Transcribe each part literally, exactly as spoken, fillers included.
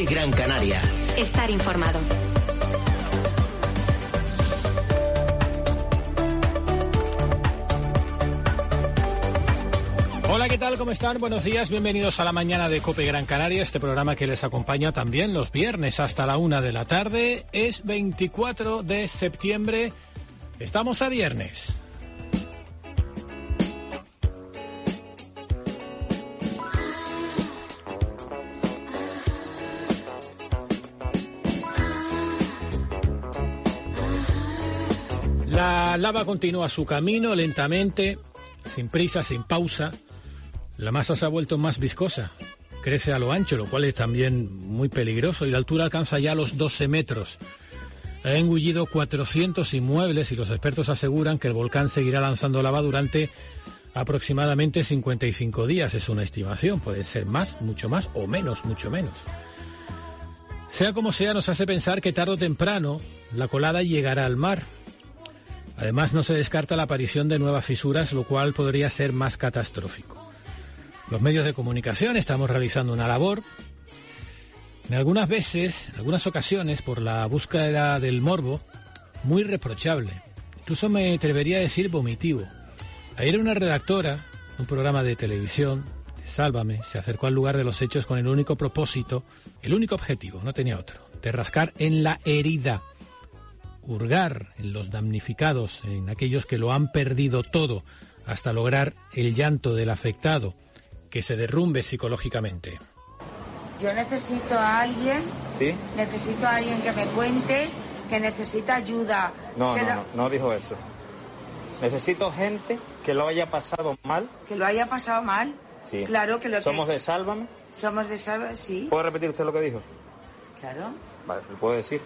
COPE Gran Canaria. Estar informado. Hola, ¿qué tal? ¿Cómo están? Buenos días, bienvenidos a la mañana de COPE Gran Canaria, este programa que les acompaña también los viernes hasta la una de la tarde. Es veinticuatro de septiembre, estamos a viernes. La lava continúa su camino lentamente, sin prisa, sin pausa. La masa se ha vuelto más viscosa, crece a lo ancho, lo cual es también muy peligroso, y la altura alcanza ya los doce metros. Ha engullido cuatrocientos inmuebles y los expertos aseguran que el volcán seguirá lanzando lava durante aproximadamente cincuenta y cinco días. Es una estimación, puede ser más, mucho más o menos, mucho menos. Sea como sea, nos hace pensar que tarde o temprano la colada llegará al mar. Además, no se descarta la aparición de nuevas fisuras, lo cual podría ser más catastrófico. Los medios de comunicación estamos realizando una labor, en algunas veces, en algunas ocasiones, por la búsqueda del morbo, muy reprochable. Incluso me atrevería a decir vomitivo. Ayer una redactora de un programa de televisión, Sálvame, se acercó al lugar de los hechos con el único propósito, el único objetivo, no tenía otro, de rascar en la herida, hurgar en los damnificados, en aquellos que lo han perdido todo, hasta lograr el llanto del afectado, que se derrumbe psicológicamente. Yo necesito a alguien, ¿sí? Necesito a alguien que me cuente que necesita ayuda. No, que no, lo... no, no dijo eso. Necesito gente que lo haya pasado mal. ¿Que lo haya pasado mal? Sí. Claro que lo ¿Somos que... de Sálvame? Somos de Sálvame, sí. ¿Puede repetir usted lo que dijo? Claro. Vale, ¿lo puedo decir?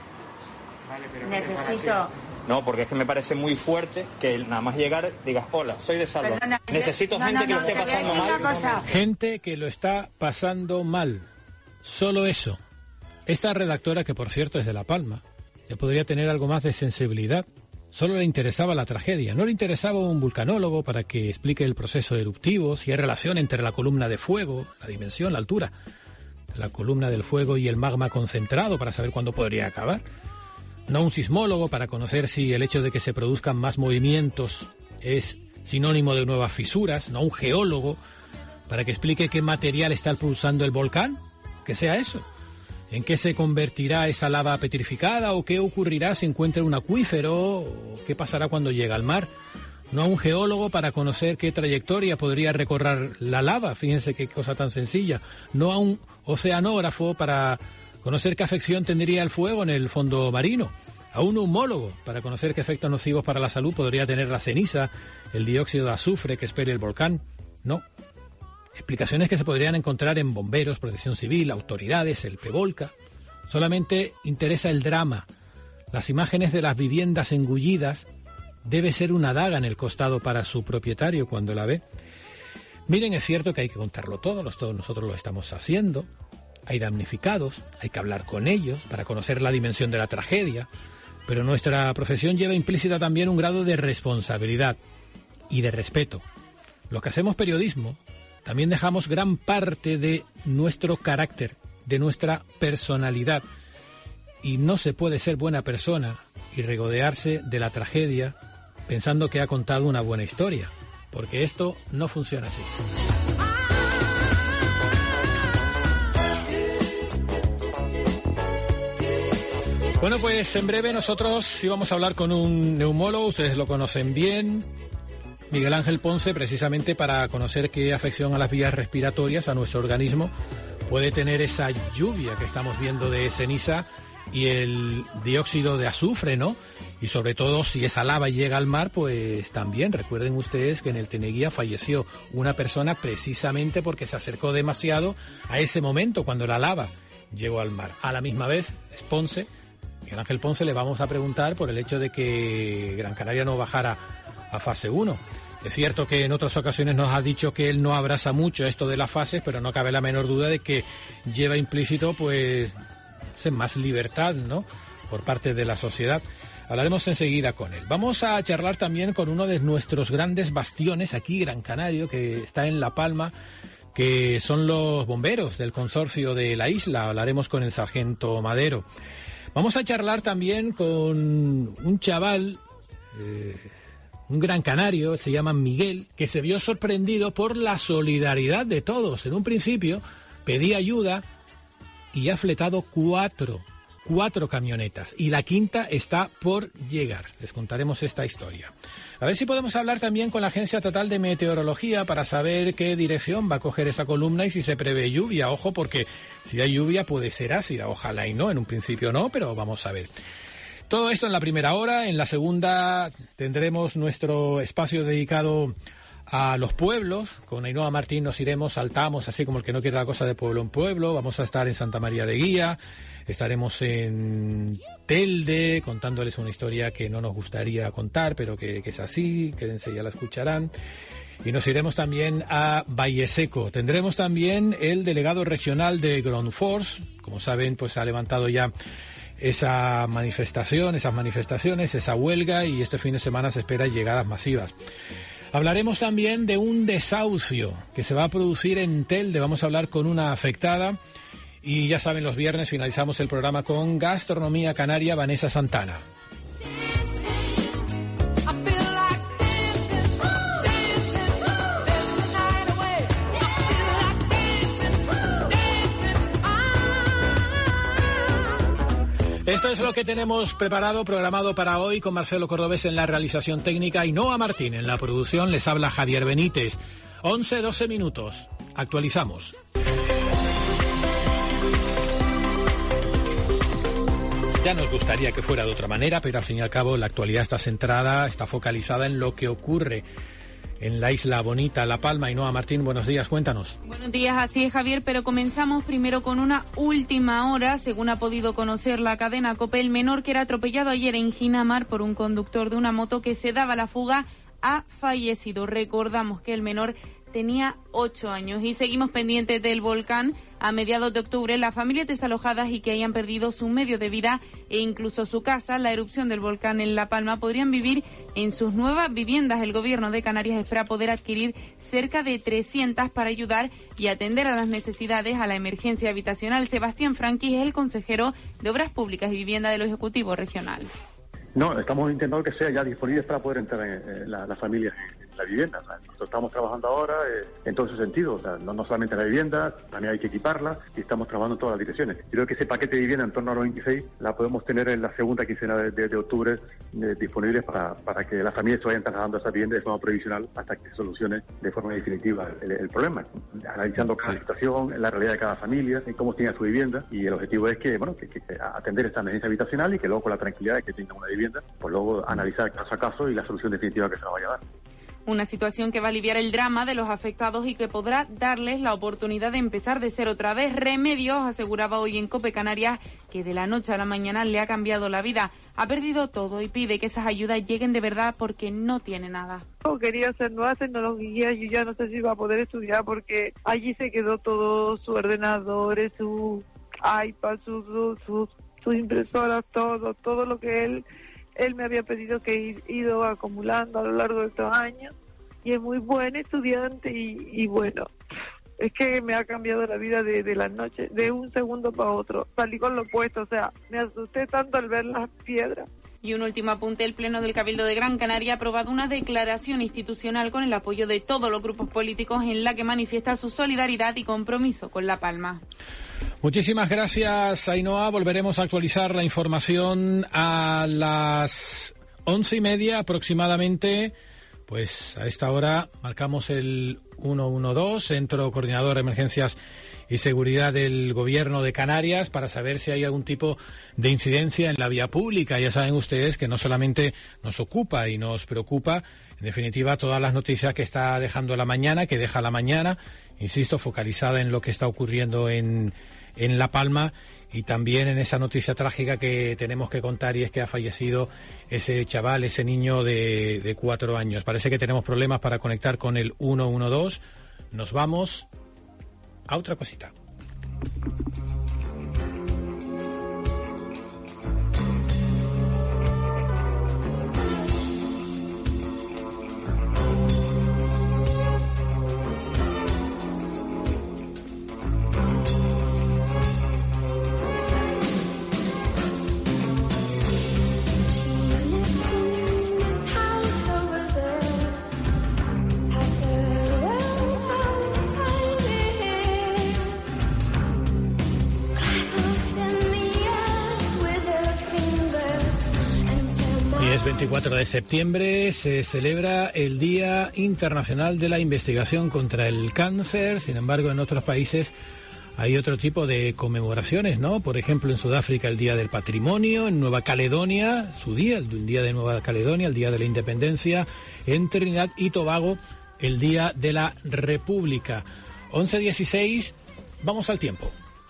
Vale, pero necesito... No, porque es que me parece muy fuerte que nada más llegar digas, hola, soy de Sálvame. Perdona, Necesito no, gente no, que no, lo esté pasando mal. Cosa. Gente que lo está pasando mal. Solo eso. Esta redactora, que por cierto es de La Palma, ya podría tener algo más de sensibilidad. Solo le interesaba la tragedia. No le interesaba un vulcanólogo para que explique el proceso eruptivo, si hay relación entre la columna de fuego, la dimensión, la altura, la columna del fuego y el magma concentrado para saber cuándo podría acabar. No un sismólogo para conocer si el hecho de que se produzcan más movimientos es sinónimo de nuevas fisuras. No un geólogo para que explique qué material está pulsando el volcán. Que sea eso. ¿En qué se convertirá esa lava petrificada? ¿O qué ocurrirá si encuentra un acuífero? ¿O qué pasará cuando llega al mar? No a un geólogo para conocer qué trayectoria podría recorrer la lava. Fíjense qué cosa tan sencilla. No a un oceanógrafo para conocer qué afección tendría el fuego en el fondo marino. A un humólogo para conocer qué efectos nocivos para la salud podría tener la ceniza, el dióxido de azufre que espere el volcán. No. Explicaciones que se podrían encontrar en bomberos, protección civil, autoridades, el PEVOLCA. Solamente interesa el drama. Las imágenes de las viviendas engullidas debe ser una daga en el costado para su propietario cuando la ve. Miren, es cierto que hay que contarlo todo, todos nosotros lo estamos haciendo. Hay damnificados, hay que hablar con ellos para conocer la dimensión de la tragedia, pero nuestra profesión lleva implícita también un grado de responsabilidad y de respeto. Los que hacemos periodismo también dejamos gran parte de nuestro carácter, de nuestra personalidad, y no se puede ser buena persona y regodearse de la tragedia pensando que ha contado una buena historia, porque esto no funciona así. Bueno, pues en breve nosotros íbamos a hablar con un neumólogo, ustedes lo conocen bien, Miguel Ángel Ponce, precisamente para conocer qué afección a las vías respiratorias, a nuestro organismo, puede tener esa lluvia que estamos viendo de ceniza y el dióxido de azufre, ¿no? Y sobre todo si esa lava llega al mar, pues también recuerden ustedes que en el Teneguía falleció una persona precisamente porque se acercó demasiado a ese momento cuando la lava llegó al mar. A la misma vez, es Ponce, Miguel Ángel Ponce, le vamos a preguntar por el hecho de que Gran Canaria no bajara a fase uno. Es cierto que en otras ocasiones nos ha dicho que él no abraza mucho esto de las fases, pero no cabe la menor duda de que lleva implícito pues más libertad, ¿no?, por parte de la sociedad. Hablaremos enseguida con él. Vamos a charlar también con uno de nuestros grandes bastiones aquí, Gran Canario, que está en La Palma, que son los bomberos del consorcio de la isla. Hablaremos con el sargento Madero. Vamos a charlar también con un chaval, eh, un gran canario, se llama Miguel, que se vio sorprendido por la solidaridad de todos. En un principio pedía ayuda y ha fletado cuatro, cuatro camionetas. Y la quinta está por llegar. Les contaremos esta historia. A ver si podemos hablar también con la Agencia Estatal de Meteorología para saber qué dirección va a coger esa columna y si se prevé lluvia. Ojo, porque si hay lluvia puede ser ácida. Ojalá y no, en un principio no, pero vamos a ver. Todo esto en la primera hora. En la segunda tendremos nuestro espacio dedicado a los pueblos. Con Ainhoa Martín nos iremos, saltamos, así como el que no quiere la cosa, de pueblo en pueblo. Vamos a estar en Santa María de Guía. Estaremos en Telde contándoles una historia que no nos gustaría contar, pero que, que es así. Quédense, ya la escucharán. Y nos iremos también a Valleseco. Tendremos también el delegado regional de Ground Force. Como saben, pues ha levantado ya esa manifestación, esas manifestaciones, esa huelga, y este fin de semana se espera llegadas masivas. Hablaremos también de un desahucio que se va a producir en Telde. Vamos a hablar con una afectada. Y ya saben, los viernes finalizamos el programa con Gastronomía Canaria, Vanessa Santana. Esto es lo que tenemos preparado, programado para hoy, con Marcelo Cordobés en la realización técnica y Ainhoa Martín en la producción. Les habla Javier Benítez. once, doce minutos. Actualizamos. Ya nos gustaría que fuera de otra manera, pero al fin y al cabo la actualidad está centrada, está focalizada en lo que ocurre en la isla bonita, La Palma. Ainhoa Martín, buenos días, cuéntanos. Buenos días, así es, Javier, pero comenzamos primero con una última hora. Según ha podido conocer la cadena COPE, el menor que era atropellado ayer en Ginamar por un conductor de una moto que se daba la fuga ha fallecido. Recordamos que el menor tenía ocho años. Y seguimos pendientes del volcán. A mediados de octubre, las familias desalojadas y que hayan perdido su medio de vida e incluso su casa, la erupción del volcán en La Palma, podrían vivir en sus nuevas viviendas. El gobierno de Canarias espera poder adquirir cerca de trescientas para ayudar y atender a las necesidades a la emergencia habitacional. Sebastián Franquis es el consejero de Obras Públicas y Vivienda del Ejecutivo Regional. No, estamos intentando que sea ya disponible para poder entrar en, en la, las familias en la vivienda. O sea, nosotros estamos trabajando ahora eh, en todo ese sentido. O sea, no, no solamente en la vivienda, también hay que equiparla y estamos trabajando en todas las direcciones. Creo que ese paquete de vivienda en torno a los veintiséis la podemos tener en la segunda quincena de, de, de octubre eh, disponibles para, para que las familias se vayan trasladando a esa vivienda de forma provisional hasta que se solucione de forma definitiva el, el problema. Analizando cada situación, la realidad de cada familia, cómo tiene su vivienda, y el objetivo es que, bueno, que, que, que atender esta emergencia habitacional y que luego con la tranquilidad de que tenga una vivienda, pues luego analizar caso a caso y la solución definitiva que se la vaya a dar. Una situación que va a aliviar el drama de los afectados y que podrá darles la oportunidad de empezar de cero otra vez. Remedios aseguraba hoy en COPE Canarias que de la noche a la mañana le ha cambiado la vida. Ha perdido todo y pide que esas ayudas lleguen de verdad porque no tiene nada. Quería hacer nuevas tecnologías y yo ya no sé si va a poder estudiar porque allí se quedó todo, su ordenador, su iPad, sus su, su, su impresoras, todo, todo lo que él... Él me había pedido que he ido acumulando a lo largo de estos años y es muy buen estudiante y, y bueno, es que me ha cambiado la vida de, de la noche, de un segundo para otro. Salí con lo opuesto, o sea, me asusté tanto al ver las piedras. Y un último apunte, el Pleno del Cabildo de Gran Canaria ha aprobado una declaración institucional con el apoyo de todos los grupos políticos en la que manifiesta su solidaridad y compromiso con La Palma. Muchísimas gracias, Ainhoa. Volveremos a actualizar la información a las once y media aproximadamente. Pues a esta hora marcamos el ciento doce, Centro Coordinador de Emergencias y Seguridad del Gobierno de Canarias, para saber si hay algún tipo de incidencia en la vía pública. Ya saben ustedes que no solamente nos ocupa y nos preocupa, en definitiva, todas las noticias que está dejando la mañana, que deja la mañana, insisto, focalizada en lo que está ocurriendo en, en La Palma, y también en esa noticia trágica que tenemos que contar, y es que ha fallecido ese chaval, ese niño de, de cuatro años. Parece que tenemos problemas para conectar con el ciento doce. Nos vamos a otra cosita. veinticuatro de septiembre se celebra el Día Internacional de la Investigación contra el Cáncer. Sin embargo, en otros países hay otro tipo de conmemoraciones, ¿no? Por ejemplo, en Sudáfrica el Día del Patrimonio, en Nueva Caledonia, su día, el Día de Nueva Caledonia, el Día de la Independencia, en Trinidad y Tobago, el Día de la República. once dieciséis, vamos al tiempo.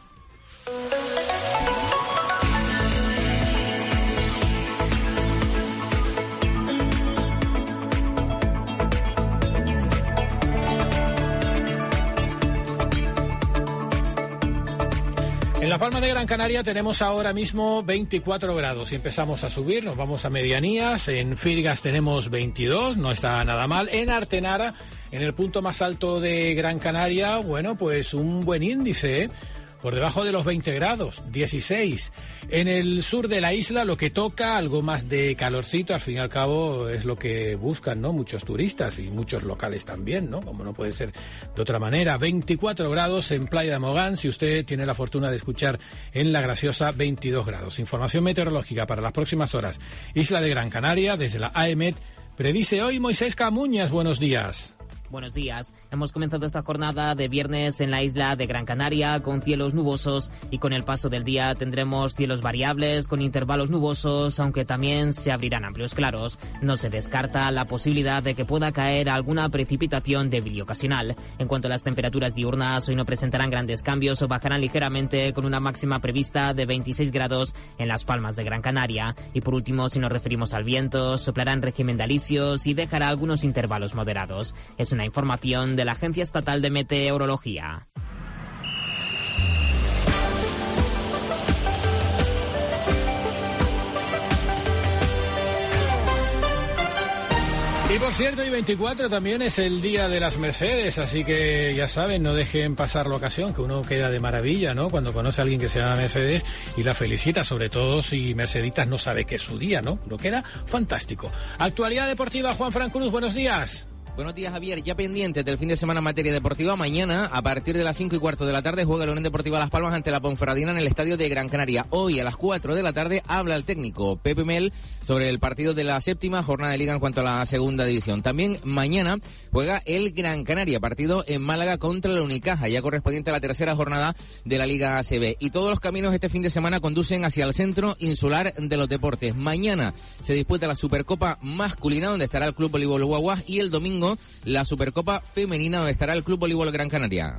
En La Palma de Gran Canaria tenemos ahora mismo veinticuatro grados y empezamos a subir, nos vamos a medianías. En Firgas tenemos veintidós, no está nada mal. En Artenara, en el punto más alto de Gran Canaria, bueno, pues un buen índice, ¿eh? Por debajo de los veinte grados, dieciséis. En el sur de la isla lo que toca, algo más de calorcito, al fin y al cabo es lo que buscan, ¿no? Muchos turistas y muchos locales también, ¿no? Como no puede ser de otra manera. veinticuatro grados en Playa de Mogán, si usted tiene la fortuna de escuchar en La Graciosa, veintidós grados. Información meteorológica para las próximas horas. Isla de Gran Canaria, desde la A E M E T, predice hoy Moisés Camuñas. Buenos días. Buenos días. Hemos comenzado esta jornada de viernes en la isla de Gran Canaria con cielos nubosos y con el paso del día tendremos cielos variables con intervalos nubosos, aunque también se abrirán amplios claros. No se descarta la posibilidad de que pueda caer alguna precipitación débil y ocasional. En cuanto a las temperaturas diurnas, hoy no presentarán grandes cambios o bajarán ligeramente con una máxima prevista de veintiséis grados en Las Palmas de Gran Canaria. Y por último, si nos referimos al viento, soplará en régimen de alisios y dejará algunos intervalos moderados. Es una información de la Agencia Estatal de Meteorología. Y por cierto, y veinticuatro también es el Día de las Mercedes, así que ya saben, no dejen pasar la ocasión, que uno queda de maravilla, ¿no? Cuando conoce a alguien que se llama Mercedes y la felicita, sobre todo si Merceditas no sabe que es su día, ¿no? Lo queda fantástico. Actualidad deportiva, Juan Fran Cruz, buenos días. Buenos días, Javier. Ya pendientes del fin de semana en materia deportiva, mañana a partir de las cinco y cuarto de la tarde juega la Unión Deportiva Las Palmas ante la Ponferradina en el estadio de Gran Canaria. Hoy a las cuatro de la tarde habla el técnico Pepe Mel sobre el partido de la séptima jornada de liga en cuanto a la segunda división. También mañana juega el Gran Canaria, partido en Málaga contra la Unicaja, ya correspondiente a la tercera jornada de la Liga A C B. Y todos los caminos este fin de semana conducen hacia el Centro Insular de los Deportes. Mañana se disputa la Supercopa masculina, donde estará el Club Voleibol Guaguas, y el domingo la Supercopa femenina, donde estará el Club Voleibol Gran Canaria.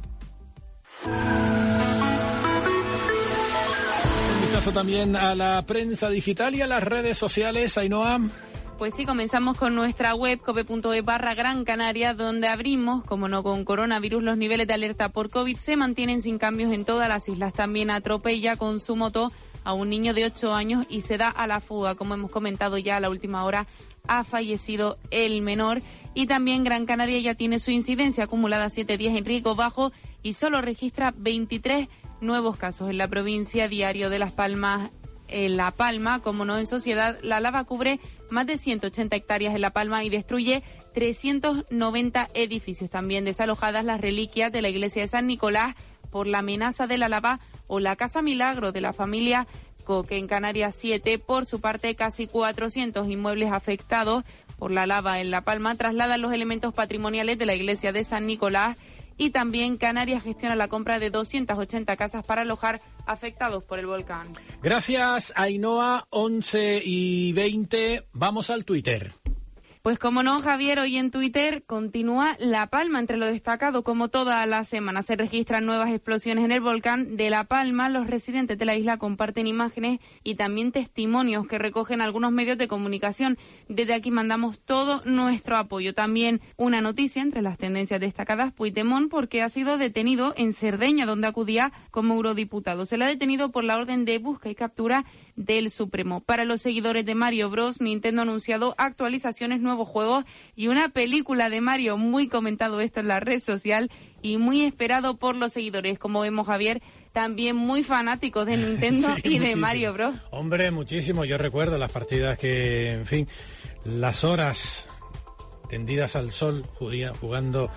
Un vistazo también a la prensa digital y a las redes sociales, Ainhoa. Pues sí, comenzamos con nuestra web cope punto e barra Gran Canaria, donde abrimos, como no con coronavirus, los niveles de alerta por COVID se mantienen sin cambios en todas las islas. También atropella con su moto a un niño de ocho años y se da a la fuga. Como hemos comentado ya a la última hora, ha fallecido el menor. Y también Gran Canaria ya tiene su incidencia acumulada siete días en riesgo bajo y solo registra veintitrés nuevos casos. En la provincia, Diario de Las Palmas, en La Palma, como no en Sociedad, la lava cubre más de ciento ochenta hectáreas en La Palma y destruye trescientos noventa edificios. También desalojadas las reliquias de la iglesia de San Nicolás por la amenaza de la lava, o la Casa Milagro de la familia Coque. En Canarias siete, por su parte, casi cuatrocientos inmuebles afectados por la lava en La Palma trasladan los elementos patrimoniales de la iglesia de San Nicolás. Y también Canarias gestiona la compra de doscientas ochenta casas para alojar afectados por el volcán. Gracias, Ainhoa. once y veinte, vamos al Twitter. Pues como no, Javier, hoy en Twitter continúa La Palma entre lo destacado. Como toda la semana se registran nuevas explosiones en el volcán de La Palma. Los residentes de la isla comparten imágenes y también testimonios que recogen algunos medios de comunicación. Desde aquí mandamos todo nuestro apoyo. También una noticia entre las tendencias destacadas, Puigdemont, porque ha sido detenido en Cerdeña, donde acudía como eurodiputado. Se le ha detenido por la orden de busca y captura del Supremo. Para los seguidores de Mario Bros, Nintendo ha anunciado actualizaciones, nuevos juegos y una película de Mario. Muy comentado esto en la red social y muy esperado por los seguidores. Como vemos, Javier, también muy fanáticos de Nintendo sí, y de muchísimo. Mario Bros. Hombre, muchísimo. Yo recuerdo las partidas que, en fin, las horas tendidas al sol jugando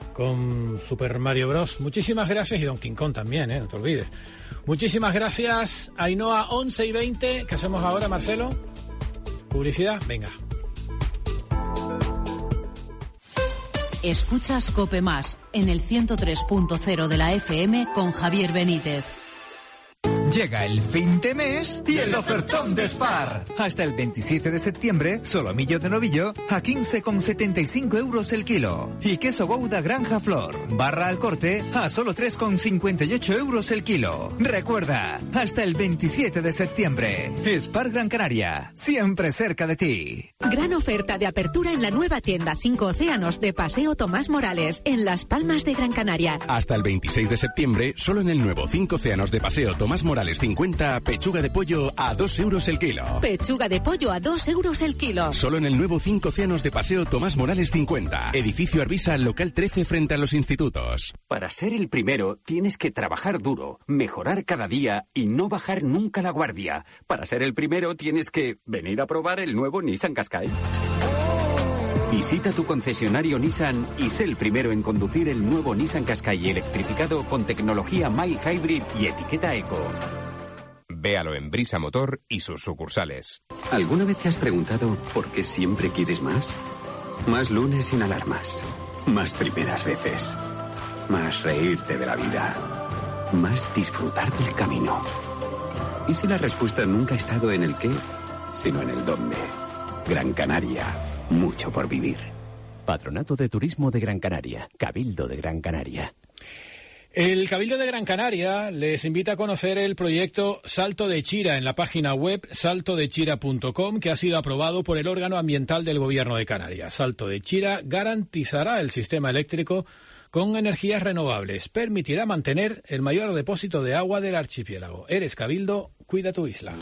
con Super Mario Bros. Muchísimas gracias, y Donkey Kong también, ¿eh? No te olvides. Muchísimas gracias, Ainhoa. Once y veinte. ¿Qué hacemos ahora, Marcelo? ¿Publicidad? Venga. Escuchas COPE Más en el ciento tres punto cero de la F M con Javier Benítez. Llega el fin de mes y el ofertón de Spar. Hasta el veintisiete de septiembre, solomillo de novillo a quince con setenta y cinco euros el kilo. Y queso Gouda Granja Flor, barra al corte a solo tres con cincuenta y ocho euros el kilo. Recuerda, hasta el veintisiete de septiembre. Spar Gran Canaria, siempre cerca de ti. Gran oferta de apertura en la nueva tienda Cinco Océanos de Paseo Tomás Morales, en Las Palmas de Gran Canaria. Hasta el veintiséis de septiembre, solo en el nuevo Cinco Océanos de Paseo Tomás Morales cincuenta, pechuga de pollo a dos euros el kilo. Pechuga de pollo a dos euros el kilo. Solo en el nuevo Cinco Océanos de Paseo Tomás Morales cincuenta. Edificio Arvisa, local trece frente a los institutos. Para ser el primero, tienes que trabajar duro, mejorar cada día y no bajar nunca la guardia. Para ser el primero, tienes que venir a probar el nuevo Nissan Qashqai. Visita tu concesionario Nissan y sé el primero en conducir el nuevo Nissan Qashqai electrificado con tecnología mild hybrid y etiqueta eco. Véalo en Brisa Motor y sus sucursales. ¿Alguna vez te has preguntado por qué siempre quieres más? Más lunes sin alarmas. Más primeras veces. Más reírte de la vida. Más disfrutar del camino. ¿Y si la respuesta nunca ha estado en el qué, sino en el dónde? Gran Canaria. Mucho por vivir. Patronato de Turismo de Gran Canaria. Cabildo de Gran Canaria. El Cabildo de Gran Canaria les invita a conocer el proyecto Salto de Chira en la página web salto de chira punto com, que ha sido aprobado por el órgano ambiental del Gobierno de Canarias. Salto de Chira garantizará el sistema eléctrico con energías renovables. Permitirá mantener el mayor depósito de agua del archipiélago. Eres Cabildo, cuida tu isla.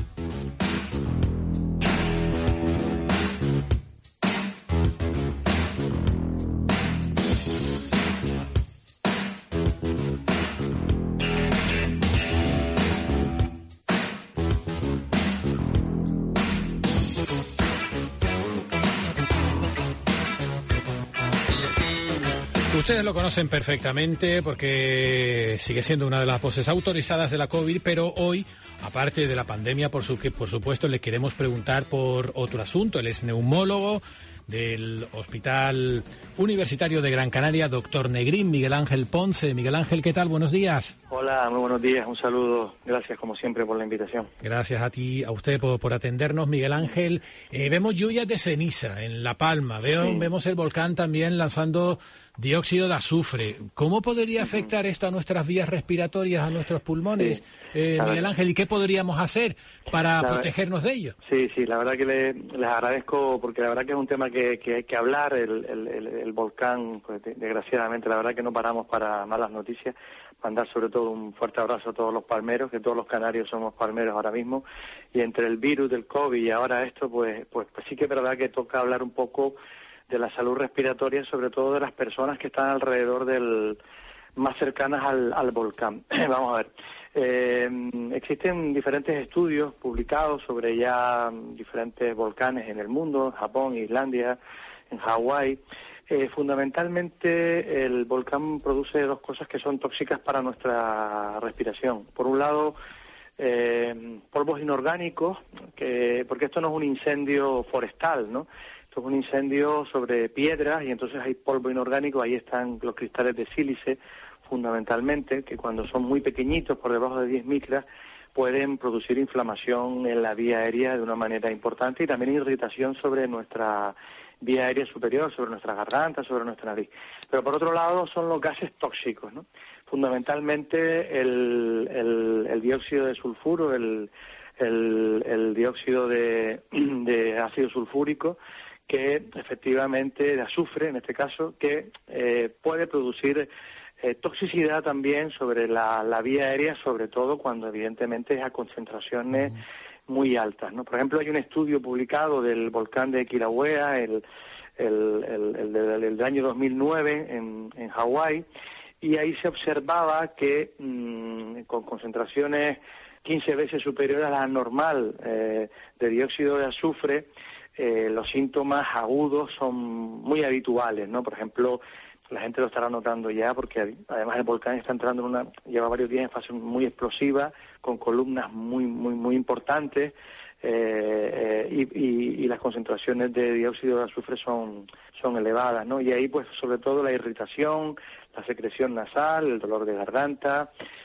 Ustedes lo conocen perfectamente porque sigue siendo una de las voces autorizadas de la COVID, pero hoy, aparte de la pandemia, por, su, que, por supuesto, le queremos preguntar por otro asunto. Él es neumólogo del Hospital Universitario de Gran Canaria, doctor Negrín, Miguel Ángel Ponce. Miguel Ángel, ¿qué tal? Buenos días. Hola, muy buenos días, un saludo. Gracias, como siempre, por la invitación. Gracias a ti, a usted, por, por atendernos, Miguel Ángel. Eh, vemos lluvias de ceniza en La Palma, Veo, sí. Vemos el volcán también lanzando dióxido de azufre. ¿Cómo podría afectar esto a nuestras vías respiratorias, a nuestros pulmones, sí. eh, Miguel Ángel? ¿Y qué podríamos hacer para la protegernos de ello? Sí, sí, la verdad que le, les agradezco, porque la verdad que es un tema que, que hay que hablar. El, el, el, el volcán, pues, desgraciadamente, la verdad que no paramos para malas noticias. Mandar sobre todo un fuerte abrazo a todos los palmeros, que todos los canarios somos palmeros ahora mismo. Y entre el virus del COVID y ahora esto, pues, pues, pues sí que es verdad que toca hablar un poco de la salud respiratoria, sobre todo de las personas que están alrededor del, más cercanas al, al volcán. Vamos a ver, eh, existen diferentes estudios publicados sobre ya diferentes volcanes en el mundo, en Japón, Islandia, en Hawái. Eh, fundamentalmente el volcán produce dos cosas que son tóxicas para nuestra respiración. Por un lado, eh, polvos inorgánicos, que, porque esto no es un incendio forestal, ¿no? Esto es un incendio sobre piedras y entonces hay polvo inorgánico, ahí están los cristales de sílice fundamentalmente, que cuando son muy pequeñitos, por debajo de diez micras, pueden producir inflamación en la vía aérea de una manera importante y también irritación sobre nuestra vía aérea superior, sobre nuestra garganta, sobre nuestra nariz. Pero por otro lado son los gases tóxicos, ¿no? Fundamentalmente el, el, el dióxido de sulfuro, el, el, el dióxido de, de ácido sulfúrico, que efectivamente, de azufre en este caso, que eh, puede producir eh, toxicidad también sobre la, la vía aérea, sobre todo cuando evidentemente es a concentraciones muy altas, ¿no? Por ejemplo, hay un estudio publicado del volcán de Kilauea, el, el, el, el, del, el del año dos mil nueve en, en Hawái, y ahí se observaba que mmm, con concentraciones quince veces superiores a la normal eh, de dióxido de azufre, eh, los síntomas agudos son muy habituales, ¿no? Por ejemplo, la gente lo estará notando ya porque además el volcán está entrando en una, lleva varios días en fase muy explosiva, con columnas muy muy muy importantes, eh, y, y, y las concentraciones de dióxido de azufre son, son elevadas, ¿no? Y ahí, pues, sobre todo la irritación, la secreción nasal, el dolor de garganta,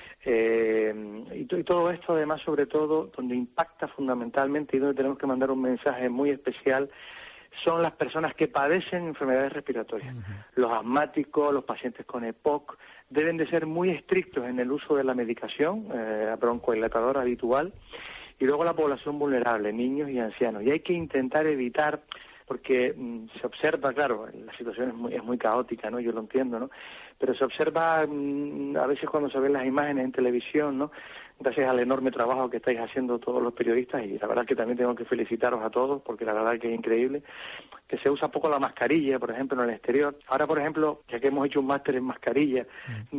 eh, y, y todo esto, además, sobre todo, donde impacta fundamentalmente y donde tenemos que mandar un mensaje muy especial, son las personas que padecen enfermedades respiratorias. Uh-huh. Los asmáticos, los pacientes con E P O C, deben de ser muy estrictos en el uso de la medicación eh, broncodilatadora habitual, y luego la población vulnerable, niños y ancianos. Y hay que intentar evitar, porque mmm, se observa, claro, la situación es muy, es muy caótica, ¿no? Yo lo entiendo, ¿no? Pero se observa mmm, a veces cuando se ven las imágenes en televisión, ¿no? Gracias al enorme trabajo que estáis haciendo todos los periodistas, y la verdad que también tengo que felicitaros a todos, porque la verdad que es increíble, que se usa poco la mascarilla, por ejemplo, en el exterior. Ahora, por ejemplo, ya que hemos hecho un máster en mascarilla, mm.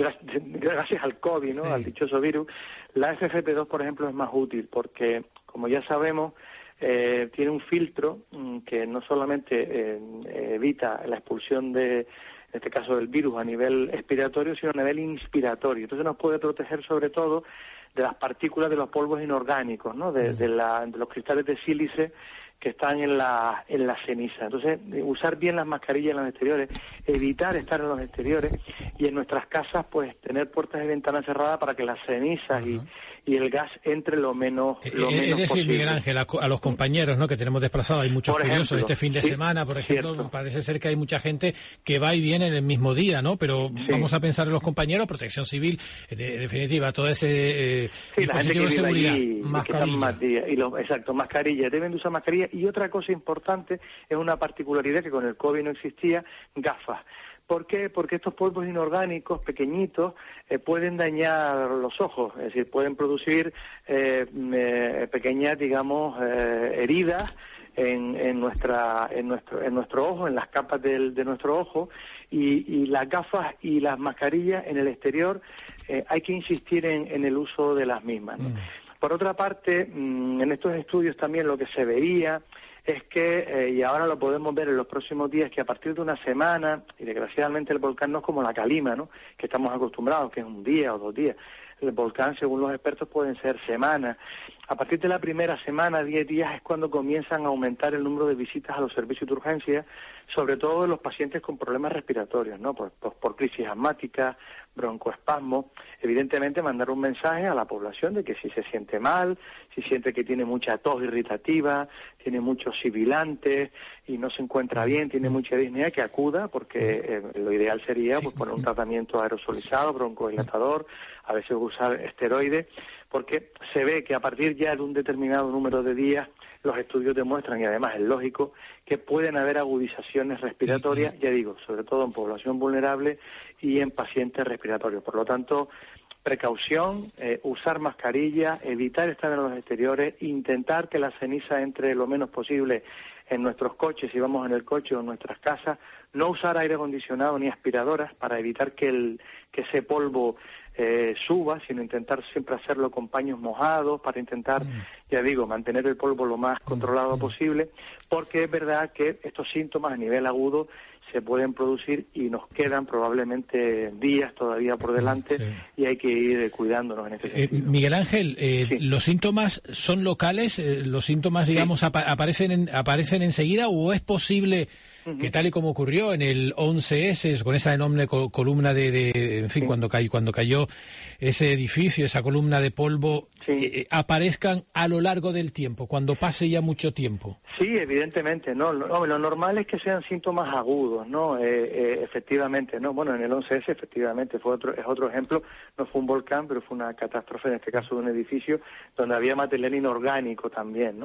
gracias al COVID, ¿no? Sí. Al dichoso virus, la F F P dos, por ejemplo, es más útil, porque, como ya sabemos, eh, tiene un filtro mm, que no solamente eh, evita la expulsión de, en este caso del virus, a nivel expiratorio, sino a nivel inspiratorio. Entonces nos puede proteger sobre todo de las partículas de los polvos inorgánicos, ¿no? De, de, la, de los cristales de sílice que están en la, en la ceniza. Entonces, usar bien las mascarillas en los exteriores, evitar estar en los exteriores, y en nuestras casas, pues, tener puertas y ventanas cerradas para que las cenizas uh-huh. y, y el gas entre lo menos, lo es, menos es decir, posible. Miguel Ángel, a, a los compañeros, ¿no?, que tenemos desplazados, hay muchos por curiosos ejemplo, este fin de sí, semana, por ejemplo, cierto. Parece ser que hay mucha gente que va y viene en el mismo día, ¿no? Pero sí. vamos a pensar en los compañeros, protección civil, de, definitiva, todo ese eh, sí, dispositivo de seguridad, allí, mascarilla. Más días, y lo, exacto, mascarilla, deben de usar mascarilla. Y otra cosa importante es una particularidad que con el COVID no existía, gafas. ¿Por qué? Porque estos polvos inorgánicos pequeñitos eh, pueden dañar los ojos, es decir, pueden producir eh, eh, pequeñas, digamos, eh, heridas en, en nuestra, en nuestro, en nuestro ojo, en las capas del, de nuestro ojo, y, y las gafas y las mascarillas en el exterior eh, hay que insistir en, en el uso de las mismas, ¿no? Mm. Por otra parte, mmm, en estos estudios también lo que se veía es que, eh, y ahora lo podemos ver en los próximos días, que a partir de una semana, y desgraciadamente el volcán no es como la calima, ¿no?, que estamos acostumbrados, que es un día o dos días. El volcán, según los expertos, pueden ser semanas. A partir de la primera semana, diez días, es cuando comienzan a aumentar el número de visitas a los servicios de urgencia, sobre todo en los pacientes con problemas respiratorios, ¿no?, por, por, por crisis asmática, broncoespasmo. Evidentemente, mandar un mensaje a la población de que si se siente mal, si siente que tiene mucha tos irritativa, tiene muchos sibilantes y no se encuentra bien, tiene mucha disnea, que acuda, porque eh, lo ideal sería pues poner un tratamiento aerosolizado, broncodilatador, a veces usar esteroides, porque se ve que a partir ya de un determinado número de días los estudios demuestran, y además es lógico, que pueden haber agudizaciones respiratorias, ya digo, sobre todo en población vulnerable y en pacientes respiratorios. Por lo tanto, precaución, eh, usar mascarilla, evitar estar en los exteriores, intentar que la ceniza entre lo menos posible en nuestros coches, si vamos en el coche o en nuestras casas, no usar aire acondicionado ni aspiradoras para evitar que, el, que ese polvo eh, suba, sino intentar siempre hacerlo con paños mojados para intentar, mm. ya digo, mantener el polvo lo más controlado mm. posible, porque es verdad que estos síntomas a nivel agudo se pueden producir y nos quedan probablemente días todavía por delante, sí. y hay que ir cuidándonos en este sentido. Eh, Miguel Ángel, eh, sí. ¿los síntomas son locales? Eh, ¿Los síntomas, digamos, sí. apa aparecen, en, aparecen enseguida, o es posible uh-huh. que, tal y como ocurrió en el once ese, con esa enorme co columna de, de en fin, sí. cuando, cayó, cuando cayó ese edificio, esa columna de polvo, sí. eh, aparezcan a lo largo del tiempo, cuando pase ya mucho tiempo? Sí, evidentemente, no, no, lo normal es que sean síntomas agudos, ¿no? Eh, eh, efectivamente, ¿no? Bueno, en el once ese, efectivamente, fue otro, es otro ejemplo, no fue un volcán, pero fue una catástrofe, en este caso de un edificio, donde había material inorgánico también, ¿no?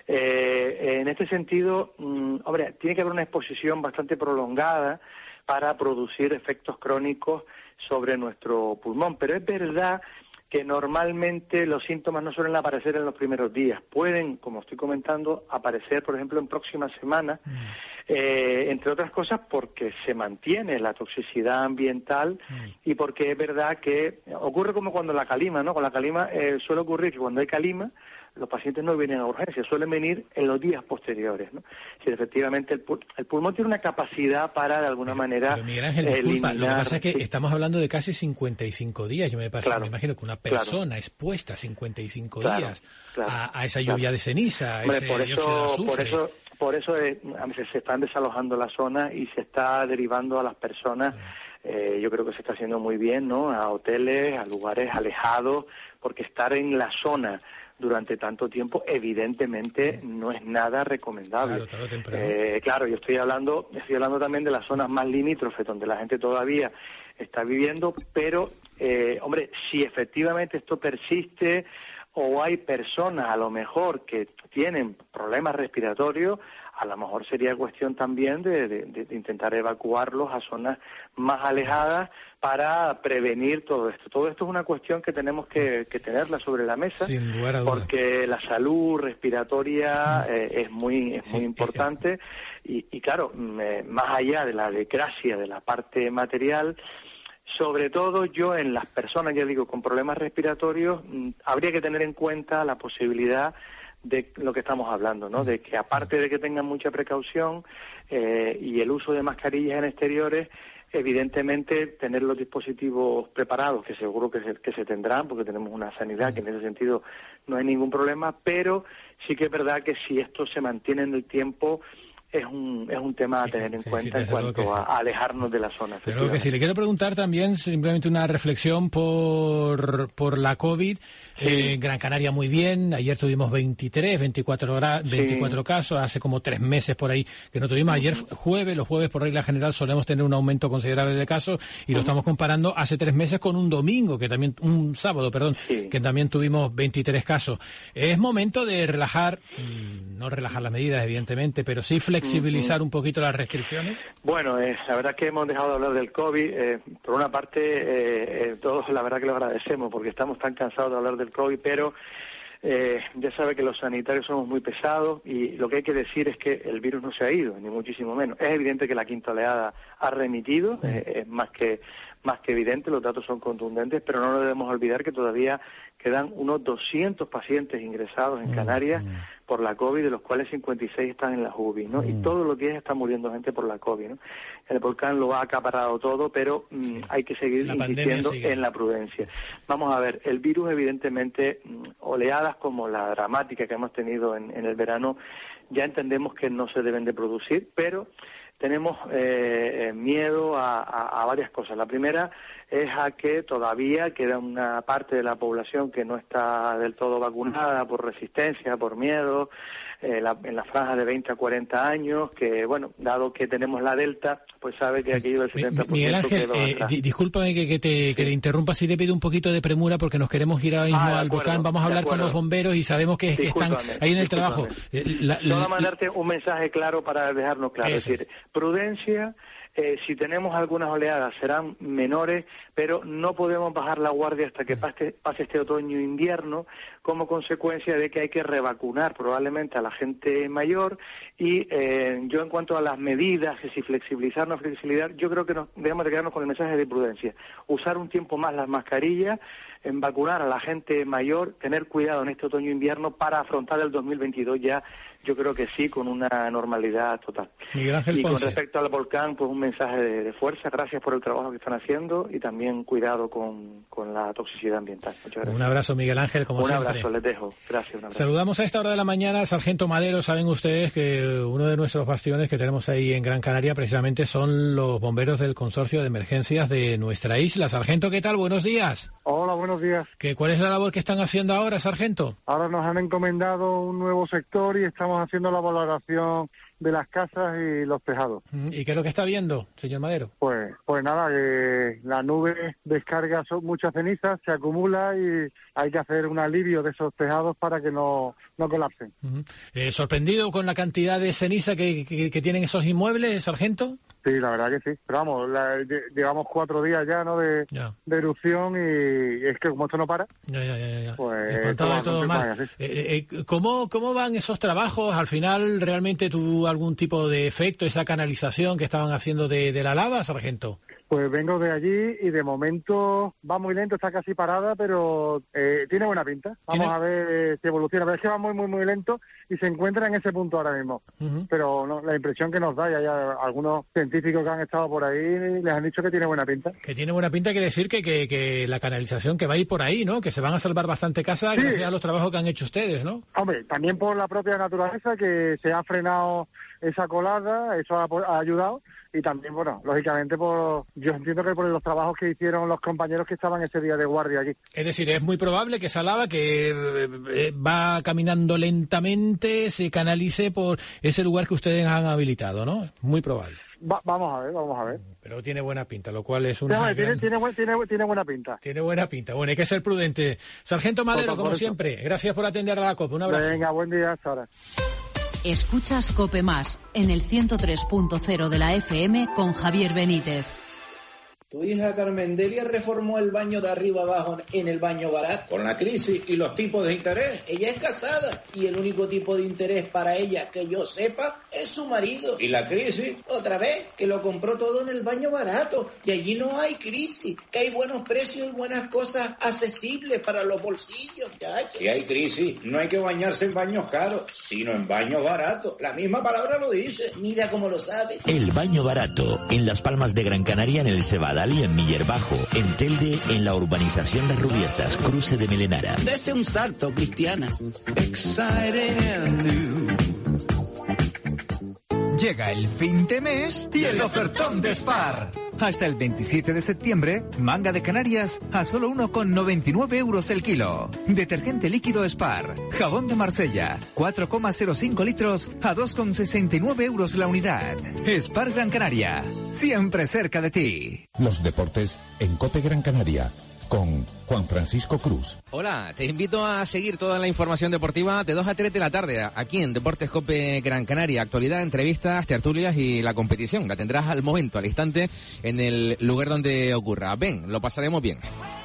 Eh, en este sentido, mmm, hombre, tiene que haber una exposición bastante prolongada para producir efectos crónicos sobre nuestro pulmón, pero es verdad que normalmente los síntomas no suelen aparecer en los primeros días. Pueden, como estoy comentando, aparecer, por ejemplo, en próximas semanas, mm. eh, entre otras cosas porque se mantiene la toxicidad ambiental mm. y porque es verdad que ocurre como cuando la calima, ¿no? Con la calima eh, suele ocurrir que cuando hay calima, los pacientes no vienen a urgencias, suelen venir en los días posteriores, ¿no? Si efectivamente el, pul- el pulmón tiene una capacidad para, de alguna manera, pero Miguel Ángel, disculpa, eliminar... lo que pasa es que sí. estamos hablando de casi cincuenta y cinco días. Yo me, pasa, claro, me imagino que una persona claro. expuesta cincuenta y cinco claro, días claro, a, a esa lluvia claro. de ceniza, a Hombre, ese por dióxido de eso, azufre... por eso, por eso eh, se, se están desalojando las zonas y se está derivando a las personas... Eh, yo creo que se está haciendo muy bien, ¿no? A hoteles, a lugares alejados, porque estar en la zona durante tanto tiempo evidentemente no es nada recomendable. Claro, claro, eh, claro, yo estoy hablando, estoy hablando también de las zonas más limítrofes donde la gente todavía está viviendo, pero, eh, hombre, si efectivamente esto persiste o hay personas a lo mejor que tienen problemas respiratorios, a lo mejor sería cuestión también de, de, de intentar evacuarlos a zonas más alejadas para prevenir todo esto. Todo esto es una cuestión que tenemos que, que tenerla sobre la mesa, sin lugar a dudas, porque la salud respiratoria eh, es muy es muy sí, importante y, y claro, eh, más allá de la desgracia de la parte material, sobre todo yo en las personas, ya digo, con problemas respiratorios, mmm, habría que tener en cuenta la posibilidad de lo que estamos hablando, ¿no? De que aparte de que tengan mucha precaución eh, y el uso de mascarillas en exteriores, evidentemente tener los dispositivos preparados, que seguro que se, que se tendrán, porque tenemos una sanidad que en ese sentido no hay ningún problema, pero sí que es verdad que si esto se mantiene en el tiempo, es un es un tema a tener en sí, cuenta sí, en cuanto sí. a, a alejarnos de la zona. Pero que si le quiero preguntar también simplemente una reflexión por por la COVID. Sí. Eh, Gran Canaria muy bien, ayer tuvimos veintitrés, veinticuatro, veinticuatro sí. casos, hace como tres meses por ahí que no tuvimos. Ayer jueves, los jueves por regla general solemos tener un aumento considerable de casos y uh-huh. lo estamos comparando hace tres meses con un domingo, que también un sábado, perdón, sí. que también tuvimos veintitrés casos. Es momento de relajar, no relajar las medidas evidentemente, pero sí flexibilizar uh-huh. un poquito las restricciones. Bueno, eh, la verdad es que hemos dejado de hablar del COVID. Eh, por una parte, eh, eh, todos la verdad que lo agradecemos porque estamos tan cansados de hablar del COVID, pero eh, ya sabe que los sanitarios somos muy pesados y lo que hay que decir es que el virus no se ha ido, ni muchísimo menos. Es evidente que la quinta oleada ha remitido, eh, es más que más que evidente, los datos son contundentes, pero no nos debemos olvidar que todavía quedan unos doscientos pacientes ingresados en Canarias mm. por la COVID, de los cuales cincuenta y seis están en la U B I, ¿no? Mm. Y todos los días está muriendo gente por la COVID, ¿no? El volcán lo ha acaparado todo, pero mm, sí. hay que seguir la insistiendo en la prudencia. Vamos a ver, el virus evidentemente, oleadas como la dramática que hemos tenido en, en el verano, ya entendemos que no se deben de producir, pero tenemos eh, miedo a, a, a varias cosas. La primera es a que todavía queda una parte de la población que no está del todo vacunada por resistencia, por miedo, eh, la, en la franja de veinte a cuarenta años, que, bueno, dado que tenemos la Delta, pues sabe que aquello del setenta por ciento Miguel Ángel, quedó eh, di, discúlpame que, que, te, sí. que te interrumpa, si te pido un poquito de premura porque nos queremos ir ahora mismo ah, al acuerdo, volcán, vamos a hablar con los bomberos y sabemos que, que están ahí en el trabajo. La, la, Solo mandarte un mensaje claro para dejarnos claro, es decir, prudencia. Eh, si tenemos algunas oleadas serán menores, pero no podemos bajar la guardia hasta que pase, pase este otoño e invierno, como consecuencia de que hay que revacunar probablemente a la gente mayor y eh, yo en cuanto a las medidas, que si flexibilizar o no flexibilidad, yo creo que nos debemos de quedarnos con el mensaje de prudencia, usar un tiempo más las mascarillas, en vacunar a la gente mayor, tener cuidado en este otoño e invierno para afrontar el dos mil veintidós ya, yo creo que sí, con una normalidad total. Miguel Ángel y Ponce. Con respecto al volcán, pues un mensaje de, de fuerza, gracias por el trabajo que están haciendo y también cuidado con, con la toxicidad ambiental. Muchas gracias. Un abrazo, Miguel Ángel, como un siempre. Un abrazo, les dejo. Gracias, un abrazo. Saludamos a esta hora de la mañana al sargento Madero. Saben ustedes que uno de nuestros bastiones que tenemos ahí en Gran Canaria precisamente son los bomberos del consorcio de emergencias de nuestra isla. Sargento, ¿qué tal? Buenos días. Hola, buenos días. ¿Qué, ¿Cuál es la labor que están haciendo ahora, sargento? Ahora nos han encomendado un nuevo sector y estamos haciendo la valoración de las casas y los tejados. ¿Y qué es lo que está viendo, señor Madero? Pues pues nada, que la nube descarga muchas cenizas, se acumula y hay que hacer un alivio de esos tejados para que no, no colapsen. Uh-huh. eh, ¿Sorprendido con la cantidad de ceniza que, que, que tienen esos inmuebles, sargento? Sí, la verdad que sí. Pero vamos, la, llevamos cuatro días ya, ¿no?, de, ya. de erupción y es que como esto no para, ya, ya, ya, ya. pues... Espantado de todo mal. ¿sí? Eh, eh, ¿cómo, ¿Cómo van esos trabajos? ¿Al final realmente tuvo algún tipo de efecto esa canalización que estaban haciendo de, de la lava, sargento? Pues vengo de allí y de momento va muy lento, está casi parada, pero eh, tiene buena pinta. Vamos ¿Tiene? a ver si evoluciona. Pero es que va muy, muy, muy lento y se encuentra en ese punto ahora mismo. Uh-huh. Pero no, la impresión que nos da, y hay algunos científicos que han estado por ahí les han dicho que tiene buena pinta. Que tiene buena pinta quiere decir que, que, que la canalización que va a ir por ahí, ¿no? Que se van a salvar bastante casas sí. gracias a los trabajos que han hecho ustedes, ¿no? Hombre, también por la propia naturaleza, que se ha frenado esa colada, eso ha, ha ayudado. Y también, bueno, lógicamente, por, yo entiendo que por los trabajos que hicieron los compañeros que estaban ese día de guardia aquí. Es decir, es muy probable que esa lava que eh, va caminando lentamente se canalice por ese lugar que ustedes han habilitado, ¿no? Muy probable. Va, vamos a ver, vamos a ver. Pero tiene buena pinta, lo cual es una... No, gran... tiene, tiene, tiene, tiene buena pinta. Tiene buena pinta. Bueno, hay que ser prudente. Sargento Madero, por, por como eso. siempre, gracias por atender a la COPE. Un abrazo. Venga, buen día, hasta ahora. Escuchas COPE Más en el ciento tres punto cero de la F M con Javier Benítez. Tu hija Carmen Delia reformó el baño de arriba abajo en el baño barato. Con la crisis y los tipos de interés. Ella es casada y el único tipo de interés para ella que yo sepa es su marido. ¿Y la crisis? Otra vez, que lo compró todo en el baño barato. Y allí no hay crisis, que hay buenos precios y buenas cosas accesibles para los bolsillos. Ya, ya. Si hay crisis, no hay que bañarse en baños caros, sino en baños baratos. La misma palabra lo dice. Mira cómo lo sabe. El baño barato, en Las Palmas de Gran Canaria, en el Cebadal y en Miller Bajo, en Telde, en la urbanización Las Rubiesas, cruce de Melenara. Dese un salto, Cristiana. Llega el fin de mes y el ofertón de Spar. Hasta el veintisiete de septiembre, manga de Canarias a solo uno con noventa y nueve euros el kilo. Detergente líquido Spar, jabón de Marsella, cuatro coma cero cinco litros a dos con sesenta y nueve euros la unidad. Spar Gran Canaria, siempre cerca de ti. Los deportes en COPE Gran Canaria, con Juan Francisco Cruz. Hola, te invito a seguir toda la información deportiva de dos a tres de la tarde aquí en Deportes COPE Gran Canaria. Actualidad, entrevistas, tertulias y la competición. La tendrás al momento, al instante, en el lugar donde ocurra. Ven, lo pasaremos bien.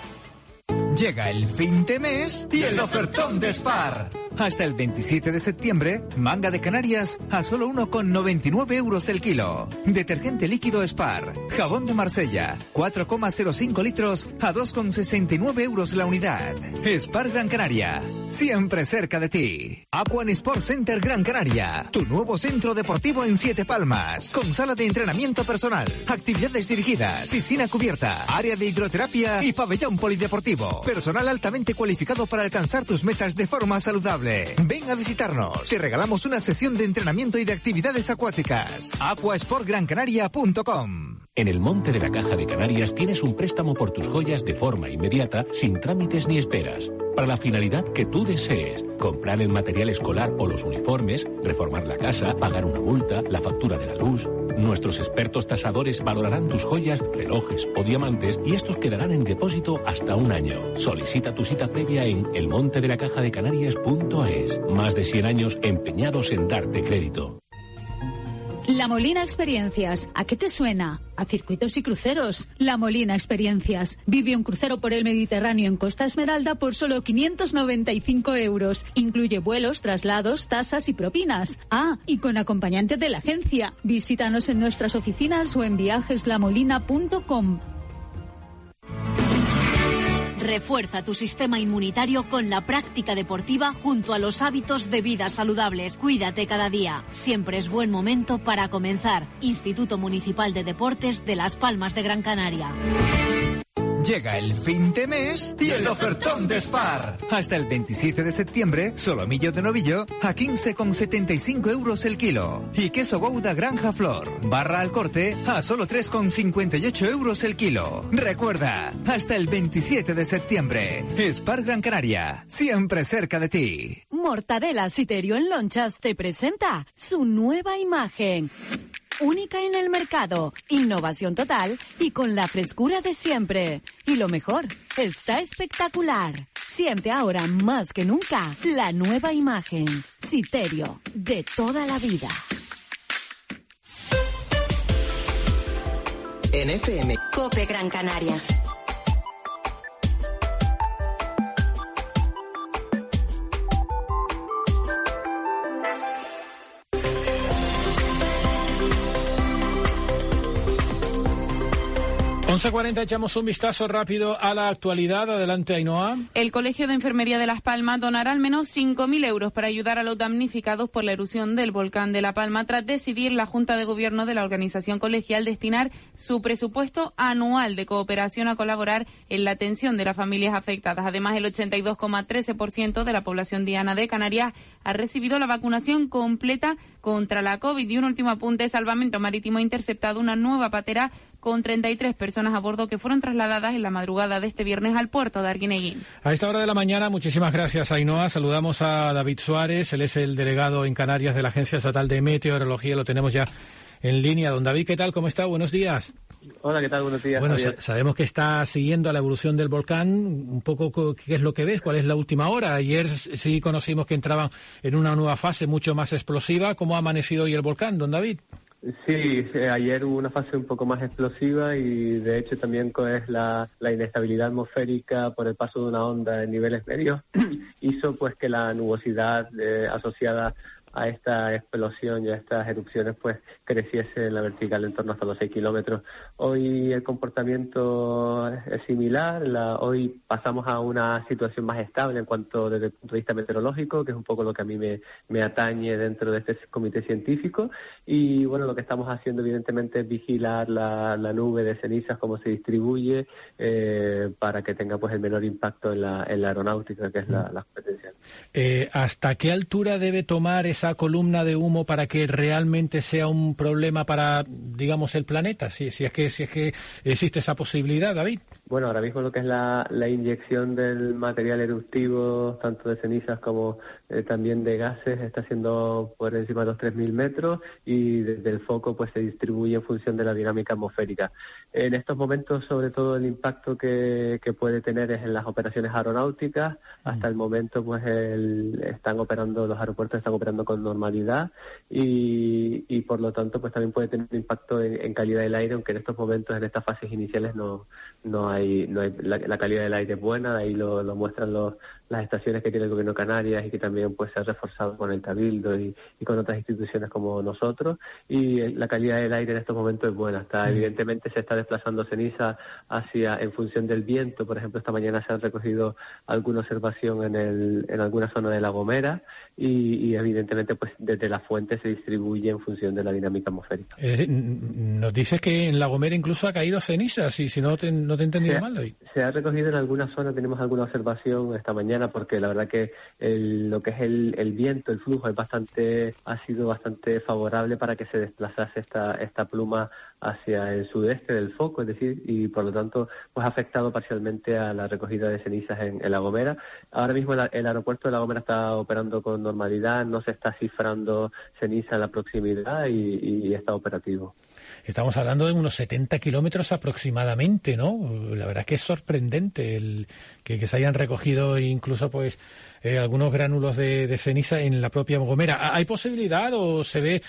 Llega el fin de mes y el ofertón de Spar. Hasta el veintisiete de septiembre, manga de Canarias a solo uno con noventa y nueve euros el kilo. Detergente líquido Spar, jabón de Marsella, cuatro coma cero cinco litros a dos con sesenta y nueve euros la unidad. Spar Gran Canaria, siempre cerca de ti. Aquan Sport Center Gran Canaria, tu nuevo centro deportivo en Siete Palmas, con sala de entrenamiento personal, actividades dirigidas, piscina cubierta, área de hidroterapia y pabellón polideportivo. Personal altamente cualificado para alcanzar tus metas de forma saludable. Ven a visitarnos. Te regalamos una sesión de entrenamiento y de actividades acuáticas. aquasport gran canaria punto com. En el Monte de la Caja de Canarias tienes un préstamo por tus joyas de forma inmediata, sin trámites ni esperas, para la finalidad que tú desees. Comprar el material escolar o los uniformes, reformar la casa, pagar una multa, la factura de la luz. Nuestros expertos tasadores valorarán tus joyas, relojes o diamantes y estos quedarán en depósito hasta un año. Solicita tu cita previa en el monte de la caja de canarias punto es. Más de cien años empeñados en darte crédito. La Molina Experiencias. ¿A qué te suena? A circuitos y cruceros. La Molina Experiencias. Vive un crucero por el Mediterráneo en Costa Esmeralda por solo quinientos noventa y cinco euros. Incluye vuelos, traslados, tasas y propinas. Ah, y con acompañante de la agencia. Visítanos en nuestras oficinas o en viajes la molina punto com. Refuerza tu sistema inmunitario con la práctica deportiva junto a los hábitos de vida saludables. Cuídate cada día. Siempre es buen momento para comenzar. Instituto Municipal de Deportes de Las Palmas de Gran Canaria. Llega el fin de mes y el ofertón de Spar. Hasta el veintisiete de septiembre, solomillo de novillo a quince con setenta y cinco euros el kilo. Y queso Gouda Granja Flor, barra al corte a solo tres con cincuenta y ocho euros el kilo. Recuerda, hasta el veintisiete de septiembre. Spar Gran Canaria, siempre cerca de ti. Mortadela Citerio en Lonchas te presenta su nueva imagen. Única en el mercado, innovación total y con la frescura de siempre. Y lo mejor, está espectacular. Siente ahora más que nunca la nueva imagen. Citerio, de toda la vida. En F M. COPE Gran Canaria. once cuarenta echamos un vistazo rápido a la actualidad. Adelante, Ainhoa. El Colegio de Enfermería de Las Palmas donará al menos cinco mil euros para ayudar a los damnificados por la erupción del volcán de La Palma, tras decidir la Junta de Gobierno de la organización colegial destinar su presupuesto anual de cooperación a colaborar en la atención de las familias afectadas. Además, el ochenta y dos coma trece por ciento de la población diana de Canarias ha recibido la vacunación completa contra la COVID. Y un último apunte: Salvamento Marítimo ha interceptado una nueva patera con treinta y tres personas a bordo que fueron trasladadas en la madrugada de este viernes al puerto de Arguineguín. A esta hora de la mañana, muchísimas gracias, Ainhoa. Saludamos a David Suárez, él es el delegado en Canarias de la Agencia Estatal de Meteorología, lo tenemos ya en línea. Don David, ¿qué tal? ¿Cómo está? Buenos días. Hola, ¿qué tal? Buenos días. Bueno, sa- sabemos que está siguiendo la evolución del volcán. Un poco, ¿qué es lo que ves? ¿Cuál es la última hora? Ayer sí conocimos que entraban en una nueva fase mucho más explosiva. ¿Cómo ha amanecido hoy el volcán, don David? Sí, ayer hubo una fase un poco más explosiva y de hecho también es la, la inestabilidad atmosférica por el paso de una onda en niveles medios hizo pues que la nubosidad eh, asociada a esta explosión y a estas erupciones pues creciese en la vertical en torno hasta los seis kilómetros. Hoy el comportamiento es similar, la, hoy pasamos a una situación más estable en cuanto desde el punto de vista meteorológico, que es un poco lo que a mí me, me atañe dentro de este comité científico, y bueno, lo que estamos haciendo evidentemente es vigilar la, la nube de cenizas, cómo se distribuye, eh, para que tenga pues el menor impacto en la, en la aeronáutica, que es la, la competencia. Eh, ¿Hasta qué altura debe tomar esa columna de humo para que realmente sea un problema para, digamos, el planeta? Si, si es que si es que existe esa posibilidad, David. Bueno, ahora mismo lo que es la, la inyección del material eruptivo, tanto de cenizas como eh, también de gases, está siendo por encima de los tres mil metros y desde el foco pues se distribuye en función de la dinámica atmosférica. En estos momentos, sobre todo, el impacto que, que puede tener es en las operaciones aeronáuticas. Hasta el momento pues el, están operando, los aeropuertos están operando con normalidad y, y por lo tanto pues también puede tener un impacto en, en calidad del aire, aunque en estos momentos, en estas fases iniciales, no no hay, no hay la, la calidad del aire es buena, ahí lo, lo muestran los, las estaciones que tiene el Gobierno de Canarias y que también pues se ha reforzado con el Cabildo y, y con otras instituciones como nosotros, y la calidad del aire en estos momentos es buena. Está, mm. Evidentemente se está desplazando ceniza hacia, en función del viento. Por ejemplo, esta mañana se ha recogido alguna observación en, el, en alguna zona de La Gomera y, y evidentemente pues desde la fuente se distribuye en función de la dinámica atmosférica. Eh, nos dices que en La Gomera incluso ha caído ceniza, si, si no te, no te he entendido se, mal, David. Se ha recogido en alguna zona, tenemos alguna observación esta mañana, porque la verdad que el, lo que es el, el viento, el flujo es bastante, ha sido bastante favorable para que se desplazase esta, esta pluma hacia el sudeste del foco, es decir, y por lo tanto pues ha afectado parcialmente a la recogida de cenizas en, en La Gomera. Ahora mismo el, el aeropuerto de La Gomera está operando con normalidad, no se está cifrando ceniza en la proximidad y, y está operativo. Estamos hablando de unos setenta kilómetros aproximadamente, ¿no? La verdad que es sorprendente el que, que se hayan recogido incluso pues eh, algunos gránulos de, de ceniza en la propia Gomera. ¿Hay posibilidad o se ve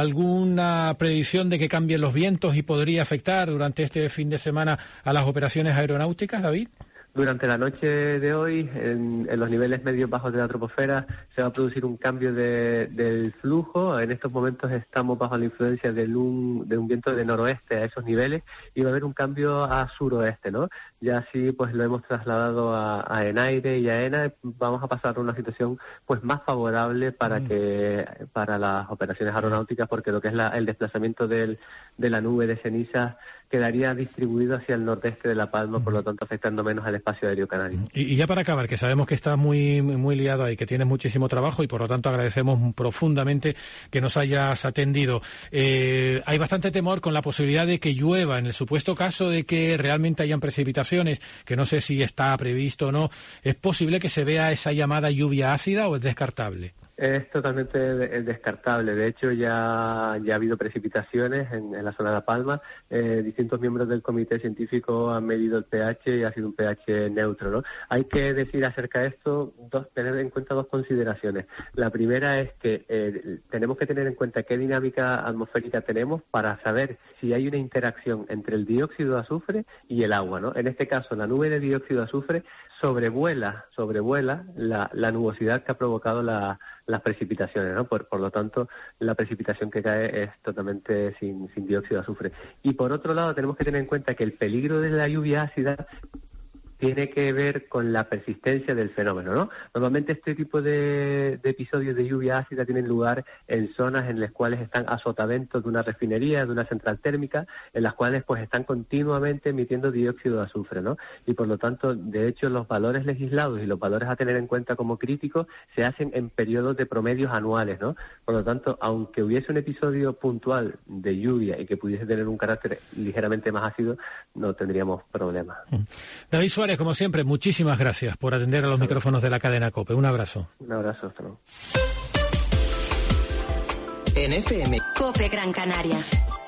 alguna predicción de que cambien los vientos y podría afectar durante este fin de semana a las operaciones aeronáuticas, David? Durante la noche de hoy, en, en los niveles medios bajos de la troposfera, se va a producir un cambio de, del flujo. En estos momentos estamos bajo la influencia de un, de un viento de noroeste a esos niveles y va a haber un cambio a suroeste, ¿no? Ya así pues lo hemos trasladado a, a Enaire y a ENA. Vamos a pasar a una situación pues más favorable para mm. que para las operaciones aeronáuticas, porque lo que es la, el desplazamiento del, de la nube de cenizas quedaría distribuido hacia el nordeste de La Palma, por lo tanto afectando menos al espacio aéreo canario. Y, y ya para acabar, que sabemos que estás muy muy liado ahí, que tienes muchísimo trabajo y por lo tanto agradecemos profundamente que nos hayas atendido. Eh, hay bastante temor con la posibilidad de que llueva, en el supuesto caso de que realmente hayan precipitaciones, que no sé si está previsto o no. ¿Es posible que se vea esa llamada lluvia ácida o es descartable? Es totalmente descartable. De hecho, ya, ya ha habido precipitaciones en, en la zona de La Palma. Eh, distintos miembros del comité científico han medido el pH y ha sido un pH neutro, ¿no? Hay que decir acerca de esto, dos, tener en cuenta dos consideraciones. La primera es que eh, tenemos que tener en cuenta qué dinámica atmosférica tenemos para saber si hay una interacción entre el dióxido de azufre y el agua, ¿no? En este caso, la nube de dióxido de azufre sobrevuela, sobrevuela la, la nubosidad que ha provocado la, las precipitaciones, ¿no? Por, por lo tanto, la precipitación que cae es totalmente sin, sin dióxido de azufre. Y por otro lado, tenemos que tener en cuenta que el peligro de la lluvia ácida tiene que ver con la persistencia del fenómeno, ¿no? Normalmente este tipo de, de episodios de lluvia ácida tienen lugar en zonas en las cuales están a sotavento de una refinería, de una central térmica, en las cuales pues están continuamente emitiendo dióxido de azufre, ¿no? Y por lo tanto, de hecho, los valores legislados y los valores a tener en cuenta como críticos se hacen en periodos de promedios anuales, ¿no? Por lo tanto, aunque hubiese un episodio puntual de lluvia y que pudiese tener un carácter ligeramente más ácido, no tendríamos problemas. David Suárez, como siempre, muchísimas gracias por atender a los micrófonos de la cadena COPE. Un abrazo. Un abrazo, hasta luego. En F M COPE Gran Canaria.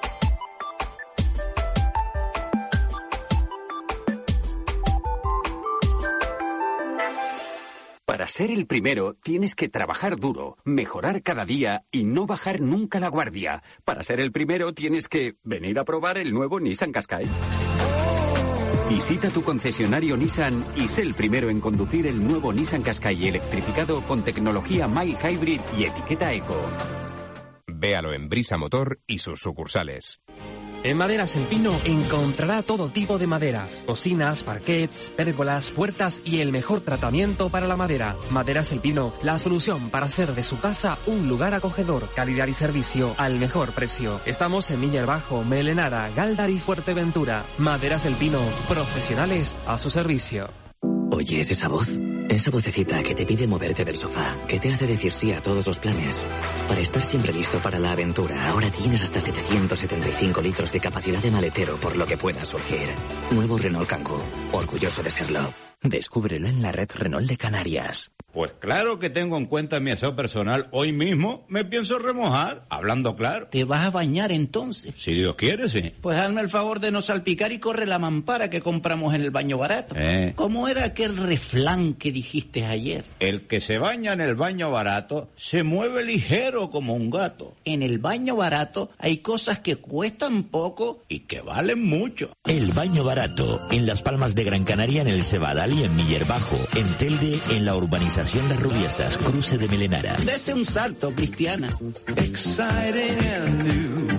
Para ser el primero, tienes que trabajar duro, mejorar cada día y no bajar nunca la guardia. Para ser el primero, tienes que venir a probar el nuevo Nissan Qashqai. Visita tu concesionario Nissan y sé el primero en conducir el nuevo Nissan Qashqai electrificado con tecnología mild hybrid y etiqueta eco. Véalo en Brisa Motor y sus sucursales. En Maderas El Pino encontrará todo tipo de maderas, cocinas, parquets, pérgolas, puertas y el mejor tratamiento para la madera. Maderas El Pino, la solución para hacer de su casa un lugar acogedor, calidad y servicio al mejor precio. Estamos en Miñer Bajo, Melenara, Gáldar y Fuerteventura. Maderas El Pino, profesionales a su servicio. ¿Oyes esa voz? Esa vocecita que te pide moverte del sofá, que te hace decir sí a todos los planes. Para estar siempre listo para la aventura, ahora tienes hasta setecientos setenta y cinco litros de capacidad de maletero por lo que pueda surgir. Nuevo Renault Kangoo, orgulloso de serlo. Descúbrelo en la red Renault de Canarias. Pues claro que tengo en cuenta mi aseo personal. Hoy mismo me pienso remojar, hablando claro. ¿Te vas a bañar entonces? Si Dios quiere, sí. Pues hazme el favor de no salpicar y corre la mampara que compramos en el baño barato. Eh. ¿Cómo era aquel refrán que dijiste ayer? El que se baña en el baño barato se mueve ligero como un gato. En el baño barato hay cosas que cuestan poco y que valen mucho. El baño barato, en Las Palmas de Gran Canaria, en el Cebadal y en Miller Bajo, en Telde, en la urbanización Las Rubiesas, cruce de Melenara. Dese un salto, Cristiana. Exciting and new.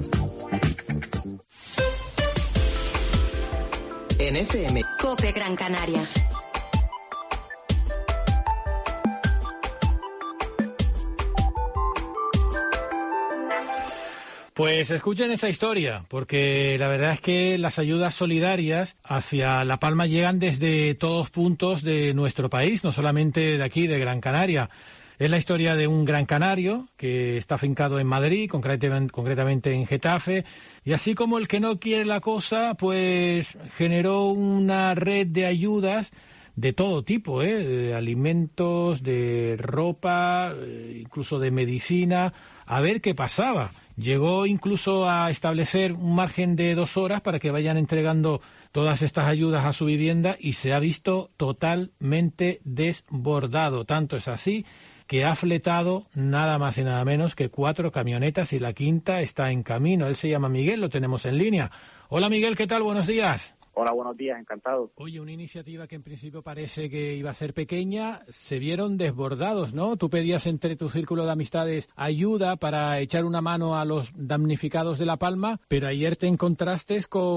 En F M COPE Gran Canaria. Pues escuchen esta historia, porque la verdad es que las ayudas solidarias hacia La Palma llegan desde todos puntos de nuestro país, no solamente de aquí, de Gran Canaria. Es la historia de un gran canario que está afincado en Madrid, concretamente en Getafe, y así como el que no quiere la cosa, pues generó una red de ayudas de todo tipo, ¿eh? De alimentos, de ropa, incluso de medicina, a ver qué pasaba. Llegó incluso a establecer un margen de dos horas para que vayan entregando todas estas ayudas a su vivienda y se ha visto totalmente desbordado. Tanto es así que ha fletado nada más y nada menos que cuatro camionetas y la quinta está en camino. Él se llama Miguel, lo tenemos en línea. Hola Miguel, ¿qué tal? Buenos días. Hola, buenos días, encantado. Oye, una iniciativa que en principio parece que iba a ser pequeña, se vieron desbordados, ¿no? Tú pedías entre tu círculo de amistades ayuda para echar una mano a los damnificados de La Palma, pero ayer te encontraste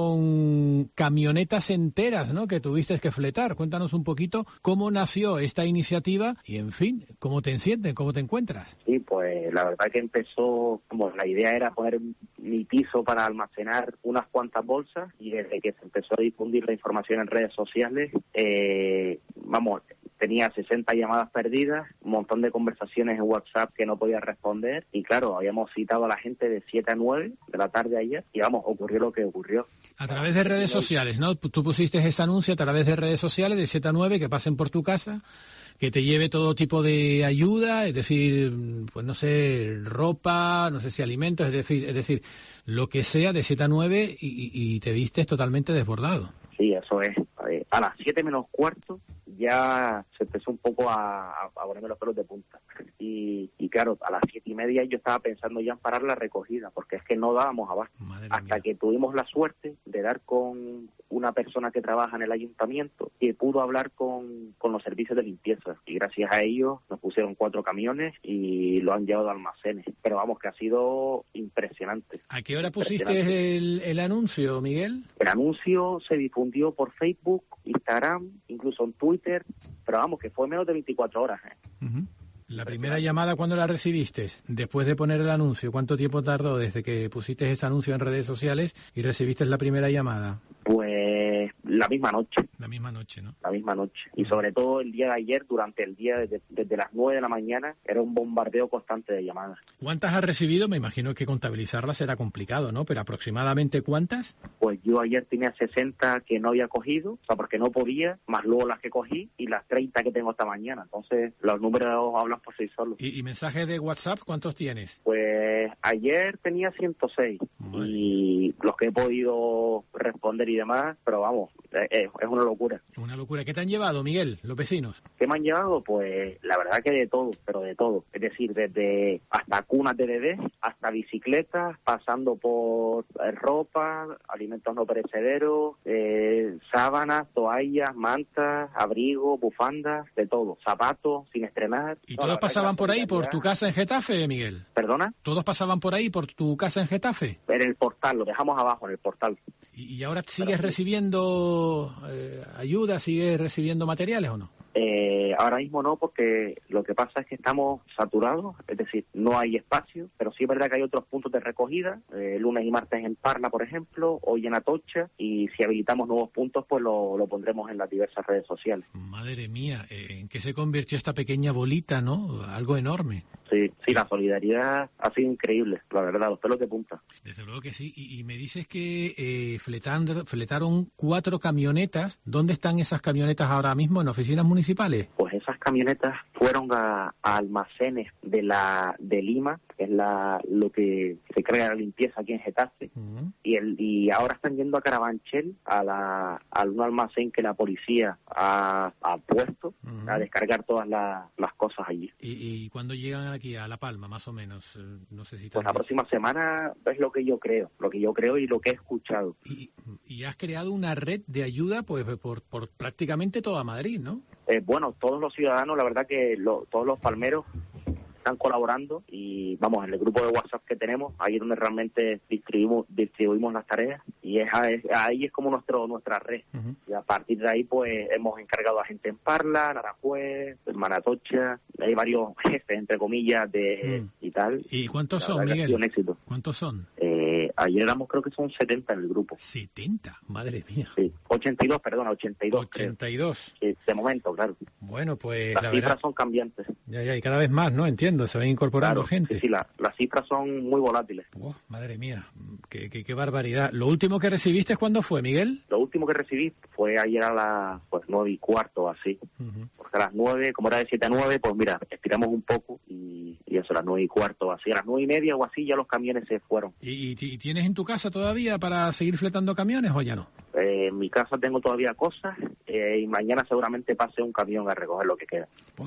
con camionetas enteras, ¿no? Que tuviste que fletar. Cuéntanos un poquito cómo nació esta iniciativa y, en fin, cómo te sientes, cómo te encuentras. Sí, pues la verdad que empezó, como la idea era poner mi piso para almacenar unas cuantas bolsas y desde que se empezó a difundir la información en redes sociales, eh, vamos, tenía sesenta llamadas perdidas, un montón de conversaciones en WhatsApp que no podía responder y claro, habíamos citado a la gente de siete a nueve de la tarde ayer y vamos, ocurrió lo que ocurrió. A través de redes sociales, ¿no? Tú pusiste ese anuncio a través de redes sociales de siete a nueve que pasen por tu casa, que te lleve todo tipo de ayuda, es decir, pues no sé, ropa, no sé si alimentos, es decir, es decir, lo que sea de siete a nueve y, y te viste totalmente desbordado. Sí, eso es. A las siete menos cuarto ya se empezó un poco a, a ponerme los pelos de punta. Y, y claro, a las siete y media yo estaba pensando ya en parar la recogida, porque es que no dábamos abasto. Madre Hasta mía. que tuvimos la suerte de dar con una persona que trabaja en el ayuntamiento que pudo hablar con, con los servicios de limpieza. Y gracias a ellos nos pusieron cuatro camiones y lo han llevado a almacenes. Pero vamos, que ha sido impresionante. ¿A qué hora pusiste el, el anuncio, Miguel? El anuncio se difundió por Facebook, Instagram, incluso en Twitter, pero vamos, que fue menos de veinticuatro horas. ¿eh? Uh-huh. La primera llamada, ¿cuándo la recibiste? Después de poner el anuncio, ¿cuánto tiempo tardó desde que pusiste ese anuncio en redes sociales y recibiste la primera llamada? Pues la misma noche. La misma noche, ¿no? La misma noche. Y sobre todo el día de ayer, durante el día, desde, desde las nueve de la mañana, era un bombardeo constante de llamadas. ¿Cuántas has recibido? Me imagino que contabilizarlas será complicado, ¿no? Pero aproximadamente ¿cuántas? Pues yo ayer tenía sesenta que no había cogido, o sea, porque no podía, más luego las que cogí y las treinta que tengo esta mañana. Entonces, los números hablan por sí solos. ¿Y, y mensajes de WhatsApp cuántos tienes? Pues ayer tenía ciento seis Madre. Y los que he podido responder y demás, pero vamos, es, es una locura. Una locura. ¿Qué te han llevado, Miguel, los vecinos? ¿Qué me han llevado? Pues la verdad que de todo, pero de todo. Es decir, desde hasta cunas de bebés, hasta bicicletas, pasando por eh, ropa, alimentos no perecederos, eh, sábanas, toallas, mantas, abrigos, bufandas, de todo. Zapatos sin estrenar. ¿Y no, todos pasaban por ahí, por tu casa en Getafe, Miguel? ¿Perdona? ¿Todos pasaban por ahí, por tu casa en Getafe? En el portal, lo dejamos abajo, en el portal. ¿Y, y ahora sigues Pero, recibiendo eh, ayuda, sigues recibiendo materiales o no? Eh, ahora mismo no, porque lo que pasa es que estamos saturados, es decir, no hay espacio, pero sí es verdad que hay otros puntos de recogida, eh, lunes y martes en Parla, por ejemplo, hoy en Atocha, y si habilitamos nuevos puntos, pues lo, lo pondremos en las diversas redes sociales. Madre mía, ¿en qué se convirtió esta pequeña bolita, no? Algo enorme. Sí, sí, la solidaridad ha sido increíble, la verdad, los pelos de punta. Desde luego que sí, y, y me dices que eh, fletando, fletaron cuatro camionetas. ¿Dónde están esas camionetas ahora mismo? ¿En oficinas municipales? Pues esas camionetas fueron a, a almacenes de la de Lima, que es la lo que se crea la limpieza aquí en Getafe, uh-huh. y el y ahora están yendo a Carabanchel, a la a un almacén que la policía ha, ha puesto, uh-huh. a descargar todas la, las cosas allí. ¿Y, y cuándo llegan aquí a La Palma, más o menos? No sé si pues la próxima semana es lo que yo creo, lo que yo creo y lo que he escuchado. Y, y has creado una red de ayuda pues por, por prácticamente toda Madrid, ¿no? Eh, bueno, todos los ciudadanos, la verdad que lo, todos los palmeros están colaborando y vamos, en el grupo de WhatsApp que tenemos, ahí es donde realmente distribuimos distribuimos las tareas y es, es ahí es como nuestro nuestra red. Uh-huh. Y a partir de ahí pues hemos encargado a gente en Parla, en Aranjuez, en Manatocha, hay varios jefes entre comillas de uh-huh. y tal. ¿Y cuántos la son, Miguel? Un éxito. ¿Cuántos son? Eh, ayer éramos creo que son setenta en el grupo. ¿setenta? Madre mía. Sí, ochenta y dos, perdona, ochenta y dos. ochenta y dos. Sí, de momento, claro. Bueno, pues las la cifras verdad... son cambiantes. Ya, ya, y cada vez más, ¿no? Entiendo, se van incorporando claro, gente. Sí, sí, la, las cifras son muy volátiles. Oh, madre mía, qué, qué, qué barbaridad. ¿Lo último que recibiste cuándo fue, Miguel? Lo último que recibí fue ayer a las pues, nueve y cuarto, así. Uh-huh. Porque a las nueve, como era de siete a nueve, pues mira, estiramos un poco y, y eso, a las nueve y cuarto, así. A las nueve y media o así ya los camiones se fueron. ¿Y, y, y tienes en tu casa todavía para seguir fletando camiones o ya no? Eh, en mi casa tengo todavía cosas eh, y mañana seguramente pase un camión a recoger lo que queda.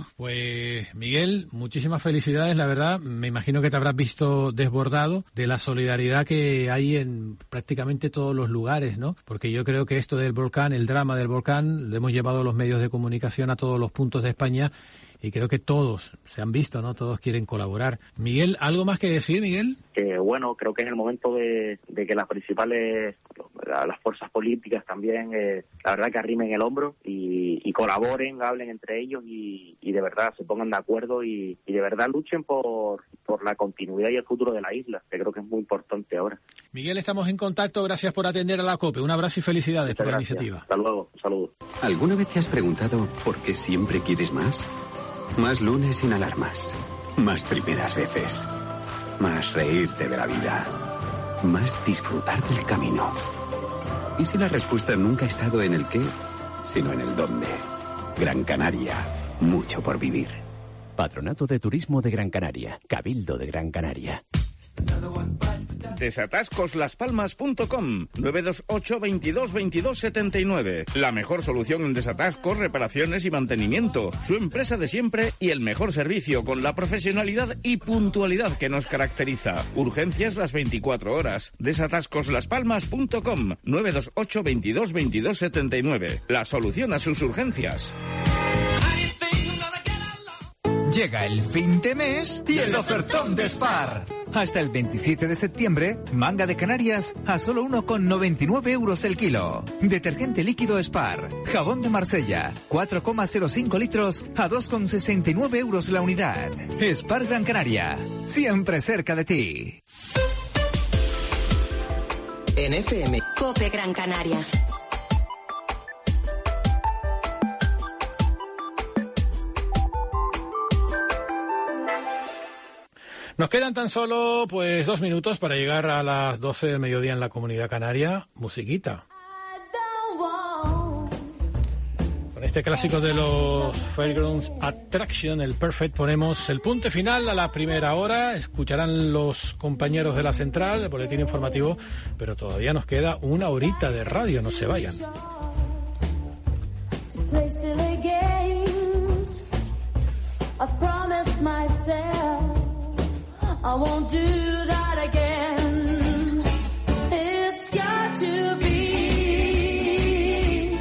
Pues Miguel, muchísimas felicidades, la verdad. Me imagino que te habrás visto desbordado de la solidaridad que hay en prácticamente todos los lugares, ¿no? Porque yo creo que esto del volcán, el drama del volcán, lo hemos llevado a los medios de comunicación a todos los puntos de España y creo que todos se han visto, ¿no? Todos quieren colaborar. Miguel, ¿algo más que decir, Miguel? Eh, bueno, creo que es el momento de, de que las principales, las fuerzas políticas también, eh, la verdad que arrimen el hombro y, y colaboren, hablen entre ellos y, y de verdad se pongan de acuerdo y, y de verdad luchen por, por la continuidad y el futuro de la isla, que creo que es muy importante ahora. Miguel, estamos en contacto, gracias por atender a la COPE. Un abrazo y felicidades Muchas por gracias. la iniciativa. Hasta luego, un saludo. ¿Alguna vez te has preguntado por qué siempre quieres más? Más lunes sin alarmas, más primeras veces, más reírte de la vida, más disfrutar del camino. ¿Y si la respuesta nunca ha estado en el qué, sino en el dónde? Gran Canaria, mucho por vivir. Patronato de Turismo de Gran Canaria, Cabildo de Gran Canaria. desatascos las palmas punto com, nueve dos ocho veintidós veintidós setenta y nueve. La mejor solución en desatascos, reparaciones y mantenimiento. Su empresa de siempre y el mejor servicio con la profesionalidad y puntualidad que nos caracteriza. Urgencias las veinticuatro horas. desatascos las palmas punto com, nueve dos ocho veintidós veintidós setenta y nueve. La solución a sus urgencias. Llega el fin de mes y el ofertón de Spar. Hasta el veintisiete de septiembre, manga de Canarias a solo uno con noventa y nueve euros el kilo. Detergente líquido Spar. Jabón de Marsella, cuatro coma cero cinco litros a dos con sesenta y nueve euros la unidad. Spar Gran Canaria, siempre cerca de ti. En F M, COPE Gran Canaria. Nos quedan tan solo pues dos minutos para llegar a las doce del mediodía en la Comunidad Canaria. Musiquita. Con este clásico de los Fairgrounds Attraction, el Perfect, ponemos el punto final a la primera hora. Escucharán los compañeros de la central, el boletín informativo, pero todavía nos queda una horita de radio, no se vayan. I won't do that again. It's got to be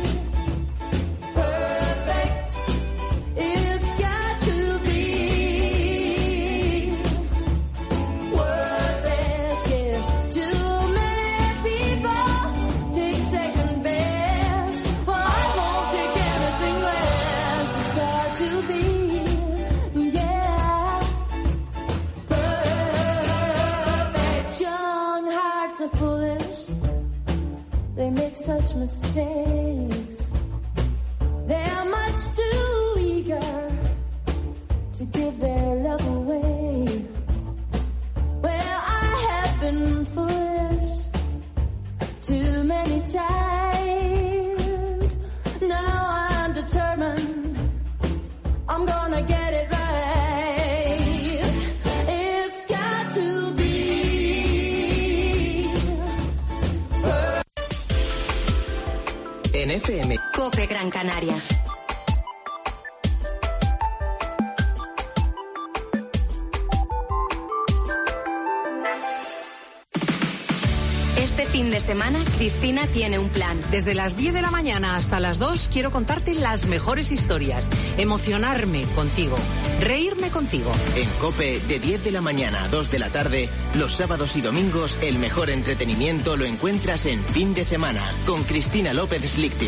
perfect. It's got to be worth it. Yeah. Too many people take second best. Well, I won't take anything less. It's got to be. Foolish, they make such mistakes. They're much too eager to give their love away. Well, I have been foolish too many times. Now I'm determined, I'm gonna get it right. It's got to be. En F M, COPE Gran Canaria. Este fin de semana, Cristina tiene un plan. Desde las diez de la mañana hasta las dos quiero contarte las mejores historias, emocionarme contigo, reírme contigo. En COPE, de diez de la mañana a dos de la tarde, los sábados y domingos, el mejor entretenimiento lo encuentras en Fin de Semana, con Cristina López Slichting.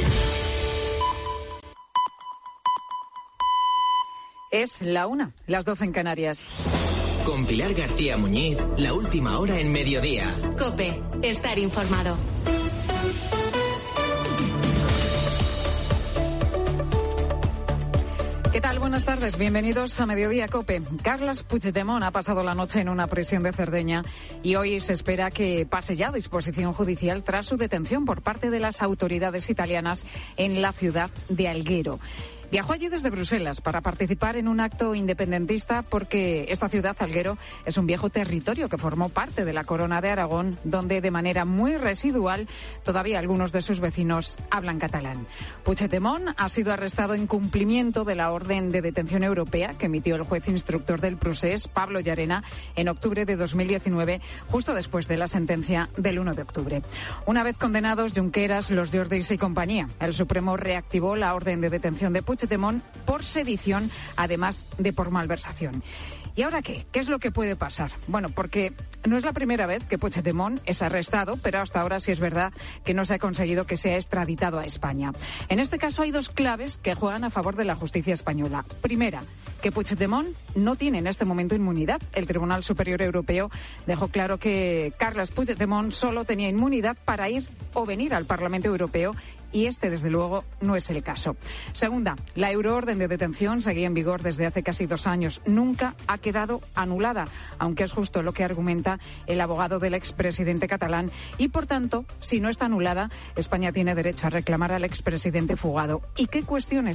Es la una, las doce en Canarias. Con Pilar García Muñiz, la última hora en mediodía. COPE, estar informado. ¿Qué tal? Buenas tardes. Bienvenidos a Mediodía COPE. Carles Puigdemont ha pasado la noche en una prisión de Cerdeña y hoy se espera que pase ya a disposición judicial tras su detención por parte de las autoridades italianas en la ciudad de Alguero. Viajó allí desde Bruselas para participar en un acto independentista porque esta ciudad, Alguero, es un viejo territorio que formó parte de la Corona de Aragón, donde de manera muy residual todavía algunos de sus vecinos hablan catalán. Puigdemont ha sido arrestado en cumplimiento de la orden de detención europea que emitió el juez instructor del procés, Pablo Llarena, en octubre de dos mil diecinueve, justo después de la sentencia del uno de octubre. Una vez condenados Junqueras, los Jordis y compañía, el Supremo reactivó la orden de detención de Puigdemont por sedición, además de por malversación. ¿Y ahora qué? ¿Qué es lo que puede pasar? Bueno, porque no es la primera vez que Puigdemont es arrestado, pero hasta ahora sí es verdad que no se ha conseguido que sea extraditado a España. En este caso hay dos claves que juegan a favor de la justicia española. Primera, que Puigdemont no tiene en este momento inmunidad. El Tribunal Superior Europeo dejó claro que Carles Puigdemont solo tenía inmunidad para ir o venir al Parlamento Europeo y este, desde luego, no es el caso. Segunda, la euroorden de detención seguía en vigor desde hace casi dos años. Nunca ha quedado anulada, aunque es justo lo que argumenta el abogado del expresidente catalán. Y, por tanto, si no está anulada, España tiene derecho a reclamar al expresidente fugado. ¿Y qué cuestiones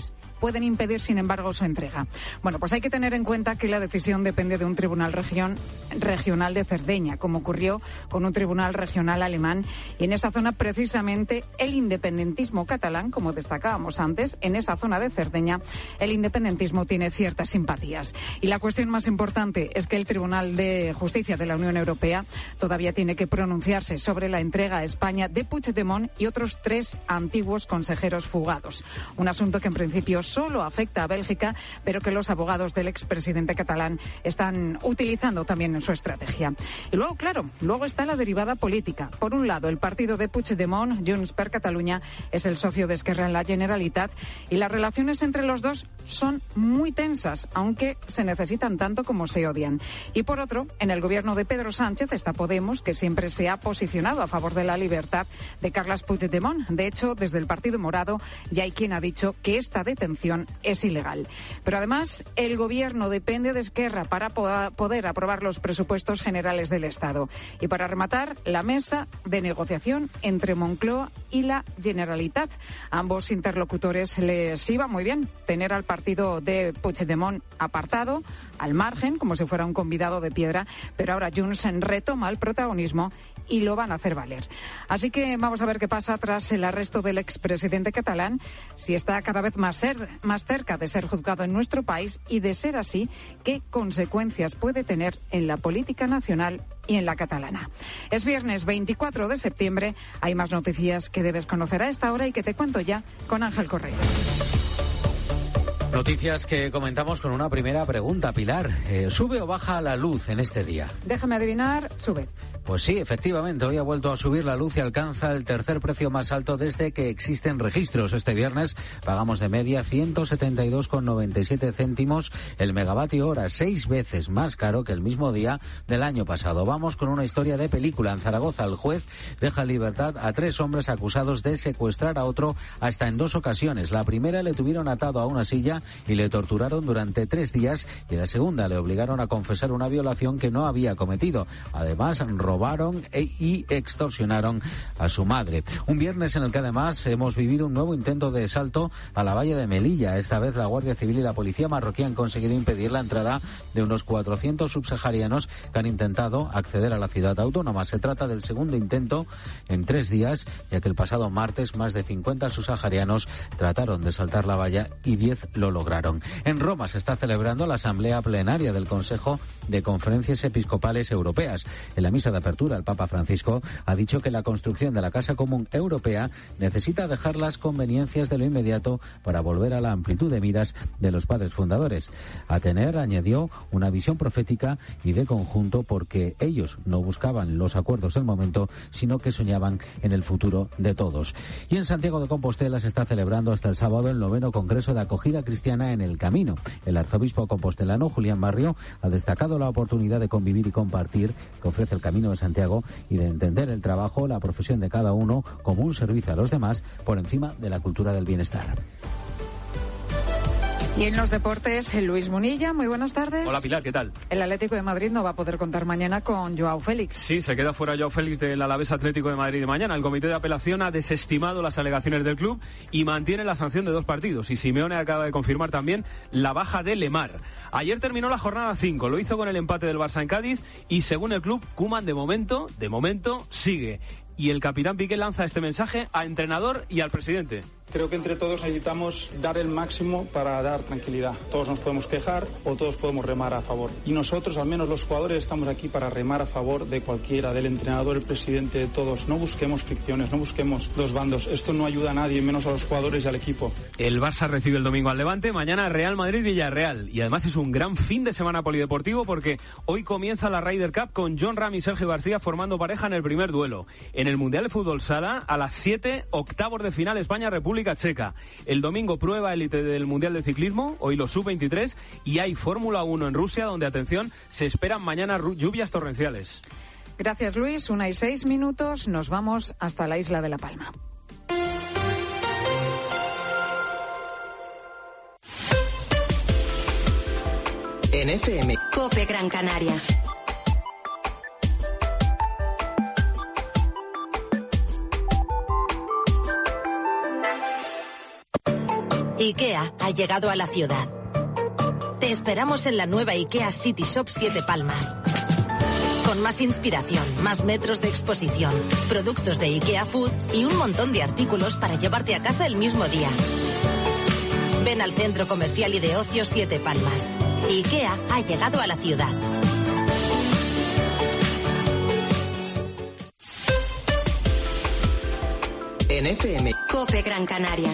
pueden impedir, sin embargo, su entrega. Bueno, pues hay que tener en cuenta que la decisión depende de un tribunal región, regional de Cerdeña, como ocurrió con un tribunal regional alemán. Y en esa zona, precisamente, el independentismo catalán, como destacábamos antes, en esa zona de Cerdeña, el independentismo tiene ciertas simpatías. Y la cuestión más importante es que el Tribunal de Justicia de la Unión Europea todavía tiene que pronunciarse sobre la entrega a España de Puigdemont y otros tres antiguos consejeros fugados. Un asunto que en principio solo afecta a Bélgica, pero que los abogados del expresidente catalán están utilizando también en su estrategia. Y luego, claro, luego está la derivada política. Por un lado, el partido de Puigdemont, Junts per Catalunya, es el socio de Esquerra en la Generalitat y las relaciones entre los dos son muy tensas, aunque se necesitan tanto como se odian. Y por otro, en el gobierno de Pedro Sánchez está Podemos, que siempre se ha posicionado a favor de la libertad de Carles Puigdemont. De hecho, desde el Partido Morado ya hay quien ha dicho que esta detención es ilegal. Pero además, el gobierno depende de Esquerra para poder aprobar los presupuestos generales del Estado. Y para rematar, la mesa de negociación entre Moncloa y la Generalitat. A ambos interlocutores les iba muy bien tener al partido de Puigdemont apartado, al margen, como si fuera un convidado de piedra, pero ahora Junts retoma el protagonismo y lo van a hacer valer. Así que vamos a ver qué pasa tras el arresto del expresidente catalán, si está cada vez más, ser, más cerca de ser juzgado en nuestro país y, de ser así, qué consecuencias puede tener en la política nacional y en la catalana. Es viernes veinticuatro de septiembre, hay más noticias que debes conocer a esta hora y que te cuento ya con Ángel Correa. Noticias que comentamos con una primera pregunta, Pilar. Eh, ¿Sube o baja la luz en este día? Déjame adivinar, sube. Pues sí, efectivamente, hoy ha vuelto a subir la luz y alcanza el tercer precio más alto desde que existen registros. Este viernes pagamos de media ciento setenta y dos con noventa y siete céntimos el megavatio hora, seis veces más caro que el mismo día del año pasado. Vamos con una historia de película. En Zaragoza, el juez deja en libertad a tres hombres acusados de secuestrar a otro hasta en dos ocasiones. La primera le tuvieron atado a una silla y le torturaron durante tres días y la segunda le obligaron a confesar una violación que no había cometido. Además, robaron e, y extorsionaron a su madre. Un viernes en el que además hemos vivido un nuevo intento de asalto a la valla de Melilla. Esta vez la Guardia Civil y la policía marroquí han conseguido impedir la entrada de unos cuatrocientos subsaharianos que han intentado acceder a la ciudad autónoma. Se trata del segundo intento en tres días, ya que el pasado martes más de cincuenta subsaharianos trataron de saltar la valla y diez lo lograron. En Roma se está celebrando la asamblea plenaria del Consejo de Conferencias Episcopales Europeas. En la misa de apertura, el Papa Francisco ha dicho que la construcción de la Casa Común Europea necesita dejar las conveniencias de lo inmediato para volver a la amplitud de miras de los padres fundadores. A tener, añadió, una visión profética y de conjunto, porque ellos no buscaban los acuerdos del momento, sino que soñaban en el futuro de todos. Y en Santiago de Compostela se está celebrando hasta el sábado el noveno Congreso de Acogida Cristiana en el Camino. El arzobispo compostelano Julián Barrio ha destacado la oportunidad de convivir y compartir que ofrece el Camino de Santiago y de entender el trabajo, la profesión de cada uno como un servicio a los demás por encima de la cultura del bienestar. Y en los deportes, Luis Munilla, muy buenas tardes. Hola Pilar, ¿qué tal? El Atlético de Madrid no va a poder contar mañana con Joao Félix. Sí, se queda fuera Joao Félix del Alavés Atlético de Madrid de mañana. El comité de apelación ha desestimado las alegaciones del club y mantiene la sanción de dos partidos. Y Simeone acaba de confirmar también la baja de Lemar. Ayer terminó la jornada cinco, lo hizo con el empate del Barça en Cádiz y según el club, Koeman de momento, de momento, sigue. Y el capitán Piqué lanza este mensaje al entrenador y al presidente. Creo que entre todos necesitamos dar el máximo para dar tranquilidad. Todos nos podemos quejar o todos podemos remar a favor. Y nosotros, al menos los jugadores, estamos aquí para remar a favor de cualquiera, del entrenador, el presidente, de todos. No busquemos fricciones, no busquemos dos bandos. Esto no ayuda a nadie, menos a los jugadores y al equipo. El Barça recibe el domingo al Levante, mañana Real Madrid-Villarreal. Y además es un gran fin de semana polideportivo porque hoy comienza la Ryder Cup con Jon Rahm y Sergio García formando pareja en el primer duelo. En el Mundial de Fútbol Sala, a las siete, octavos de final España-República Checa. El domingo prueba élite del Mundial de Ciclismo, hoy los sub veintitrés, y hay Fórmula uno en Rusia, donde, atención, se esperan mañana lluvias torrenciales. Gracias, Luis. Una y seis minutos, nos vamos hasta la isla de La Palma. En F M COPE Gran Canaria. IKEA ha llegado a la ciudad. Te esperamos en la nueva IKEA City Shop Siete Palmas. Con más inspiración, más metros de exposición, productos de IKEA Food y un montón de artículos para llevarte a casa el mismo día. Ven al centro comercial y de ocio Siete Palmas. IKEA ha llegado a la ciudad. En F M. COPE Gran Canaria.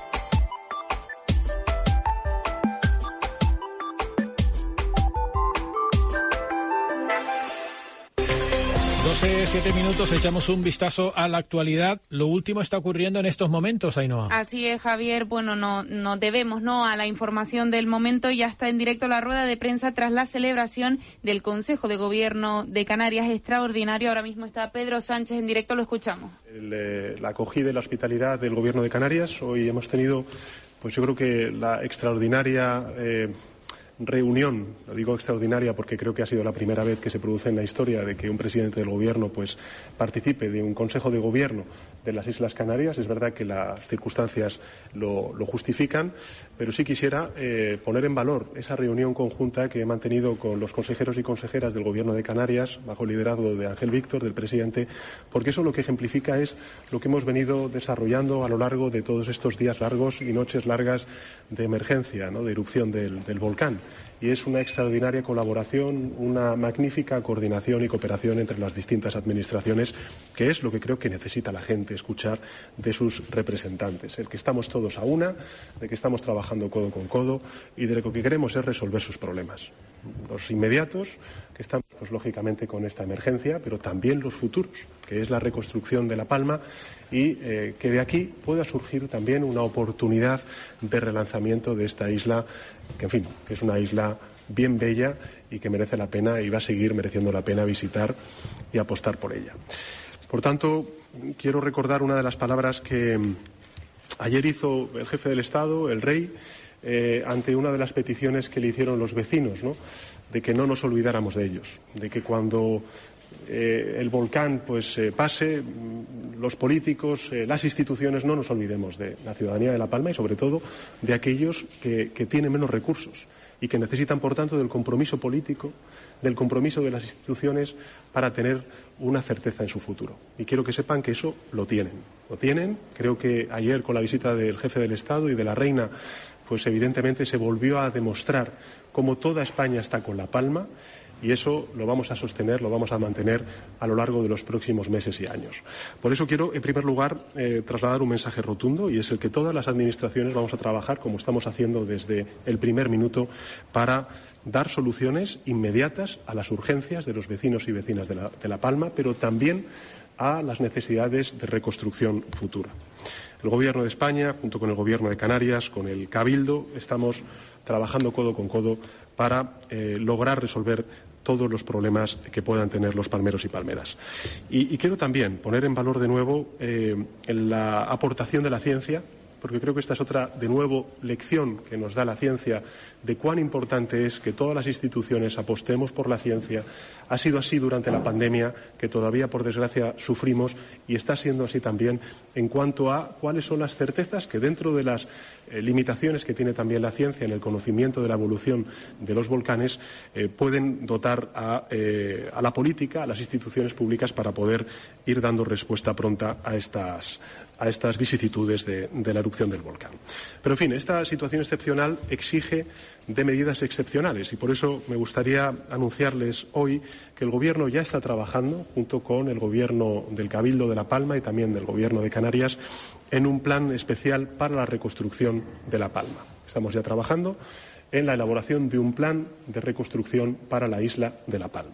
doce, siete minutos, echamos un vistazo a la actualidad. Lo último está ocurriendo en estos momentos, Ainhoa. Así es, Javier. Bueno, no, no debemos no a la información del momento. Ya está en directo la rueda de prensa tras la celebración del Consejo de Gobierno de Canarias extraordinario. Ahora mismo está Pedro Sánchez en directo, lo escuchamos. El, eh, la acogida y la hospitalidad del Gobierno de Canarias. Hoy hemos tenido, pues yo creo que la extraordinaria eh, reunión, lo digo extraordinaria porque creo que ha sido la primera vez que se produce en la historia de que un presidente del Gobierno pues participe de un Consejo de Gobierno de las Islas Canarias. Es verdad que las circunstancias lo, lo justifican, pero sí quisiera eh, poner en valor esa reunión conjunta que he mantenido con los consejeros y consejeras del Gobierno de Canarias, bajo el liderazgo de Ángel Víctor, del presidente, porque eso lo que ejemplifica es lo que hemos venido desarrollando a lo largo de todos estos días largos y noches largas de emergencia, ¿no?, de erupción del, del volcán. Y es una extraordinaria colaboración, una magnífica coordinación y cooperación entre las distintas administraciones, que es lo que creo que necesita la gente escuchar de sus representantes. El que estamos todos a una, de que estamos trabajando codo con codo y de lo que queremos es resolver sus problemas. Los inmediatos, que están pues, lógicamente con esta emergencia, pero también los futuros, que es la reconstrucción de La Palma y eh, que de aquí pueda surgir también una oportunidad de relanzamiento de esta isla, que en fin, que es una isla bien bella y que merece la pena y va a seguir mereciendo la pena visitar y apostar por ella. Por tanto, quiero recordar una de las palabras que ayer hizo el jefe del Estado, el rey, eh, ante una de las peticiones que le hicieron los vecinos, ¿no?, de que no nos olvidáramos de ellos, de que cuando eh, el volcán pues eh, pase, los políticos, eh, las instituciones, no nos olvidemos de la ciudadanía de La Palma y sobre todo de aquellos que, que tienen menos recursos y que necesitan, por tanto, del compromiso político, del compromiso de las instituciones para tener una certeza en su futuro. Y quiero que sepan que eso lo tienen. Lo tienen. Creo que ayer, con la visita del jefe del Estado y de la reina, pues evidentemente se volvió a demostrar cómo toda España está con La Palma. Y eso lo vamos a sostener, lo vamos a mantener a lo largo de los próximos meses y años. Por eso quiero, en primer lugar, eh, trasladar un mensaje rotundo, y es el que todas las administraciones vamos a trabajar, como estamos haciendo desde el primer minuto, para dar soluciones inmediatas a las urgencias de los vecinos y vecinas de La, de La Palma, pero también a las necesidades de reconstrucción futura. El Gobierno de España, junto con el Gobierno de Canarias, con el Cabildo, estamos trabajando codo con codo para eh, lograr resolver todos los problemas que puedan tener los palmeros y palmeras. Y, y quiero también poner en valor de nuevo eh, la aportación de la ciencia, porque creo que esta es otra, de nuevo, lección que nos da la ciencia de cuán importante es que todas las instituciones apostemos por la ciencia. Ha sido así durante la pandemia, que todavía, por desgracia, sufrimos, y está siendo así también en cuanto a cuáles son las certezas que, dentro de las eh, limitaciones que tiene también la ciencia en el conocimiento de la evolución de los volcanes, eh, pueden dotar a, eh, a la política, a las instituciones públicas, para poder ir dando respuesta pronta a estas a estas vicisitudes de, de la erupción del volcán. Pero, en fin, esta situación excepcional exige de medidas excepcionales y por eso me gustaría anunciarles hoy que el Gobierno ya está trabajando, junto con el Gobierno del Cabildo de La Palma y también del Gobierno de Canarias, en un plan especial para la reconstrucción de La Palma. Estamos ya trabajando en la elaboración de un plan de reconstrucción para la isla de La Palma.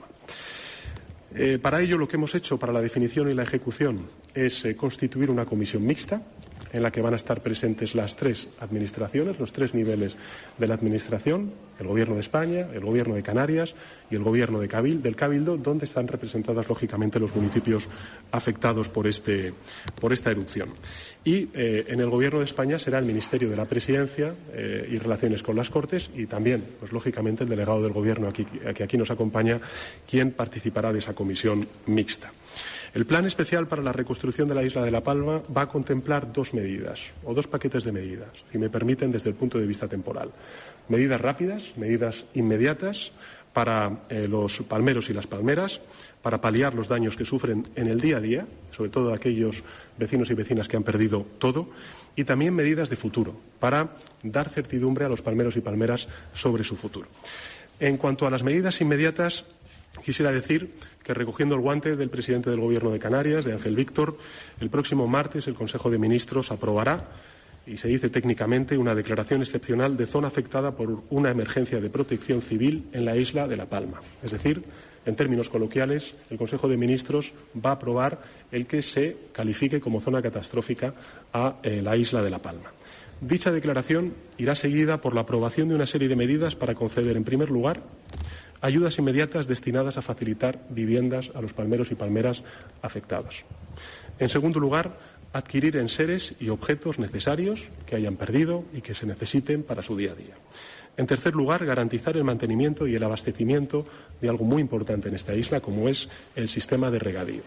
Eh, para ello, lo que hemos hecho para la definición y la ejecución es eh, constituir una comisión mixta en la que van a estar presentes las tres administraciones, los tres niveles de la Administración, el Gobierno de España, el Gobierno de Canarias y el Gobierno de Cabil, del Cabildo, donde están representadas, lógicamente, los municipios afectados por, este, por esta erupción. Y eh, en el Gobierno de España será el Ministerio de la Presidencia eh, y Relaciones con las Cortes y también, pues lógicamente, el delegado del Gobierno aquí, que aquí nos acompaña, quien participará de esa comisión mixta. El Plan Especial para la Reconstrucción de la Isla de La Palma va a contemplar dos medidas, o dos paquetes de medidas, si me permiten desde el punto de vista temporal. Medidas rápidas, medidas inmediatas para eh, los palmeros y las palmeras, para paliar los daños que sufren en el día a día, sobre todo aquellos vecinos y vecinas que han perdido todo, y también medidas de futuro, para dar certidumbre a los palmeros y palmeras sobre su futuro. En cuanto a las medidas inmediatas, quisiera decir que, recogiendo el guante del presidente del Gobierno de Canarias, de Ángel Víctor, el próximo martes el Consejo de Ministros aprobará, y se dice técnicamente, una declaración excepcional de zona afectada por una emergencia de protección civil en la isla de La Palma. Es decir, en términos coloquiales, el Consejo de Ministros va a aprobar el que se califique como zona catastrófica a eh, la isla de La Palma. Dicha declaración irá seguida por la aprobación de una serie de medidas para conceder, en primer lugar, ayudas inmediatas destinadas a facilitar viviendas a los palmeros y palmeras afectados. En segundo lugar, adquirir enseres y objetos necesarios que hayan perdido y que se necesiten para su día a día. En tercer lugar, garantizar el mantenimiento y el abastecimiento de algo muy importante en esta isla, como es el sistema de regadío.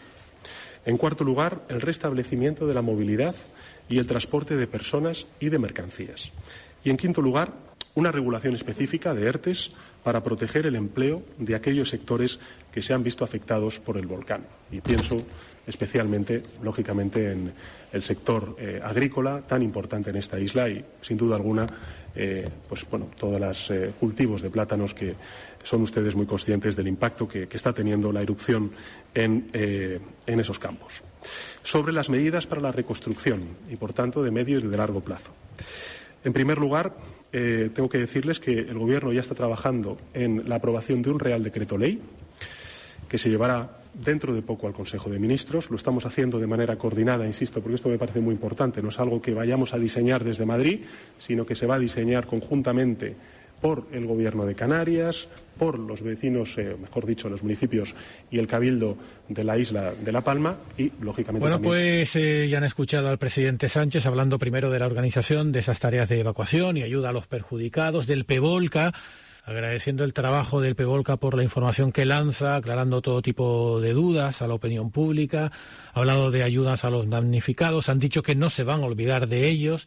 En cuarto lugar, el restablecimiento de la movilidad y el transporte de personas y de mercancías. Y en quinto lugar, una regulación específica de ERTES para proteger el empleo de aquellos sectores que se han visto afectados por el volcán. Y pienso especialmente, lógicamente, en el sector eh, agrícola, tan importante en esta isla, y, sin duda alguna, eh, pues bueno, todos los eh, cultivos de plátanos, que son ustedes muy conscientes del impacto que, que está teniendo la erupción en, eh, en esos campos. Sobre las medidas para la reconstrucción y, por tanto, de medio y de largo plazo. En primer lugar, eh, tengo que decirles que el Gobierno ya está trabajando en la aprobación de un Real Decreto Ley que se llevará dentro de poco al Consejo de Ministros. Lo estamos haciendo de manera coordinada, insisto, porque esto me parece muy importante. No es algo que vayamos a diseñar desde Madrid, sino que se va a diseñar conjuntamente por el Gobierno de Canarias, por los vecinos, eh, mejor dicho, los municipios y el Cabildo de la isla de La Palma y, lógicamente, Bueno, también... pues eh, ya han escuchado al presidente Sánchez hablando primero de la organización de esas tareas de evacuación y ayuda a los perjudicados, del PEVOLCA, agradeciendo el trabajo del PEVOLCA por la información que lanza, aclarando todo tipo de dudas a la opinión pública, ha hablado de ayudas a los damnificados, han dicho que no se van a olvidar de ellos,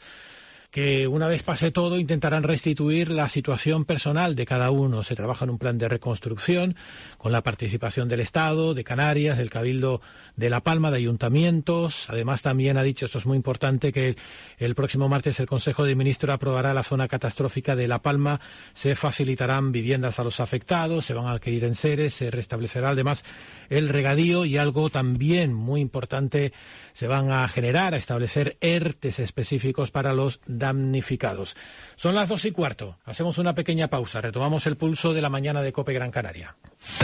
que una vez pase todo intentarán restituir la situación personal de cada uno. Se trabaja en un plan de reconstrucción con la participación del Estado, de Canarias, del Cabildo de La Palma, de ayuntamientos. Además, también ha dicho, esto es muy importante, que el próximo martes el Consejo de Ministros aprobará la zona catastrófica de La Palma. Se facilitarán viviendas a los afectados, se van a adquirir enseres, se restablecerá además el regadío y algo también muy importante, se van a generar, a establecer ERTES específicos para los damnificados. Son las dos y cuarto. Hacemos una pequeña pausa. Retomamos el pulso de la mañana de COPE Gran Canaria.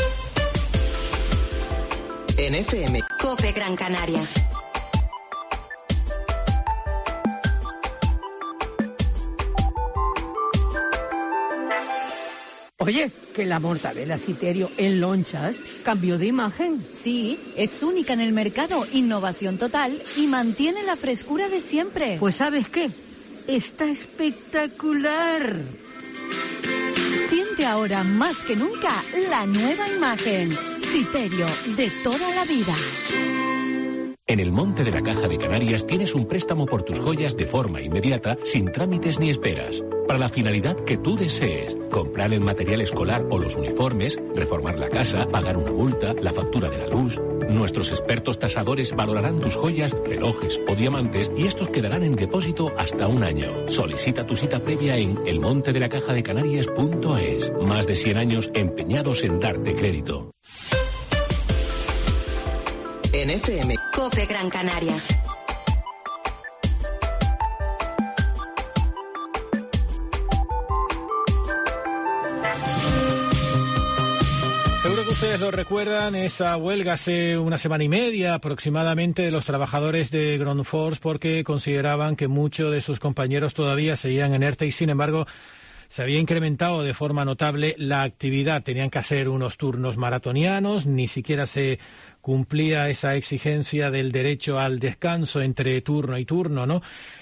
En F M. COPE Gran Canaria. Oye, que la mortadela Citerio en lonchas cambió de imagen. Sí, es única en el mercado, innovación total y mantiene la frescura de siempre. Pues ¿sabes qué? Está espectacular. Siente ahora más que nunca la nueva imagen. Citerio, de toda la vida. En el Monte de la Caja de Canarias tienes un préstamo por tus joyas de forma inmediata, sin trámites ni esperas, para la finalidad que tú desees. Comprar el material escolar o los uniformes, reformar la casa, pagar una multa, la factura de la luz. Nuestros expertos tasadores valorarán tus joyas, relojes o diamantes y estos quedarán en depósito hasta un año. Solicita tu cita previa en el monte de la caja de canarias punto es. Más de cien años empeñados en darte crédito. En F M. COPE Gran Canaria. Seguro que ustedes lo recuerdan, esa huelga hace una semana y media aproximadamente de los trabajadores de Grundfos, porque consideraban que muchos de sus compañeros todavía seguían en ERTE y, sin embargo, se había incrementado de forma notable la actividad. Tenían que hacer unos turnos maratonianos, ni siquiera se cumplía esa exigencia del derecho al descanso entre turno y turno, ¿no?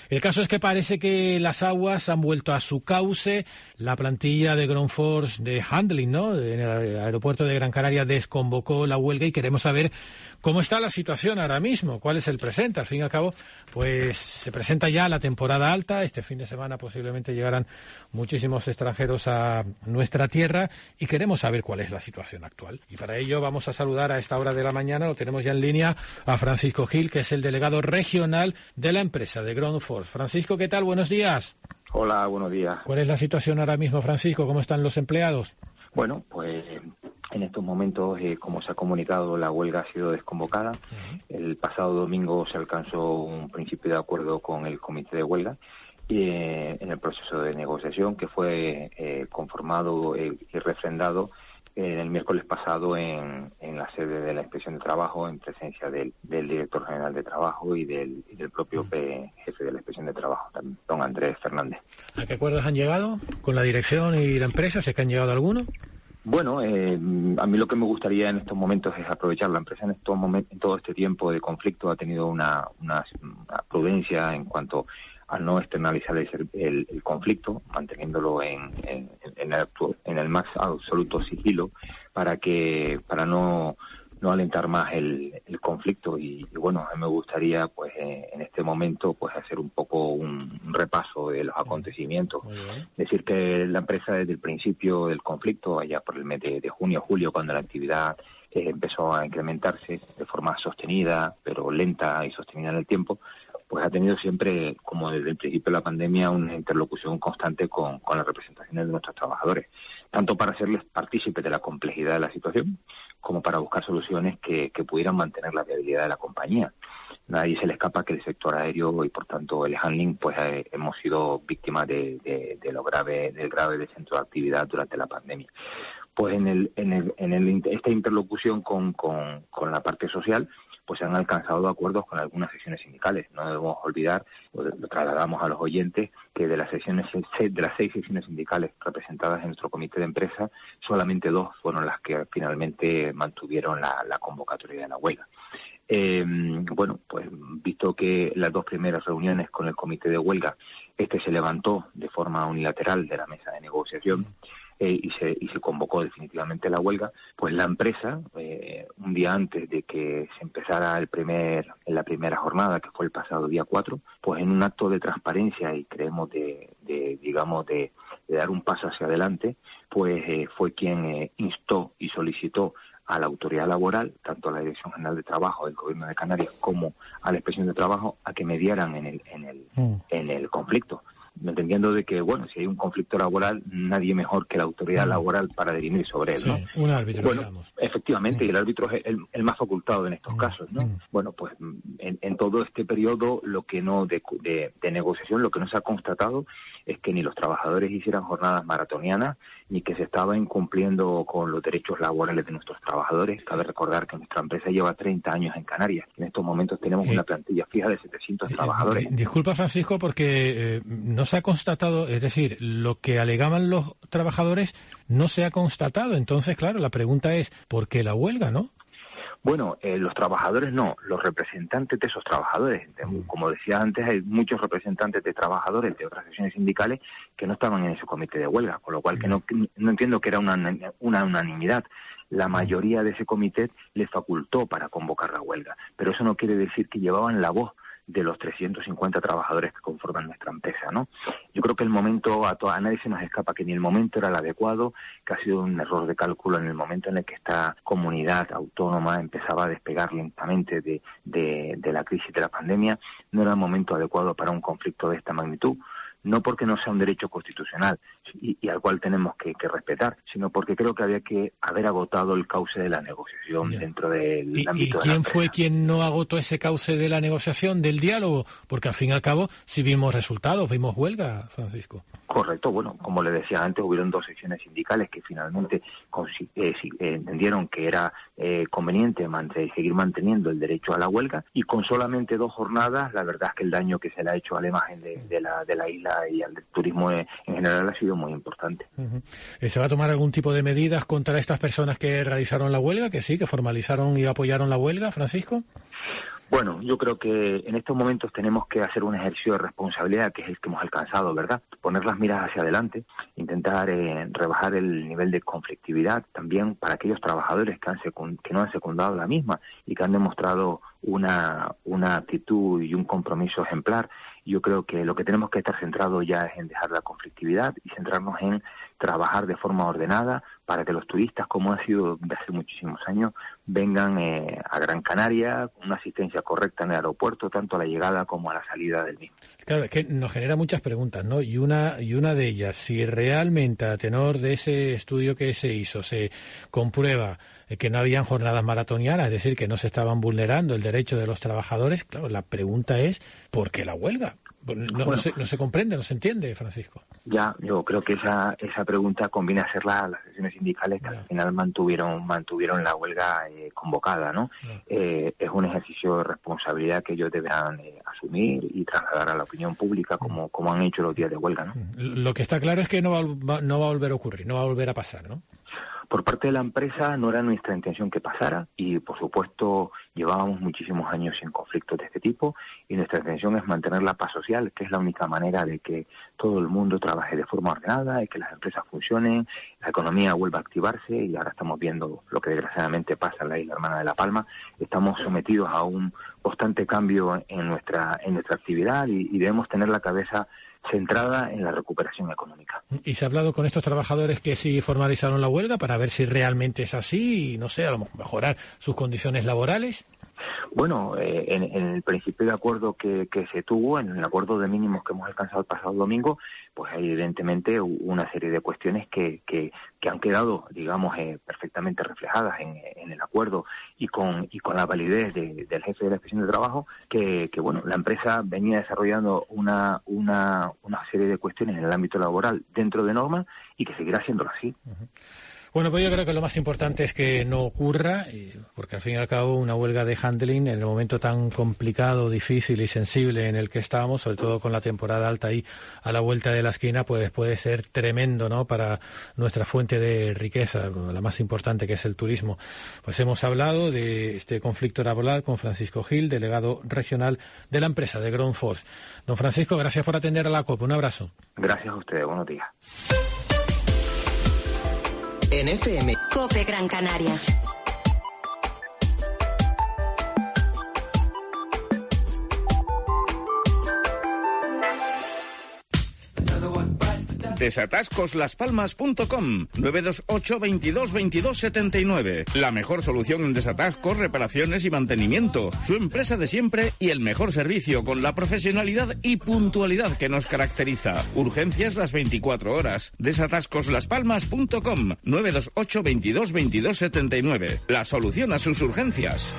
El caso es que parece que las aguas han vuelto a su cauce. La plantilla de Ground Force de Handling, ¿no?, en el aeropuerto de Gran Canaria, desconvocó la huelga y queremos saber cómo está la situación ahora mismo, cuál es el presente. Al fin y al cabo, pues se presenta ya la temporada alta. Este fin de semana posiblemente llegarán muchísimos extranjeros a nuestra tierra y queremos saber cuál es la situación actual. Y para ello vamos a saludar a esta hora de la mañana, lo tenemos ya en línea, a Francisco Gil, que es el delegado regional de la empresa de Ground Force. Francisco, ¿qué tal? Buenos días. Hola, buenos días. ¿Cuál es la situación ahora mismo, Francisco? ¿Cómo están los empleados? Bueno, pues en estos momentos, eh, como se ha comunicado, la huelga ha sido desconvocada. Uh-huh. El pasado domingo se alcanzó un principio de acuerdo con el comité de huelga y, eh, en el proceso de negociación que fue eh, conformado eh, y refrendado eh, el miércoles pasado en, en la sede de la Inspección de Trabajo, en presencia del, del director general de Trabajo y del, y del propio uh-huh. jefe de la Inspección de Trabajo, don Andrés Fernández. ¿A qué acuerdos han llegado con la dirección y la empresa? ¿Se que han llegado alguno? Bueno, eh, a mí lo que me gustaría en estos momentos es aprovechar. La empresa en estos momentos, en todo este tiempo de conflicto, ha tenido una, una, una prudencia en cuanto a no externalizar el, el, el conflicto, manteniéndolo en, en, en, el, en el más absoluto sigilo para que para no no alentar más el, el conflicto y, y bueno, a mí me gustaría pues eh, en este momento pues hacer un poco un, un repaso de los acontecimientos. Decir que la empresa desde el principio del conflicto, allá por el mes de, de junio, julio, cuando la actividad eh, empezó a incrementarse de forma sostenida, pero lenta y sostenida en el tiempo, pues ha tenido siempre, como desde el principio de la pandemia, una interlocución constante con, con las representaciones de nuestros trabajadores, tanto para hacerles partícipes de la complejidad de la situación, como para buscar soluciones que, que pudieran mantener la viabilidad de la compañía. Nadie se le escapa que el sector aéreo y, por tanto, el handling, pues eh, hemos sido víctimas de, de, de lo grave, del grave descenso de actividad durante la pandemia. Pues en el, en el, en el, esta interlocución con, con, con la parte social, pues se han alcanzado acuerdos con algunas secciones sindicales. No debemos olvidar, lo trasladamos a los oyentes, que de las secciones, de las seis secciones sindicales representadas en nuestro comité de empresa, solamente dos fueron las que finalmente mantuvieron la, la convocatoria de la huelga. Eh, bueno, pues visto que las dos primeras reuniones con el comité de huelga, este se levantó de forma unilateral de la mesa de negociación, Eh, y se y se convocó definitivamente la huelga, pues la empresa, eh, un día antes de que se empezara el primer en la primera jornada, que fue el pasado día cuatro, pues en un acto de transparencia y creemos de, de digamos, de, de dar un paso hacia adelante, pues eh, fue quien eh, instó y solicitó a la autoridad laboral, tanto a la Dirección General de Trabajo del Gobierno de Canarias como a la Inspección de Trabajo, a que mediaran en el, en el, mm. en el conflicto. Entendiendo de que, bueno, si hay un conflicto laboral, nadie mejor que la autoridad mm. laboral para dirimir sobre él, sí, ¿no? Un árbitro, bueno, digamos. Efectivamente, Mm. y el árbitro es el, el más facultado en estos mm. casos, ¿no? Mm. Bueno, pues en, en todo este periodo, lo que no de, de, de negociación, lo que no se ha constatado es que ni los trabajadores hicieran jornadas maratonianas, ni que se estaba incumpliendo con los derechos laborales de nuestros trabajadores. Cabe recordar que nuestra empresa lleva treinta años en Canarias. En estos momentos tenemos eh, una plantilla fija de setecientos eh, trabajadores. Disculpa, Francisco, porque eh, no se ha constatado, es decir, lo que alegaban los trabajadores no se ha constatado. Entonces, claro, la pregunta es, ¿por qué la huelga, no? Bueno, eh, los trabajadores no, los representantes de esos trabajadores. Como decía antes, hay muchos representantes de trabajadores de otras secciones sindicales que no estaban en ese comité de huelga, con lo cual que no, no entiendo que era una, una unanimidad. La mayoría de ese comité le facultó para convocar la huelga, pero eso no quiere decir que llevaban la voz de los trescientos cincuenta trabajadores que conforman nuestra empresa, ¿no? Yo creo que el momento, a, to- a nadie se nos escapa que ni el momento era el adecuado, que ha sido un error de cálculo en el momento en el que esta comunidad autónoma empezaba a despegar lentamente de, de, de la crisis de la pandemia. No era el momento adecuado para un conflicto de esta magnitud, no porque no sea un derecho constitucional y, y al cual tenemos que, que respetar, sino porque creo que había que haber agotado el cauce de la negociación ya. dentro del ¿Y, ámbito ¿Y quién fue quien no agotó ese cauce de la negociación, del diálogo? Porque al fin y al cabo sí vimos resultados, vimos huelga, Francisco. Correcto, bueno, como le decía antes, hubieron dos secciones sindicales que finalmente consi- eh, si, eh, entendieron que era eh, conveniente man- seguir manteniendo el derecho a la huelga, y con solamente dos jornadas, la verdad es que el daño que se le ha hecho a la imagen de, de, la, de la isla y al turismo en general ha sido muy importante. Uh-huh. ¿Se va a tomar algún tipo de medidas contra estas personas que realizaron la huelga, que sí, que formalizaron y apoyaron la huelga, Francisco? Bueno, yo creo que en estos momentos tenemos que hacer un ejercicio de responsabilidad, que es el que hemos alcanzado, ¿verdad? Poner las miras hacia adelante, intentar eh, rebajar el nivel de conflictividad también para aquellos trabajadores que, han secund- que no han secundado la misma y que han demostrado una, una actitud y un compromiso ejemplar. Yo creo que lo que tenemos que estar centrados ya es en dejar la conflictividad y centrarnos en trabajar de forma ordenada para que los turistas, como ha sido desde hace muchísimos años, vengan eh, a Gran Canaria con una asistencia correcta en el aeropuerto, tanto a la llegada como a la salida del mismo. Claro, es que nos genera muchas preguntas, ¿no? Y una y una de ellas, si realmente a tenor de ese estudio que se hizo se comprueba que no habían jornadas maratonianas, es decir, que no se estaban vulnerando el derecho de los trabajadores, claro, la pregunta es, ¿por qué la huelga? No, Bueno, no, se, no se comprende, no se entiende, Francisco. Ya, yo creo que esa esa pregunta conviene hacerla a las sesiones sindicales que al final mantuvieron mantuvieron la huelga eh, convocada, ¿no? Eh, es un ejercicio de responsabilidad que ellos deberán eh, asumir y trasladar a la opinión pública como como han hecho los días de huelga, ¿no? Lo que está claro es que no va, va- no va a volver a ocurrir, no va a volver a pasar, ¿no? Por parte de la empresa no era nuestra intención que pasara y, por supuesto, llevábamos muchísimos años sin conflictos de este tipo y nuestra intención es mantener la paz social, que es la única manera de que todo el mundo trabaje de forma ordenada y que las empresas funcionen, la economía vuelva a activarse y ahora estamos viendo lo que desgraciadamente pasa en la isla hermana de La Palma. Estamos sometidos a un constante cambio en nuestra, en nuestra actividad y, y debemos tener la cabeza centrada en la recuperación económica. ¿Y se ha hablado con estos trabajadores que sí formalizaron la huelga para ver si realmente es así y, no sé, a lo mejor mejorar sus condiciones laborales? Bueno, eh, en, en el principio de acuerdo que, que se tuvo, en el acuerdo de mínimos que hemos alcanzado el pasado domingo, pues hay evidentemente una serie de cuestiones que, que, que han quedado, digamos, eh, perfectamente reflejadas en, en el acuerdo y con y con la validez de, del jefe de la inspección de trabajo, que, que bueno, la empresa venía desarrollando una, una, una serie de cuestiones en el ámbito laboral dentro de normas y que seguirá siéndolo así. Uh-huh. Bueno, pues yo creo que lo más importante es que no ocurra, porque al fin y al cabo una huelga de handling en el momento tan complicado, difícil y sensible en el que estamos, sobre todo con la temporada alta ahí a la vuelta de la esquina, pues puede ser tremendo, ¿no?, para nuestra fuente de riqueza, la más importante, que es el turismo. Pues hemos hablado de este conflicto laboral con Francisco Gil, delegado regional de la empresa de Groundforce. Don Francisco, gracias por atender a la COPE. Un abrazo. Gracias a ustedes. Buenos días. En F M. COPE Gran Canaria. Desatascos las palmas punto com, nueve dos ocho veintidós veintidós setenta y nueve. La mejor solución en desatascos, reparaciones y mantenimiento. Su empresa de siempre y el mejor servicio con la profesionalidad y puntualidad que nos caracteriza. Urgencias las veinticuatro horas. Desatascos las palmas punto com, nueve dos ocho veintidós veintidós setenta y nueve. La solución a sus urgencias.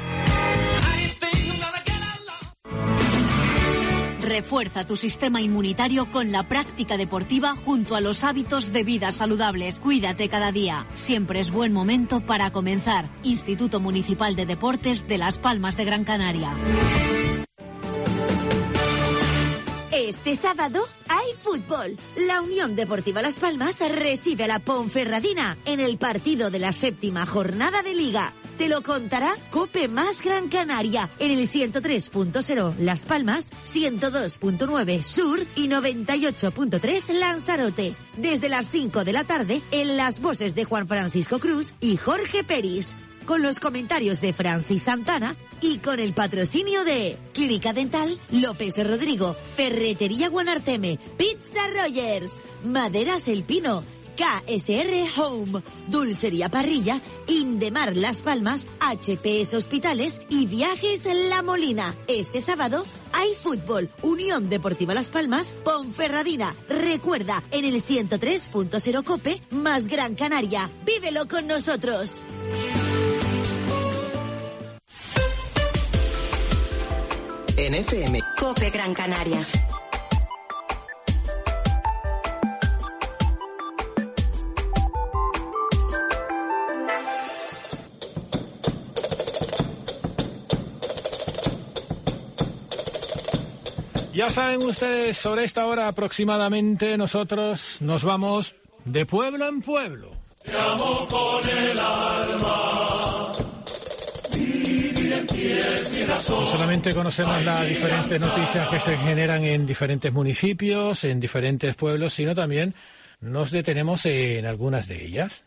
Refuerza tu sistema inmunitario con la práctica deportiva junto a los hábitos de vida saludables. Cuídate cada día. Siempre es buen momento para comenzar. Instituto Municipal de Deportes de Las Palmas de Gran Canaria. Este sábado hay fútbol. La Unión Deportiva Las Palmas recibe a la Ponferradina en el partido de la séptima jornada de Liga. Te lo contará COPE más Gran Canaria en el ciento tres punto cero Las Palmas, ciento dos punto nueve Sur y noventa y ocho punto tres Lanzarote. Desde las cinco de la tarde en las voces de Juan Francisco Cruz y Jorge Peris, con los comentarios de Francis Santana y con el patrocinio de Clínica Dental López Rodrigo, Ferretería Guanarteme, Pizza Rogers, Maderas El Pino, K S R Home, Dulcería Parrilla, Indemar Las Palmas, H P S Hospitales y Viajes La Molina. Este sábado hay fútbol. Unión Deportiva Las Palmas, Ponferradina. Recuerda, en el ciento tres punto cero COPE más Gran Canaria. Vívelo con nosotros. En F M. COPE Gran Canaria. Ya saben ustedes, sobre esta hora aproximadamente nosotros nos vamos de pueblo en pueblo. Te amo con el alma, vivir en No solamente conocemos las diferentes noticias que se generan en diferentes municipios, en diferentes pueblos, sino también nos detenemos en algunas de ellas.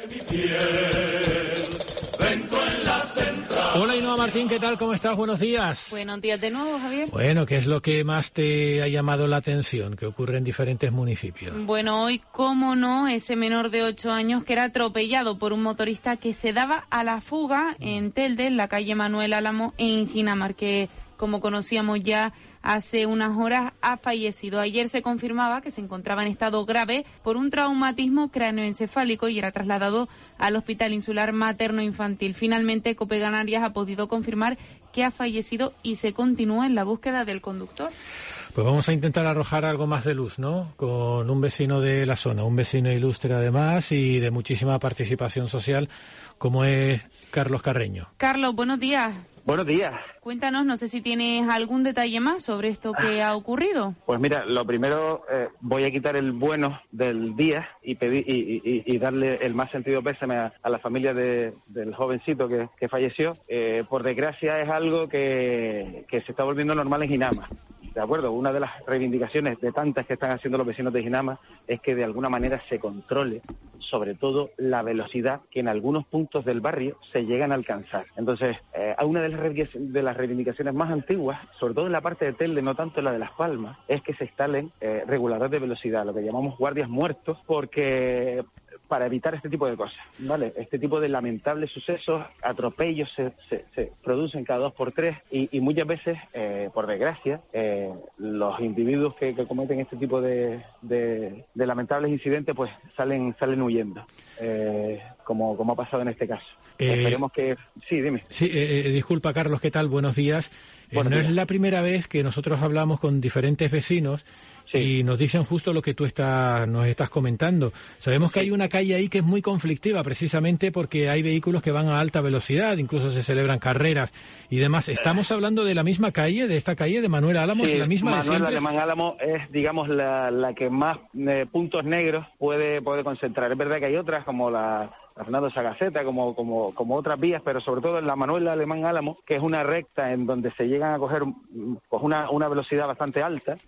Hola Ainhoa Martín, ¿qué tal? ¿Cómo estás? Buenos días. Buenos días de nuevo, Javier. Bueno, ¿qué es lo que más te ha llamado la atención que ocurre en diferentes municipios? Bueno, hoy, cómo no, ese menor de ocho años que era atropellado por un motorista que se daba a la fuga en Telde, en la calle Manuel Álamo, en Ginamar, que, como conocíamos ya hace unas horas, ha fallecido. Ayer se confirmaba que se encontraba en estado grave por un traumatismo cráneoencefálico y era trasladado al Hospital Insular Materno Infantil. Finalmente, COPE Canarias ha podido confirmar que ha fallecido y se continúa en la búsqueda del conductor. Pues vamos a intentar arrojar algo más de luz, ¿no? Con un vecino de la zona, un vecino ilustre además y de muchísima participación social, como es Carlos Carreño. Carlos, buenos días. Buenos días. Cuéntanos, no sé si tienes algún detalle más sobre esto que ha ocurrido. Pues mira, lo primero, eh, voy a quitar el bueno del día y pedir y, y, y darle el más sentido pésame a, a la familia de, del jovencito que, que falleció. Eh, por desgracia es algo que, que se está volviendo normal en Ginama. ¿De acuerdo? Una de las reivindicaciones de tantas que están haciendo los vecinos de Ginama es que de alguna manera se controle, sobre todo, la velocidad que en algunos puntos del barrio se llegan a alcanzar. Entonces, eh, una de las, de las reivindicaciones más antiguas, sobre todo en la parte de Telde, no tanto en la de Las Palmas, es que se instalen eh, reguladores de velocidad, lo que llamamos guardias muertos, porque para evitar este tipo de cosas, ¿vale? Este tipo de lamentables sucesos, atropellos se, se, se producen cada dos por tres y, y muchas veces, eh, por desgracia, eh, los individuos que, que cometen este tipo de, de, de lamentables incidentes, pues salen salen huyendo, eh, como, como ha pasado en este caso. Eh, Esperemos que... Sí, dime. Sí, eh, disculpa, Carlos, ¿qué tal? Buenos días. Eh, Buenos no días. es la primera vez que nosotros hablamos con diferentes vecinos y nos dicen justo lo que tú estás, nos estás comentando. Sabemos que hay una calle ahí que es muy conflictiva, precisamente porque hay vehículos que van a alta velocidad, incluso se celebran carreras y demás. ¿Estamos hablando de la misma calle, de esta calle de Manuel Álamo? Sí, ¿Es la misma de Manuel siempre? Alemán Álamo es, digamos, la, la que más eh, puntos negros puede, puede concentrar. Es verdad que hay otras, como la... la Fernando Sagaceta, como, como, como otras vías, pero sobre todo en la Manuel Alemán Álamo, que es una recta en donde se llegan a coger pues una, una velocidad bastante alta,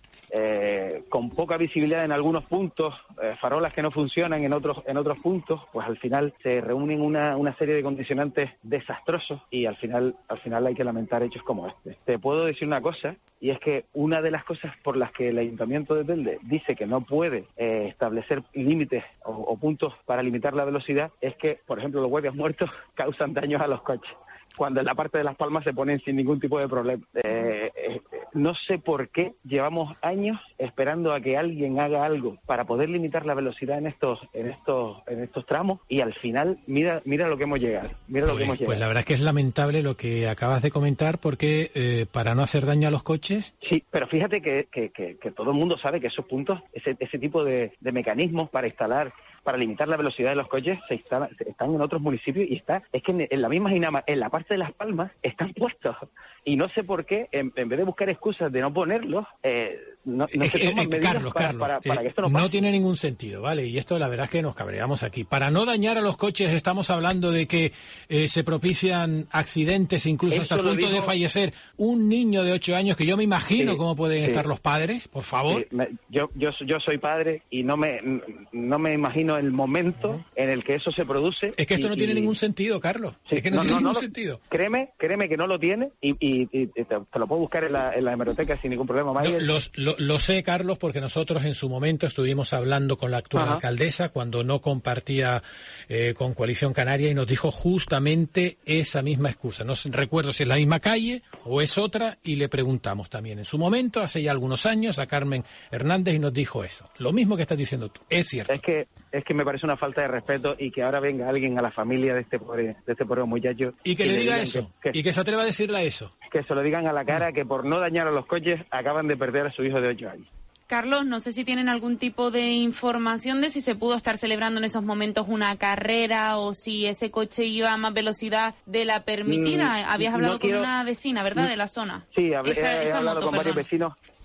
eh, con poca visibilidad en algunos puntos, eh, farolas que no funcionan en otros en otros puntos, pues al final se reúnen una, una serie de condicionantes desastrosos y al final al final hay que lamentar hechos como este. Te puedo decir una cosa, y es que una de las cosas por las que el Ayuntamiento de Telde dice que no puede eh, establecer límites o, o puntos para limitar la velocidad es que, por ejemplo, los guardias muertos causan daños a los coches, cuando en la parte de Las Palmas se ponen sin ningún tipo de problema. Eh, eh, no sé por qué llevamos años esperando a que alguien haga algo para poder limitar la velocidad en estos en estos en estos tramos y al final mira mira lo que hemos llegado. Mira lo Pues, que hemos llegado. pues la verdad es que es lamentable lo que acabas de comentar porque eh, para no hacer daño a los coches... Sí, pero fíjate que, que, que, que todo el mundo sabe que esos puntos, ese, ese tipo de, de mecanismos para instalar, para limitar la velocidad de los coches, se instalan, están en otros municipios y está, es que en, en la misma Ginama, en la parte de Las Palmas, están puestos. Y no sé por qué, en, en vez de buscar excusas de no ponerlos, eh, no, no Eh, se toman eh, medidas Carlos, para, Carlos, para, para eh, que esto no pase. no tiene ningún sentido, ¿vale? Y esto la verdad es que nos cabreamos aquí. Para no dañar a los coches estamos hablando de que eh, se propician accidentes, incluso Eso hasta el lo punto dijo- de fallecer un niño de ocho años, que yo me imagino Sí, cómo pueden sí. estar los padres, por favor. Sí, me- yo, yo, yo soy padre y no me, no me imagino el momento en el que eso se produce. Es que esto y- no tiene y- ningún sentido, Carlos. Sí, es que no, no, tiene no, ningún no lo- sentido. Créeme, créeme que no lo tiene y, y- y te, te lo puedo buscar en la, en la hemeroteca sin ningún problema. No, Mayer. los- lo, lo sé, Carlos, porque nosotros en su momento estuvimos hablando con la actual Ajá. alcaldesa cuando no compartía eh, con Coalición Canaria y nos dijo justamente esa misma excusa. No sé- recuerdo si es la misma calle o es otra y le preguntamos también en su momento, hace ya algunos años, a Carmen Hernández y nos dijo eso. Lo mismo que estás diciendo tú. Es cierto. Es que es que me parece una falta de respeto y que ahora venga alguien a la familia de este pobre, de este pobre muchacho Y que le diga digan eso. que, que- Y que se atreva a decirle eso. que se lo digan a la cara, que por no dañar a los coches acaban de perder a su hijo de ocho años. Carlos, no sé si tienen algún tipo de información de si se pudo estar celebrando en esos momentos una carrera o si ese coche iba a más velocidad de la permitida. Mm, Habías no hablado quiero- con una vecina, ¿verdad?, de la zona. Sí, hablé, Esa- he esa hablado moto, con varios perdón. vecinos.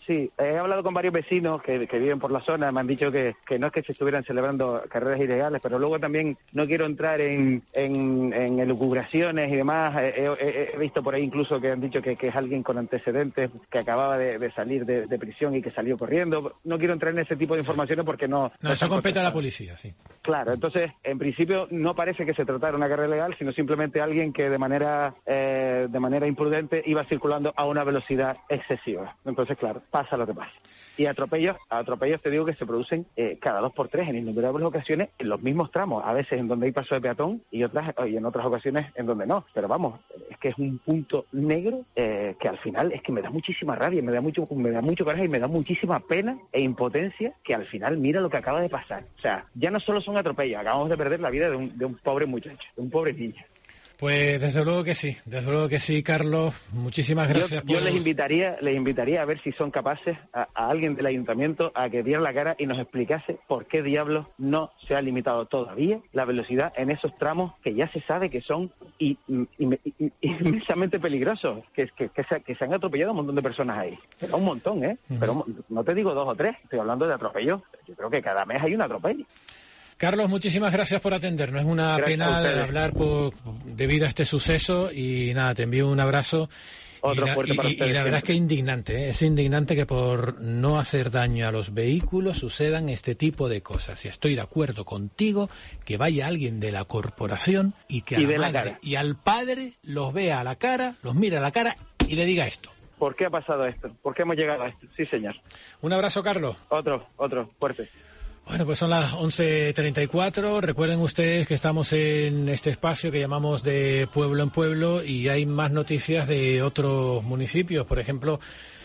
Sí, he hablado con varios vecinos que, que viven por la zona, me han dicho que, que no es que se estuvieran celebrando carreras ilegales, pero luego también no quiero entrar en, en, en elucubraciones y demás. He, he, he visto por ahí incluso que han dicho que, que es alguien con antecedentes, que acababa de, de salir de, de prisión y que salió corriendo. No quiero entrar en ese tipo de informaciones porque no... No, eso compete a la policía, sí. Claro, entonces, en principio no parece que se tratara de una carrera ilegal, sino simplemente alguien que de manera eh, de manera imprudente iba circulando a una velocidad excesiva. Entonces, claro, pasa lo que pasa. Y atropellos, atropellos te digo que se producen eh, cada dos por tres en innumerables ocasiones en los mismos tramos, a veces en donde hay paso de peatón y otras y en otras ocasiones en donde no. Pero vamos, es que es un punto negro eh, que al final es que me da muchísima rabia, me da mucho, me da mucho coraje y me da muchísima pena e impotencia que al final mira lo que acaba de pasar. O sea, ya no solo son atropellos, acabamos de perder la vida de un, de un pobre muchacho, de un pobre niño. Pues desde luego que sí, desde luego que sí, Carlos. Muchísimas gracias. Yo, por... yo les invitaría, les invitaría a ver si son capaces a, a alguien del ayuntamiento a que diera la cara y nos explicase por qué diablos no se ha limitado todavía la velocidad en esos tramos que ya se sabe que son y, y, y, y, inmensamente peligrosos, que, que, que, se, que se han atropellado un montón de personas ahí. Pero un montón, ¿eh? Uh-huh. Pero no te digo dos o tres, estoy hablando de atropellos. Yo creo que cada mes hay un atropello. Carlos, muchísimas gracias por atendernos. Es una Gracias pena de hablar por, debido a este suceso y nada, te envío un abrazo. Otro y la, fuerte para y, ustedes. y la verdad es que es indignante, ¿eh? Es indignante que por no hacer daño a los vehículos sucedan este tipo de cosas. Y estoy de acuerdo contigo que vaya alguien de la corporación y que a Y la de la madre cara. y al padre los vea a la cara, los mire a la cara y le diga esto. ¿Por qué ha pasado esto? ¿Por qué hemos llegado a esto? Sí, señor. Un abrazo, Carlos. Otro, otro, fuerte. Bueno, pues son las once treinta y cuatro. Recuerden ustedes que estamos en este espacio que llamamos de pueblo en pueblo y hay más noticias de otros municipios. Por ejemplo,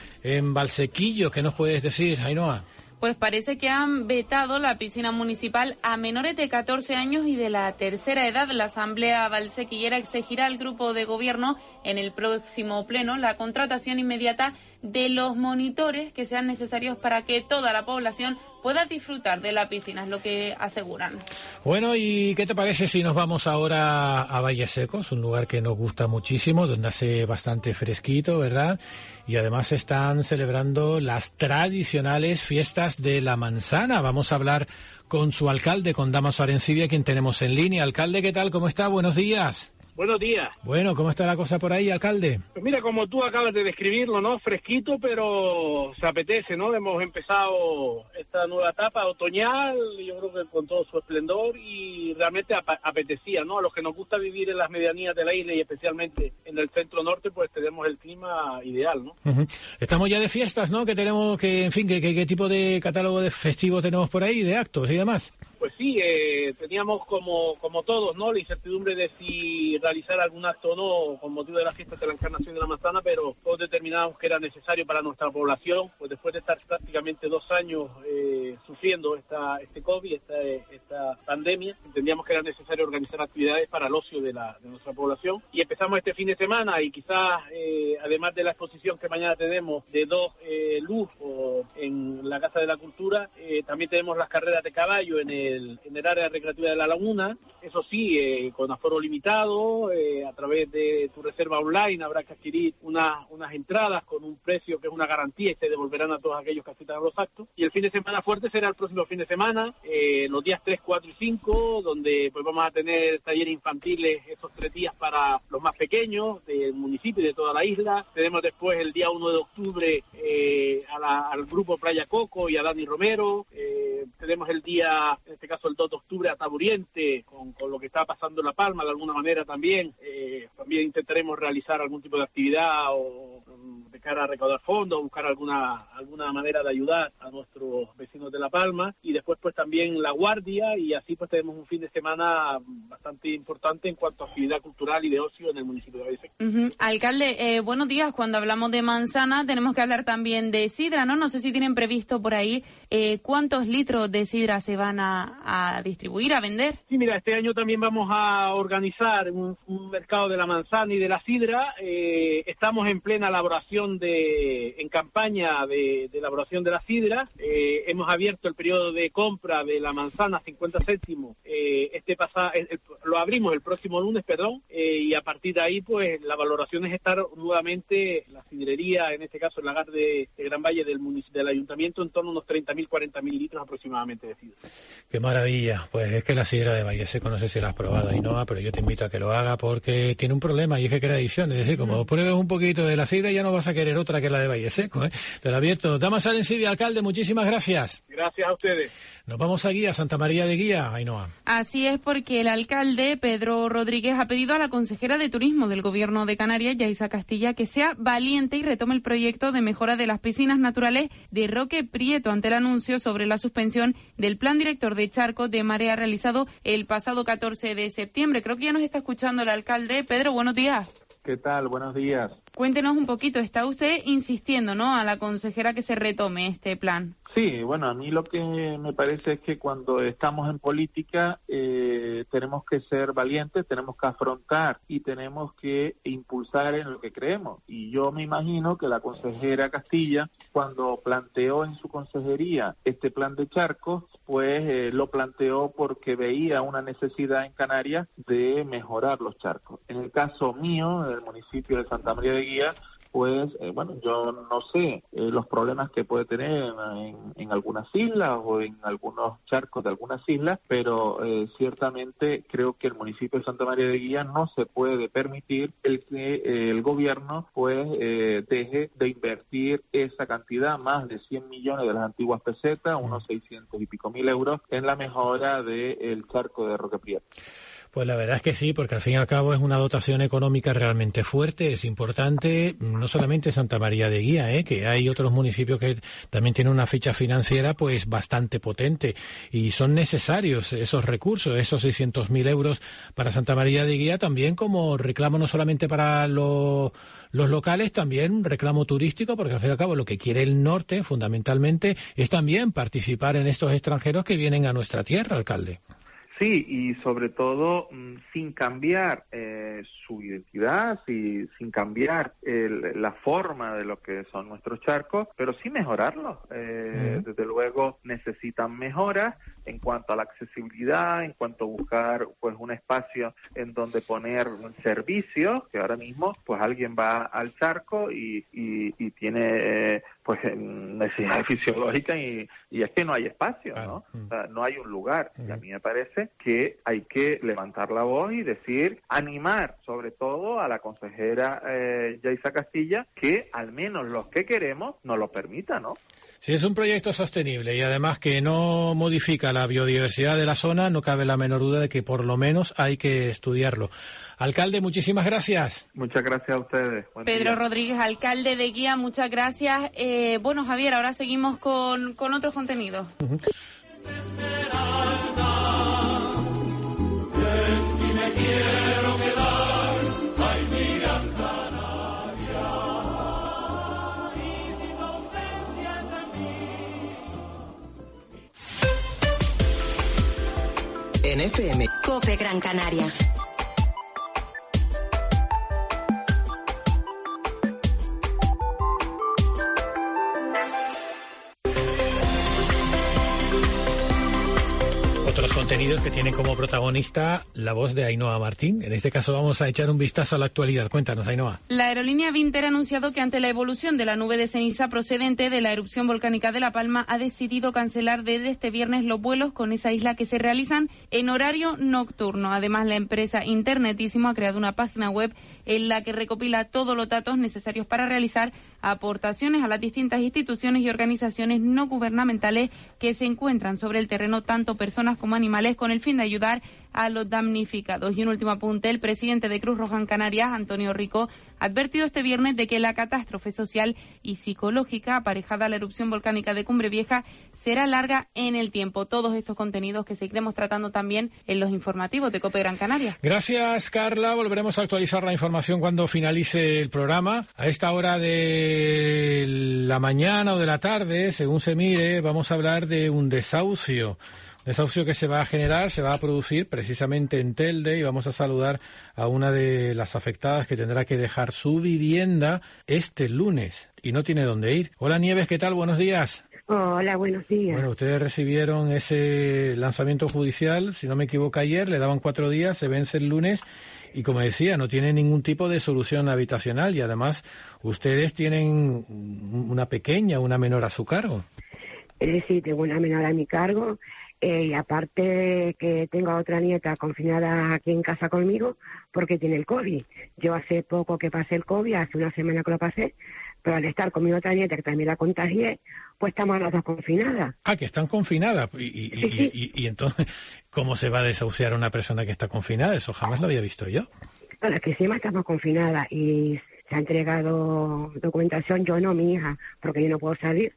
en Valsequillo, ¿qué nos puedes decir, Ainhoa? Pues parece que han vetado la piscina municipal a menores de catorce años y de la tercera edad. La Asamblea Valsequillera exigirá al grupo de gobierno en el próximo pleno la contratación inmediata de los monitores que sean necesarios para que toda la población pueda disfrutar de la piscina, es lo que aseguran. Bueno, ¿y qué te parece si nos vamos ahora a Valles Secos, un lugar que nos gusta muchísimo, donde hace bastante fresquito, ¿verdad? Y además están celebrando las tradicionales fiestas de la manzana. Vamos a hablar con su alcalde, con Dámaso Arencibia, quien tenemos en línea. Alcalde, ¿qué tal? ¿Cómo está? Buenos días. Buenos días. Bueno, ¿cómo está la cosa por ahí, alcalde? Pues mira, como tú acabas de describirlo, ¿no? Fresquito, pero se apetece, ¿no? Hemos empezado esta nueva etapa otoñal, yo creo que con todo su esplendor y realmente ap- apetecía, ¿no? A los que nos gusta vivir en las medianías de la isla y especialmente en el centro norte, pues tenemos el clima ideal, ¿no? Uh-huh. Estamos ya de fiestas, ¿no? Que tenemos, que en fin, que, que, ¿qué tipo de catálogo de festivo tenemos por ahí, de actos y demás? Pues sí, eh, teníamos como como todos, ¿no? La incertidumbre de si realizar algún acto o no con motivo de la fiesta de la Encarnación de la Manzana, pero todos determinamos que era necesario para nuestra población, pues después de estar prácticamente dos años eh, sufriendo esta este COVID, esta, esta pandemia, entendíamos que era necesario organizar actividades para el ocio de, la, de nuestra población. Y empezamos este fin de semana y quizás, eh, además de la exposición que mañana tenemos de dos eh, luz o en la Casa de la Cultura, eh, también tenemos las carreras de caballo en el en el área recreativa de la laguna, eso sí, eh, con aforo limitado, eh, a través de tu reserva online habrá que adquirir una, unas entradas con un precio que es una garantía y se devolverán a todos aquellos que asistan a los actos. Y el fin de semana fuerte será el próximo fin de semana, eh, los días tres, cuatro y cinco, donde pues vamos a tener talleres infantiles esos tres días para los más pequeños del municipio y de toda la isla. Tenemos después el día uno de octubre eh, a la, al grupo Playa Coco y a Dani Romero. Eh, tenemos el día, en este caso el dos de octubre, a Taburiente, con, con lo que está pasando en La Palma, de alguna manera también. Eh, también intentaremos realizar algún tipo de actividad o de cara a recaudar fondos, buscar alguna alguna manera de ayudar a nuestros vecinos de La Palma. Y después pues también La Guardia, y así pues tenemos un fin de semana bastante importante en cuanto a actividad cultural y de ocio en el municipio de Valles Secos. Uh-huh. Alcalde, eh, buenos días. Cuando hablamos de manzana tenemos que hablar también de sidra, ¿no? No sé si tienen previsto por ahí eh, cuántos litros de sidra se van a, a distribuir, a vender. Sí, mira, este año también vamos a organizar un, un mercado de la manzana y de la sidra. Eh, estamos en plena elaboración de en campaña de, de elaboración de la sidra. Eh, hemos abierto el periodo de compra de la manzana cincuenta céntimos. Eh, este pasa, el, el, lo abrimos el próximo lunes, perdón, eh, y a partir de ahí, pues la valoración es estar nuevamente la sidrería, en este caso el lagar de, de Gran Valle del municipio, del ayuntamiento, en torno a unos treinta mil, cuarenta mil litros aproximadamente de sidra. Qué maravilla. Pues es que la sidra de Valle Seco, no sé si la has probado, Ainhoa, pero yo te invito a que lo haga porque tiene un problema y es que crea adicción. Es decir, como pruebes un poquito de la sidra ya no vas a querer otra que la de Valle Seco, ¿eh? Te lo advierto. Damas Arencibia, alcalde, muchísimas gracias. Gracias a ustedes. Nos vamos aquí a Santa María de Guía, Ainhoa. Así es, porque el alcalde Pedro Rodríguez ha pedido a la consejera de Turismo del Gobierno de Canarias, Yaisa Castilla, que sea valiente y retome el proyecto de mejora de las piscinas naturales de Roque Prieto ante el anuncio sobre la suspensión del plan director de charcos de marea realizado el pasado catorce de septiembre. Creo que ya nos está escuchando el alcalde. Pedro, buenos días. ¿Qué tal? Buenos días. Cuéntenos un poquito, está usted insistiendo, ¿no?, a la consejera que se retome este plan. Sí, bueno, a mí lo que me parece es que cuando estamos en política eh, tenemos que ser valientes, tenemos que afrontar y tenemos que impulsar en lo que creemos. Y yo me imagino que la consejera Castilla, cuando planteó en su consejería este plan de charcos, pues eh, lo planteó porque veía una necesidad en Canarias de mejorar los charcos. En el caso mío, del municipio de Santa María de Guía, pues, eh, bueno, yo no sé eh, los problemas que puede tener en, en algunas islas o en algunos charcos de algunas islas, pero eh, ciertamente creo que el municipio de Santa María de Guía no se puede permitir el que eh, el gobierno pues eh, deje de invertir esa cantidad, más de cien millones de las antiguas pesetas, unos seiscientos y pico mil euros, en la mejora del charco de Roque Prieto. Pues la verdad es que sí, porque al fin y al cabo es una dotación económica realmente fuerte, es importante, no solamente Santa María de Guía, ¿eh? que hay otros municipios que también tienen una ficha financiera pues bastante potente y son necesarios esos recursos, esos seiscientos mil euros para Santa María de Guía también como reclamo no solamente para los, los locales, también un reclamo turístico, porque al fin y al cabo lo que quiere el norte fundamentalmente es también participar en estos extranjeros que vienen a nuestra tierra, alcalde. Sí, y sobre todo mmm, sin cambiar eh, su identidad, sí, sin cambiar el, la forma de lo que son nuestros charcos, pero sí mejorarlos. Eh, uh-huh. Desde luego necesitan mejoras en cuanto a la accesibilidad, en cuanto a buscar pues un espacio en donde poner servicios, que ahora mismo pues alguien va al charco y, y, y tiene eh, pues necesidades fisiológicas y, y es que no hay espacio, ¿no? Uh-huh. O sea, no hay un lugar. Uh-huh. Y a mí me parece que hay que levantar la voz y decir, animar sobre todo a la consejera eh, Yaisa Castilla, que al menos los que queremos nos lo permita, ¿no? Si es un proyecto sostenible y además que no modifica la biodiversidad de la zona, no cabe la menor duda de que por lo menos hay que estudiarlo. Alcalde, muchísimas gracias. Muchas gracias a ustedes. Buen Pedro día. Rodríguez, alcalde de Guía, muchas gracias. Eh, bueno, Javier, ahora seguimos con, con otros contenidos. Uh-huh. En F M. COPE Gran Canaria. Otros contenidos que tienen como protagonista la voz de Ainhoa Martín. En este caso vamos a echar un vistazo a la actualidad. Cuéntanos, Ainhoa. La aerolínea Vinter ha anunciado que ante la evolución de la nube de ceniza procedente de la erupción volcánica de La Palma ha decidido cancelar desde este viernes los vuelos con esa isla que se realizan en horario nocturno. Además, la empresa Internetísimo ha creado una página web en la que recopila todos los datos necesarios para realizar aportaciones a las distintas instituciones y organizaciones no gubernamentales que se encuentran sobre el terreno, tanto personas como animales, con el fin de ayudar a los damnificados. Y un último apunte, el presidente de Cruz Roja en Canarias, Antonio Rico, ha advertido este viernes de que la catástrofe social y psicológica aparejada a la erupción volcánica de Cumbre Vieja será larga en el tiempo. Todos estos contenidos que seguiremos tratando también en los informativos de COPE Gran Canaria. Gracias, Carla. Volveremos a actualizar la información cuando finalice el programa. A esta hora de la mañana o de la tarde, según se mire, vamos a hablar de un desahucio. Desahucio que se va a generar, se va a producir precisamente en Telde, y vamos a saludar a una de las afectadas que tendrá que dejar su vivienda este lunes y no tiene dónde ir. Hola Nieves, ¿qué tal? Buenos días. Hola, buenos días. Bueno, ustedes recibieron ese lanzamiento judicial, si no me equivoco ayer, le daban cuatro días, se vence el lunes y, como decía, no tiene ningún tipo de solución habitacional y además ustedes tienen una pequeña, una menor a su cargo. Eh, sí, tengo una menor a mi cargo. Eh, y aparte que tengo a otra nieta confinada aquí en casa conmigo porque tiene el COVID. Yo hace poco que pasé el COVID, hace una semana que lo pasé, pero al estar con mi otra nieta que también la contagié, pues estamos las dos confinadas. Ah, que están confinadas. Y, y, Sí, sí. y, y, y entonces, ¿cómo se va a desahuciar a una persona que está confinada? Eso jamás lo había visto yo. Bueno, es que encima estamos confinadas y se ha entregado documentación, yo no, mi hija, porque yo no puedo salir.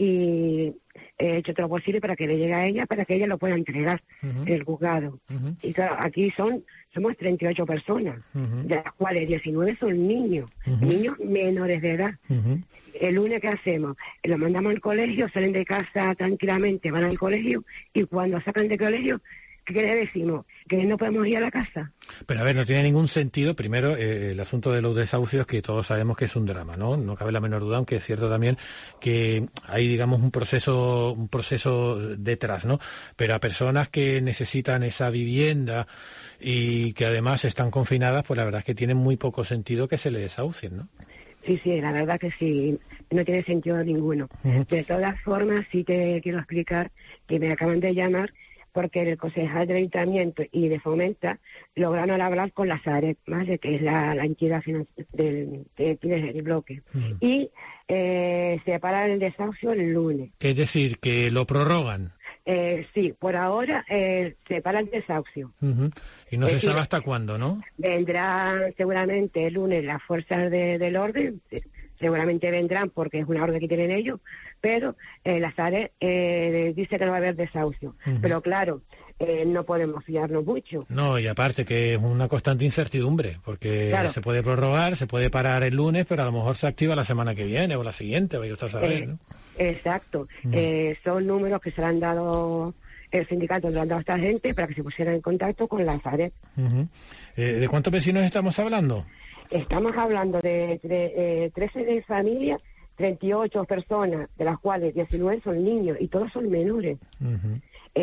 Y he hecho todo lo posible para que le llegue a ella, para que ella lo pueda entregar Uh-huh. en el juzgado. Uh-huh. Y claro, aquí son somos treinta y ocho personas, Uh-huh. de las cuales diecinueve son niños, Uh-huh. niños menores de edad. Uh-huh. El lunes, ¿qué hacemos? Los mandamos al colegio, salen de casa tranquilamente, van al colegio, y cuando sacan de colegio, ¿qué le decimos? Que no podemos ir a la casa. Pero a ver, no tiene ningún sentido, primero, eh, el asunto de los desahucios, que todos sabemos que es un drama, ¿no? No cabe la menor duda, aunque es cierto también que hay, digamos, un proceso un proceso detrás, ¿no? Pero a personas que necesitan esa vivienda y que además están confinadas, pues la verdad es que tiene muy poco sentido que se les desahucien, ¿no? Sí, sí, la verdad que sí, no tiene sentido ninguno. Ujú. De todas formas, sí te quiero explicar que me acaban de llamar porque el concejal del Ayuntamiento y de Fomenta lograron hablar con la Sareb, ¿vale? Que es la, la entidad financiera del, que tiene el bloque. Ujú. Y eh, se para el desahucio el lunes. Es decir, que lo prorrogan. Eh, sí, por ahora eh, se para el desahucio. Ujú. Y no Es se decir, sabe hasta cuándo, ¿no? Vendrán seguramente el lunes las fuerzas de- del orden, eh, seguramente vendrán porque es una orden que tienen ellos, pero eh, la Sareb eh, dice que no va a haber desahucio. Ujú. Pero claro, eh, no podemos fiarnos mucho. No, y aparte que es una constante incertidumbre, porque Claro. se puede prorrogar, se puede parar el lunes, pero a lo mejor se activa la semana que viene o la siguiente, vaya usted a saber, Eh, ¿no? Exacto. Mm. Eh, son números que se le han dado, el sindicato le han dado a esta gente para que se pusieran en contacto con la Sareb. Ujú. Eh, ¿De cuántos vecinos estamos hablando? Estamos hablando de, de eh, trece de familias, treinta y ocho personas, de las cuales diecinueve son niños y todos son menores. Ujú.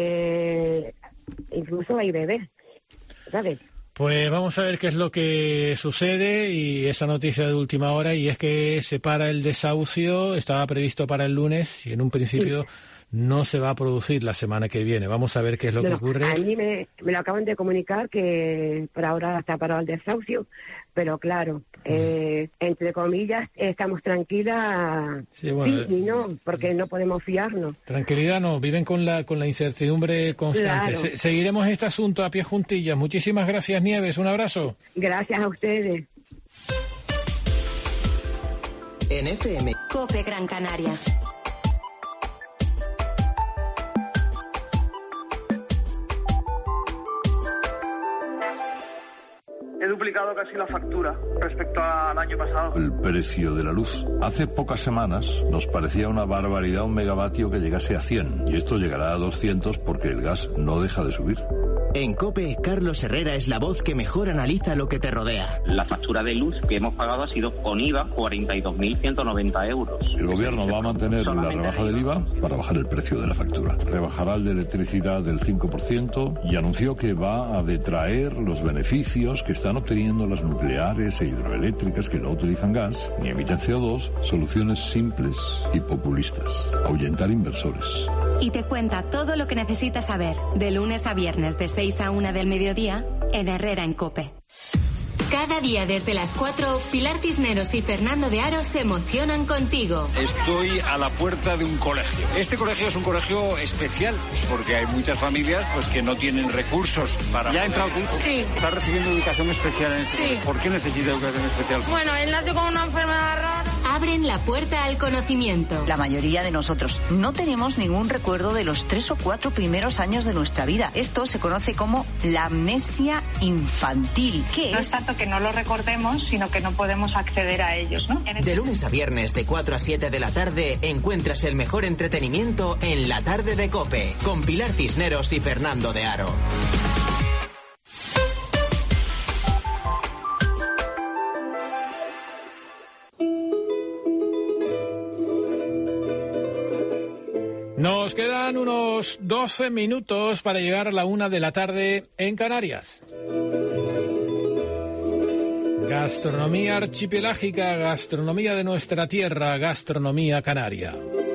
Eh, incluso hay bebés, ¿sabes? Pues vamos a ver qué es lo que sucede y esa noticia de última hora, y es que se para el desahucio, estaba previsto para el lunes y en un principio no se va a producir la semana que viene. Vamos a ver qué es lo No, que no, ocurre. a mí me, me lo acaban de comunicar que por ahora está parado el desahucio, pero claro, eh, entre comillas, estamos tranquilas, Sí, bueno, sí y no, porque no podemos fiarnos. Tranquilidad no, viven con la con la incertidumbre constante. Claro. Se- seguiremos este asunto a pie juntillas. Muchísimas gracias, Nieves. Un abrazo. Gracias a ustedes. En F M. Cope Gran Canaria. He duplicado casi la factura respecto al año pasado. El precio de la luz. Hace pocas semanas nos parecía una barbaridad un megavatio que llegase a cien, y esto llegará a doscientos porque el gas no deja de subir. En COPE, Carlos Herrera es la voz que mejor analiza lo que te rodea. La factura de luz que hemos pagado ha sido con I V A cuarenta y dos mil ciento noventa euros. El gobierno va a mantener la rebaja del I V A para bajar el precio de la factura. Rebajará el de electricidad del cinco por ciento y anunció que va a detraer los beneficios que están obteniendo las nucleares e hidroeléctricas que no utilizan gas ni emiten C O dos, soluciones simples y populistas. Ahuyentar inversores. Y te cuenta todo lo que necesitas saber, de lunes a viernes de seis a una del mediodía, en Herrera en COPE. Cada día desde las cuatro, Pilar Cisneros y Fernando de Aro se emocionan contigo. Estoy a la puerta de un colegio. Este colegio es un colegio especial porque hay muchas familias pues que no tienen recursos para... ¿Ya ha entrado tu hijo? Sí. ¿Está recibiendo educación especial en este Sí. colegio? ¿Por qué necesita educación especial? Bueno, él nació con una enfermedad rara. abren la puerta al conocimiento. La mayoría de nosotros no tenemos ningún recuerdo de los tres o cuatro primeros años de nuestra vida. Esto se conoce como la amnesia infantil. ¿Qué No es? es tanto que no lo recordemos, sino que no podemos acceder a ellos, ¿no? De lunes a viernes de cuatro a siete de la tarde encuentras el mejor entretenimiento en La Tarde de COPE con Pilar Cisneros y Fernando de Aro. Nos quedan unos doce minutos para llegar a la una de la tarde en Canarias. Gastronomía archipelágica, gastronomía de nuestra tierra, gastronomía canaria.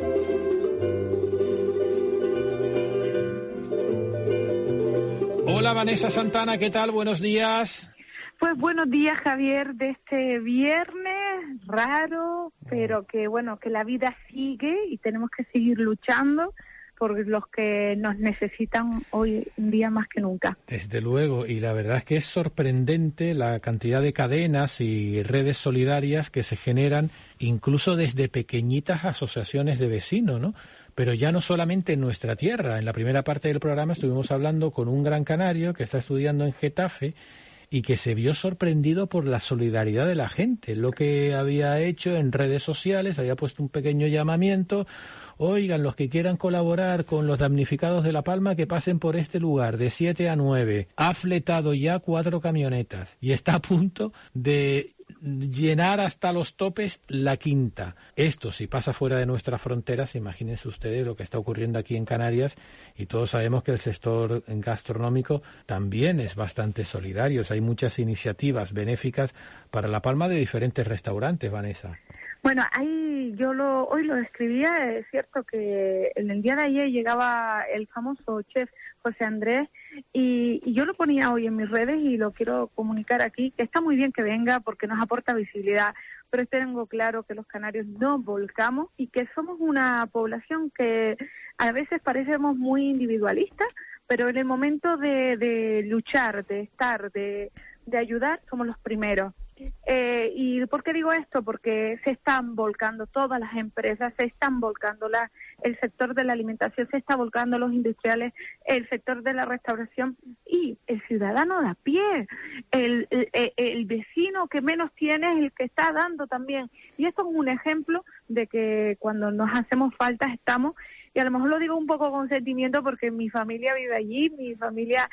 Hola Vanessa Santana, ¿qué tal? Buenos días. Pues buenos días, Javier, de este viernes raro, pero que bueno, que la vida sigue y tenemos que seguir luchando por los que nos necesitan hoy en día más que nunca. Desde luego, y la verdad es que es sorprendente la cantidad de cadenas y redes solidarias que se generan incluso desde pequeñitas asociaciones de vecinos, ¿no? Pero ya no solamente en nuestra tierra. En la primera parte del programa estuvimos hablando con un gran canario que está estudiando en Getafe y que se vio sorprendido por la solidaridad de la gente. Lo que había hecho en redes sociales, había puesto un pequeño llamamiento: oigan, los que quieran colaborar con los damnificados de La Palma, que pasen por este lugar de siete a nueve. Ha fletado ya cuatro camionetas y está a punto de llenar hasta los topes la quinta. Esto, si pasa fuera de nuestras fronteras, imagínense ustedes lo que está ocurriendo aquí en Canarias, y todos sabemos que el sector gastronómico también es bastante solidario. Hay muchas iniciativas benéficas para La Palma de diferentes restaurantes, Vanessa. Bueno, ahí yo lo hoy lo escribía, es cierto que en el día de ayer llegaba el famoso chef José Andrés y, y yo lo ponía hoy en mis redes y lo quiero comunicar aquí, que está muy bien que venga porque nos aporta visibilidad, pero tengo claro que los canarios nos volcamos y que somos una población que a veces parecemos muy individualistas, pero en el momento de, de luchar, de estar, de, de ayudar, somos los primeros. Eh, ¿Y por qué digo esto? Porque se están volcando todas las empresas, se están volcando la, el sector de la alimentación, se está volcando los industriales, el sector de la restauración y el ciudadano de a pie, el, el, el vecino que menos tiene es el que está dando también. Y esto es un ejemplo de que cuando nos hacemos falta estamos. Y a lo mejor lo digo un poco con sentimiento porque mi familia vive allí, mi familia,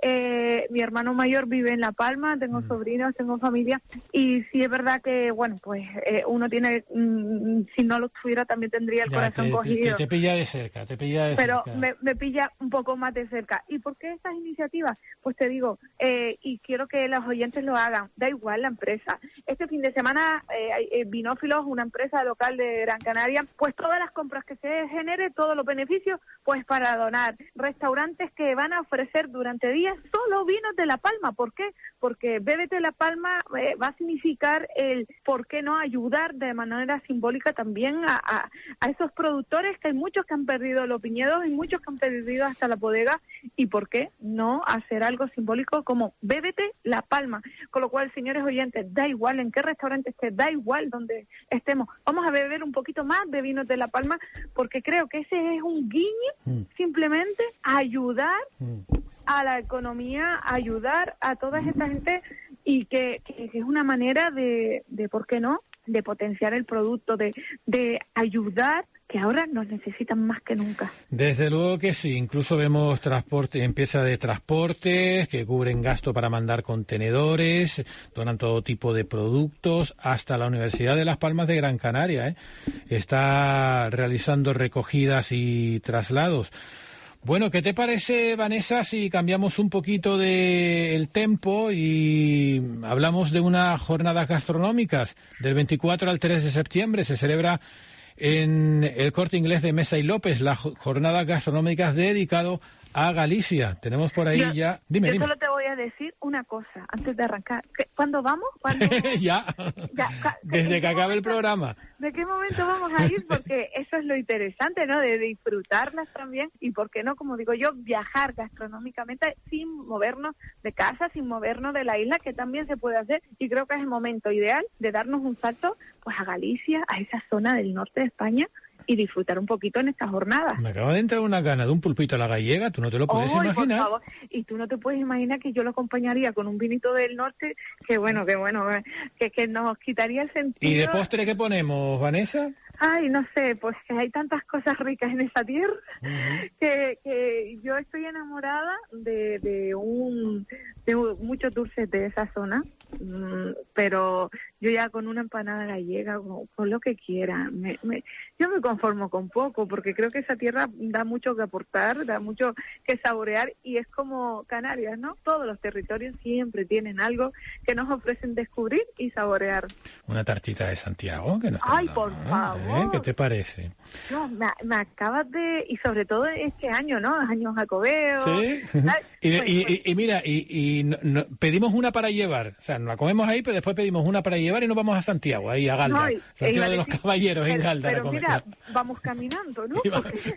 eh, mi hermano mayor vive en La Palma, tengo sobrinos, tengo familia, y sí es verdad que, bueno, pues eh, uno tiene, mm, si no lo tuviera también tendría el Ya, corazón te, cogido. Te, te pilla de cerca, te pilla de Pero cerca. me, me pilla un poco más de cerca. ¿Y por qué estas iniciativas? Pues te digo, eh, y quiero que los oyentes lo hagan, da igual la empresa. Este fin de semana, eh, eh, Binófilos, una empresa local de Gran Canaria, pues todas las compras que se genere, todos los beneficios, pues para donar. Restaurantes que van a ofrecer durante días solo vinos de La Palma. ¿Por qué? Porque Bébete La Palma eh, va a significar el, ¿por qué no ayudar de manera simbólica también a, a, a esos productores, que hay muchos que han perdido los viñedos, hay muchos que han perdido hasta la bodega, y por qué no hacer algo simbólico como Bébete La Palma? Con lo cual, señores oyentes, da igual en qué restaurante esté, da igual donde estemos, vamos a beber un poquito más de vinos de La Palma, porque creo que ese es un guiño, mm. simplemente a ayudar mm. a la economía, a ayudar a toda esta gente, y que, que, que es una manera de, de, ¿por qué no?, de potenciar el producto, de, de ayudar, que ahora nos necesitan más que nunca. Desde luego que sí, incluso vemos transporte, empresas de transportes que cubren gasto para mandar contenedores, donan todo tipo de productos, hasta la Universidad de Las Palmas de Gran Canaria, ¿eh? está realizando recogidas y traslados. Bueno, ¿qué te parece, Vanessa, si cambiamos un poquito de el tempo y hablamos de unas jornadas gastronómicas? Del veinticuatro al tres de septiembre se celebra en el Corte Inglés de Mesa y López las jornadas gastronómicas dedicado a Galicia. Tenemos por ahí Yo- ya... Dime, yo dime. solo te voy a decir una cosa antes de arrancar. ¿Qué- ¿Cuándo vamos? ¿Cuándo? ya, Ya, ca- desde ¿en que qué acabe el momento- programa. ¿De qué momento vamos a ir? Porque eso es lo interesante, ¿no? De disfrutarlas también y, ¿por qué no? Como digo yo, viajar gastronómicamente sin movernos de casa, sin movernos de la isla, que también se puede hacer. Y creo que es el momento ideal de darnos un salto pues a Galicia, a esa zona del norte de España, y disfrutar un poquito en esta jornada. Me acaba de entrar una gana de un pulpito a la gallega, tú no te lo puedes Ay, imaginar. por favor. Y tú no te puedes imaginar que yo lo acompañaría con un vinito del norte, que bueno, que bueno, eh, que, que nos quitaría el sentido. ¿Y de postre qué ponemos, Vanessa? Ay, no sé, pues que hay tantas cosas ricas en esa tierra que, que yo estoy enamorada de, de un de un- muchos dulces de esa zona, mm, pero yo ya con una empanada gallega, con, con lo que quiera, me, me- yo me conformo con poco, porque creo que esa tierra da mucho que aportar, da mucho que saborear, y es como Canarias, ¿no? Todos los territorios siempre tienen algo que nos ofrecen descubrir y saborear. Una tartita de Santiago, que no está Ay, nada por mal, favor. ¿eh? ¿Qué te parece? No, me, me acabas de... Y sobre todo este año, ¿no? Años Jacobeo. Sí. ¿sabes? Y, de- Pues- y- pues- y- y mira, y, y no- no- pedimos una para llevar. O sea, nos la comemos ahí, pero después pedimos una para llevar y nos vamos a Santiago, ahí a Galda. No, y- Santiago e de iba a los decir- Caballeros, en pero, Galda. a pero comer. mira, vamos caminando, ¿no?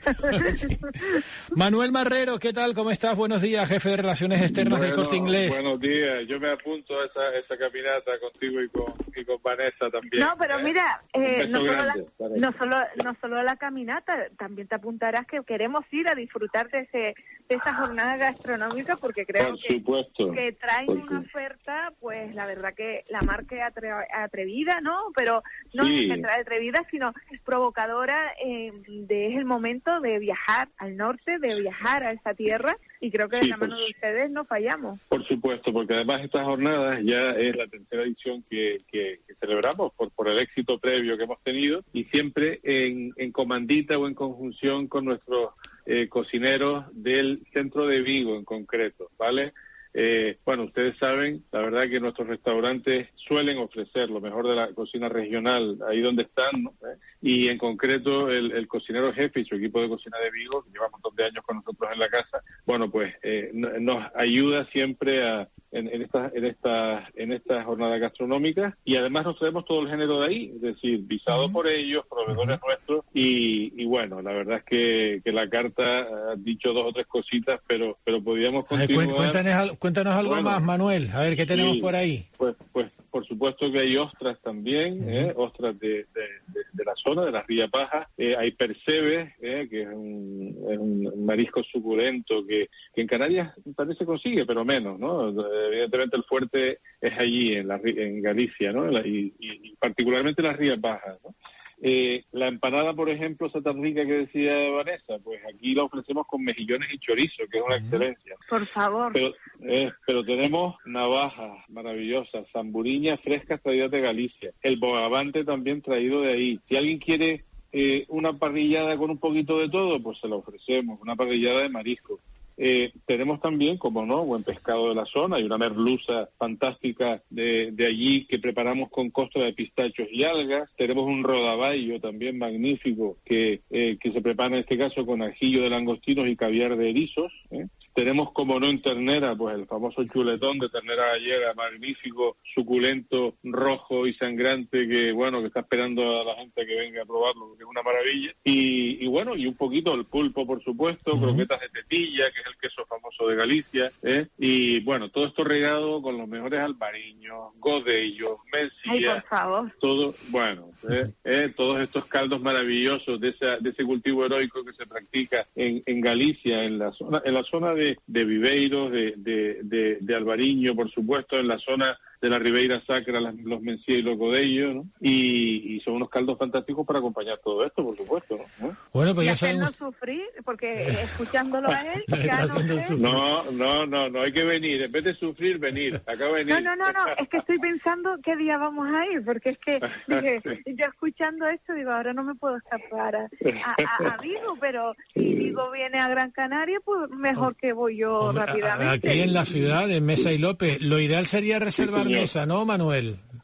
Manuel Marrero, ¿qué tal? ¿Cómo estás? Buenos días, jefe de Relaciones Externas del Bueno, Corte Inglés. Buenos días, yo me apunto a esa, esa caminata contigo y con, y con Vanessa también. No, pero ¿eh? mira, Un eh, beso no, solo la, grande, Vanessa. no solo no solo la caminata, también te apuntarás que queremos ir a disfrutar de ese de esa jornada gastronómica, porque creo Por que, supuesto. que traen Por una su- oferta, pues la verdad que la marca es atre- atrevida, ¿no? Pero no Sí. es que trae atrevida, sino provocadora, eh, de es el momento de viajar al norte, de viajar a esa tierra, y creo que de Sí, la mano pues. de ustedes no fallamos. Por supuesto, porque además estas jornadas ya es la tercera edición que, que- que celebramos por, por el éxito previo que hemos tenido, y siempre en, en comandita o en conjunción con nuestros eh, cocineros del centro de Vigo en concreto, ¿vale? Eh, bueno, ustedes saben, la verdad que nuestros restaurantes suelen ofrecer lo mejor de la cocina regional ahí donde están, ¿no? ¿Eh? Y en concreto el, el cocinero jefe y su equipo de cocina de Vigo, que lleva un montón de años con nosotros en la casa, bueno, pues eh, no- nos ayuda siempre a, en, en estas en estas en estas jornadas gastronómicas, y además nos traemos todo el género de ahí, es decir, visado por ellos, proveedores nuestros, y, y bueno, la verdad es que, que la carta ha dicho dos o tres cositas, pero pero podríamos A ver, continuar. cuen- cuéntanos, al- cuéntanos algo Bueno, más, Manuel. A ver, ¿qué tenemos sí, por ahí? Pues, pues, por supuesto que hay ostras también, ¿eh? ostras de, de, de, de la zona, de la Ría Paja. Eh, hay percebes, ¿eh? que es un, es un marisco suculento que, que en Canarias también se consigue, pero menos, ¿no? Evidentemente el fuerte es allí, en, la, ri- en Galicia, ¿no? En la- y, y- y particularmente en las Rías Bajas, ¿no? Eh, la empanada, por ejemplo, esa tan rica que decía Vanessa, pues aquí la ofrecemos con mejillones y chorizo, que es una excelencia. Por favor. Pero, eh, pero tenemos navajas maravillosas, zamburiñas frescas traídas de Galicia, el bogavante también traído de ahí. Si alguien quiere eh, una parrillada con un poquito de todo, pues se la ofrecemos, una parrillada de marisco. Eh, tenemos también, como no, buen pescado de la zona y una merluza fantástica de, de allí que preparamos con costra de pistachos y algas. Tenemos un rodaballo también magnífico que, eh, que se prepara en este caso con ajillo de langostinos y caviar de erizos, ¿eh? Tenemos, como no en ternera, pues el famoso chuletón de ternera gallega, magnífico, suculento, rojo y sangrante, que bueno, que está esperando a la gente que venga a probarlo, porque es una maravilla. Y, y bueno, y un poquito el pulpo, por supuesto, Ujú. croquetas de tetilla, que es el queso famoso de Galicia, ¿eh? Y bueno, todo esto regado con los mejores albariños, godellos, Ay, mencía, por favor. todo, bueno, eh, eh, todos estos caldos maravillosos de, esa, de ese cultivo heroico que se practica en, en Galicia, en la zona, en la zona de, de Viveiros, de, de, de, de Albariño, por supuesto, en la zona de la Ribeira Sacra, las, los mencía y los godellos, ¿no? Y, y son unos caldos fantásticos para acompañar todo esto, por supuesto, ¿no? Bueno, pues y ya hacernos sabemos. sufrir, porque escuchándolo a él, ya no sé. No, no, no, no hay que venir. En vez de sufrir, venir. Acá venir. No, no, no, no, es que estoy pensando qué día vamos a ir, porque es que dije, yo escuchando esto digo, ahora no me puedo escapar a, a, a- a Vigo, pero si Vigo viene a Gran Canaria, pues mejor que voy yo Hombre, a- rápidamente. aquí en la ciudad, en Mesa y López, lo ideal sería reservar señor. mesa, ¿no, Manuel?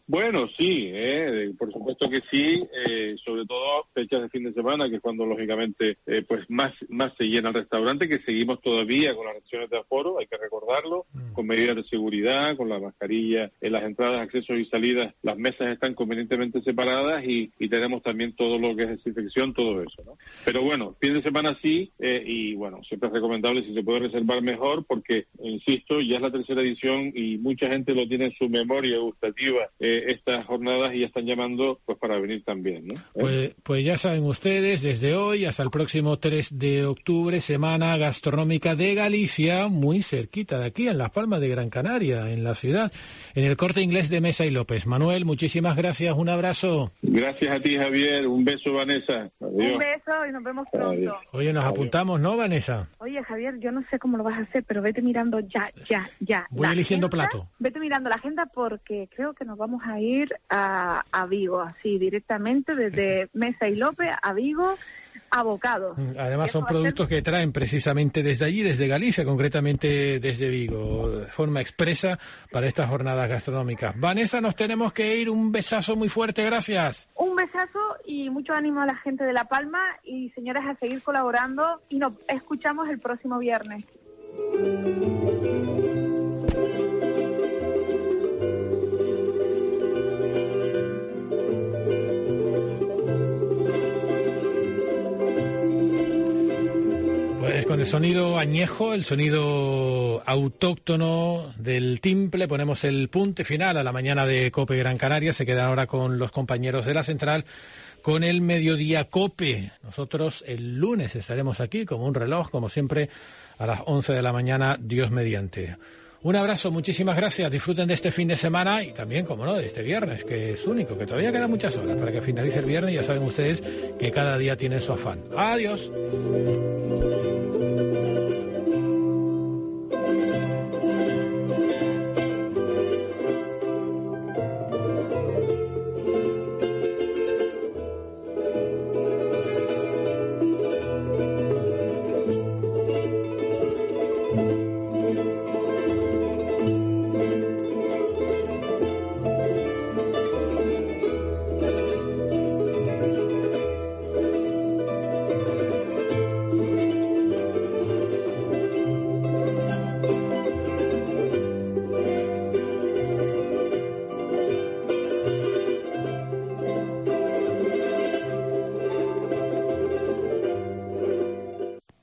Bueno, sí, eh, por supuesto que sí, eh, sobre todo fechas de fin de semana, que es cuando lógicamente eh, pues más más se llena el restaurante, que seguimos todavía con las restricciones de aforo, hay que recordarlo, mm. con medidas de seguridad, con la mascarilla en las entradas, accesos y salidas, las mesas están convenientemente separadas y, y tenemos también todo lo que es desinfección, todo eso, ¿no? Pero bueno, fin de semana sí, eh, y bueno, siempre es recomendable si se puede reservar mejor, porque, insisto, ya es la tercera edición y mucha gente lo tiene en su memoria gustativa, eh, estas jornadas, y ya están llamando pues para venir también, ¿no? ¿Eh? Pues, pues ya saben ustedes, desde hoy hasta el próximo tres de octubre, Semana Gastronómica de Galicia, muy cerquita de aquí, en Las Palmas de Gran Canaria, en la ciudad, en el Corte Inglés de Mesa y López. Manuel, muchísimas gracias, un abrazo. Gracias a ti, Javier, un beso, Vanessa. Adiós. Un beso y nos vemos pronto. Adiós. Oye, nos Adiós. apuntamos, ¿no, Vanessa? Oye, Javier, yo no sé cómo lo vas a hacer, pero vete mirando ya, ya, ya. Voy la eligiendo agenda, plato. Vete mirando la agenda porque creo que nos vamos a ir a, a Vigo, así directamente desde Mesa y López a Vigo, a Bocados. Además son va a productos ser- que traen precisamente desde allí, desde Galicia, concretamente desde Vigo, de forma expresa para estas jornadas gastronómicas. Vanessa, nos tenemos que ir. Un besazo muy fuerte, gracias. Un besazo y mucho ánimo a la gente de La Palma y señoras a seguir colaborando y nos escuchamos el próximo viernes. Pues con el sonido añejo, el sonido autóctono del timple, ponemos el punto final a la mañana de COPE Gran Canaria. Se quedan ahora con los compañeros de la central con el Mediodía COPE. Nosotros el lunes estaremos aquí como un reloj, como siempre, a las once de la mañana, Dios mediante. Un abrazo, muchísimas gracias. Disfruten de este fin de semana y también, como no, de este viernes, que es único, que todavía quedan muchas horas para que finalice el viernes. Ya saben ustedes que cada día tiene su afán. Adiós.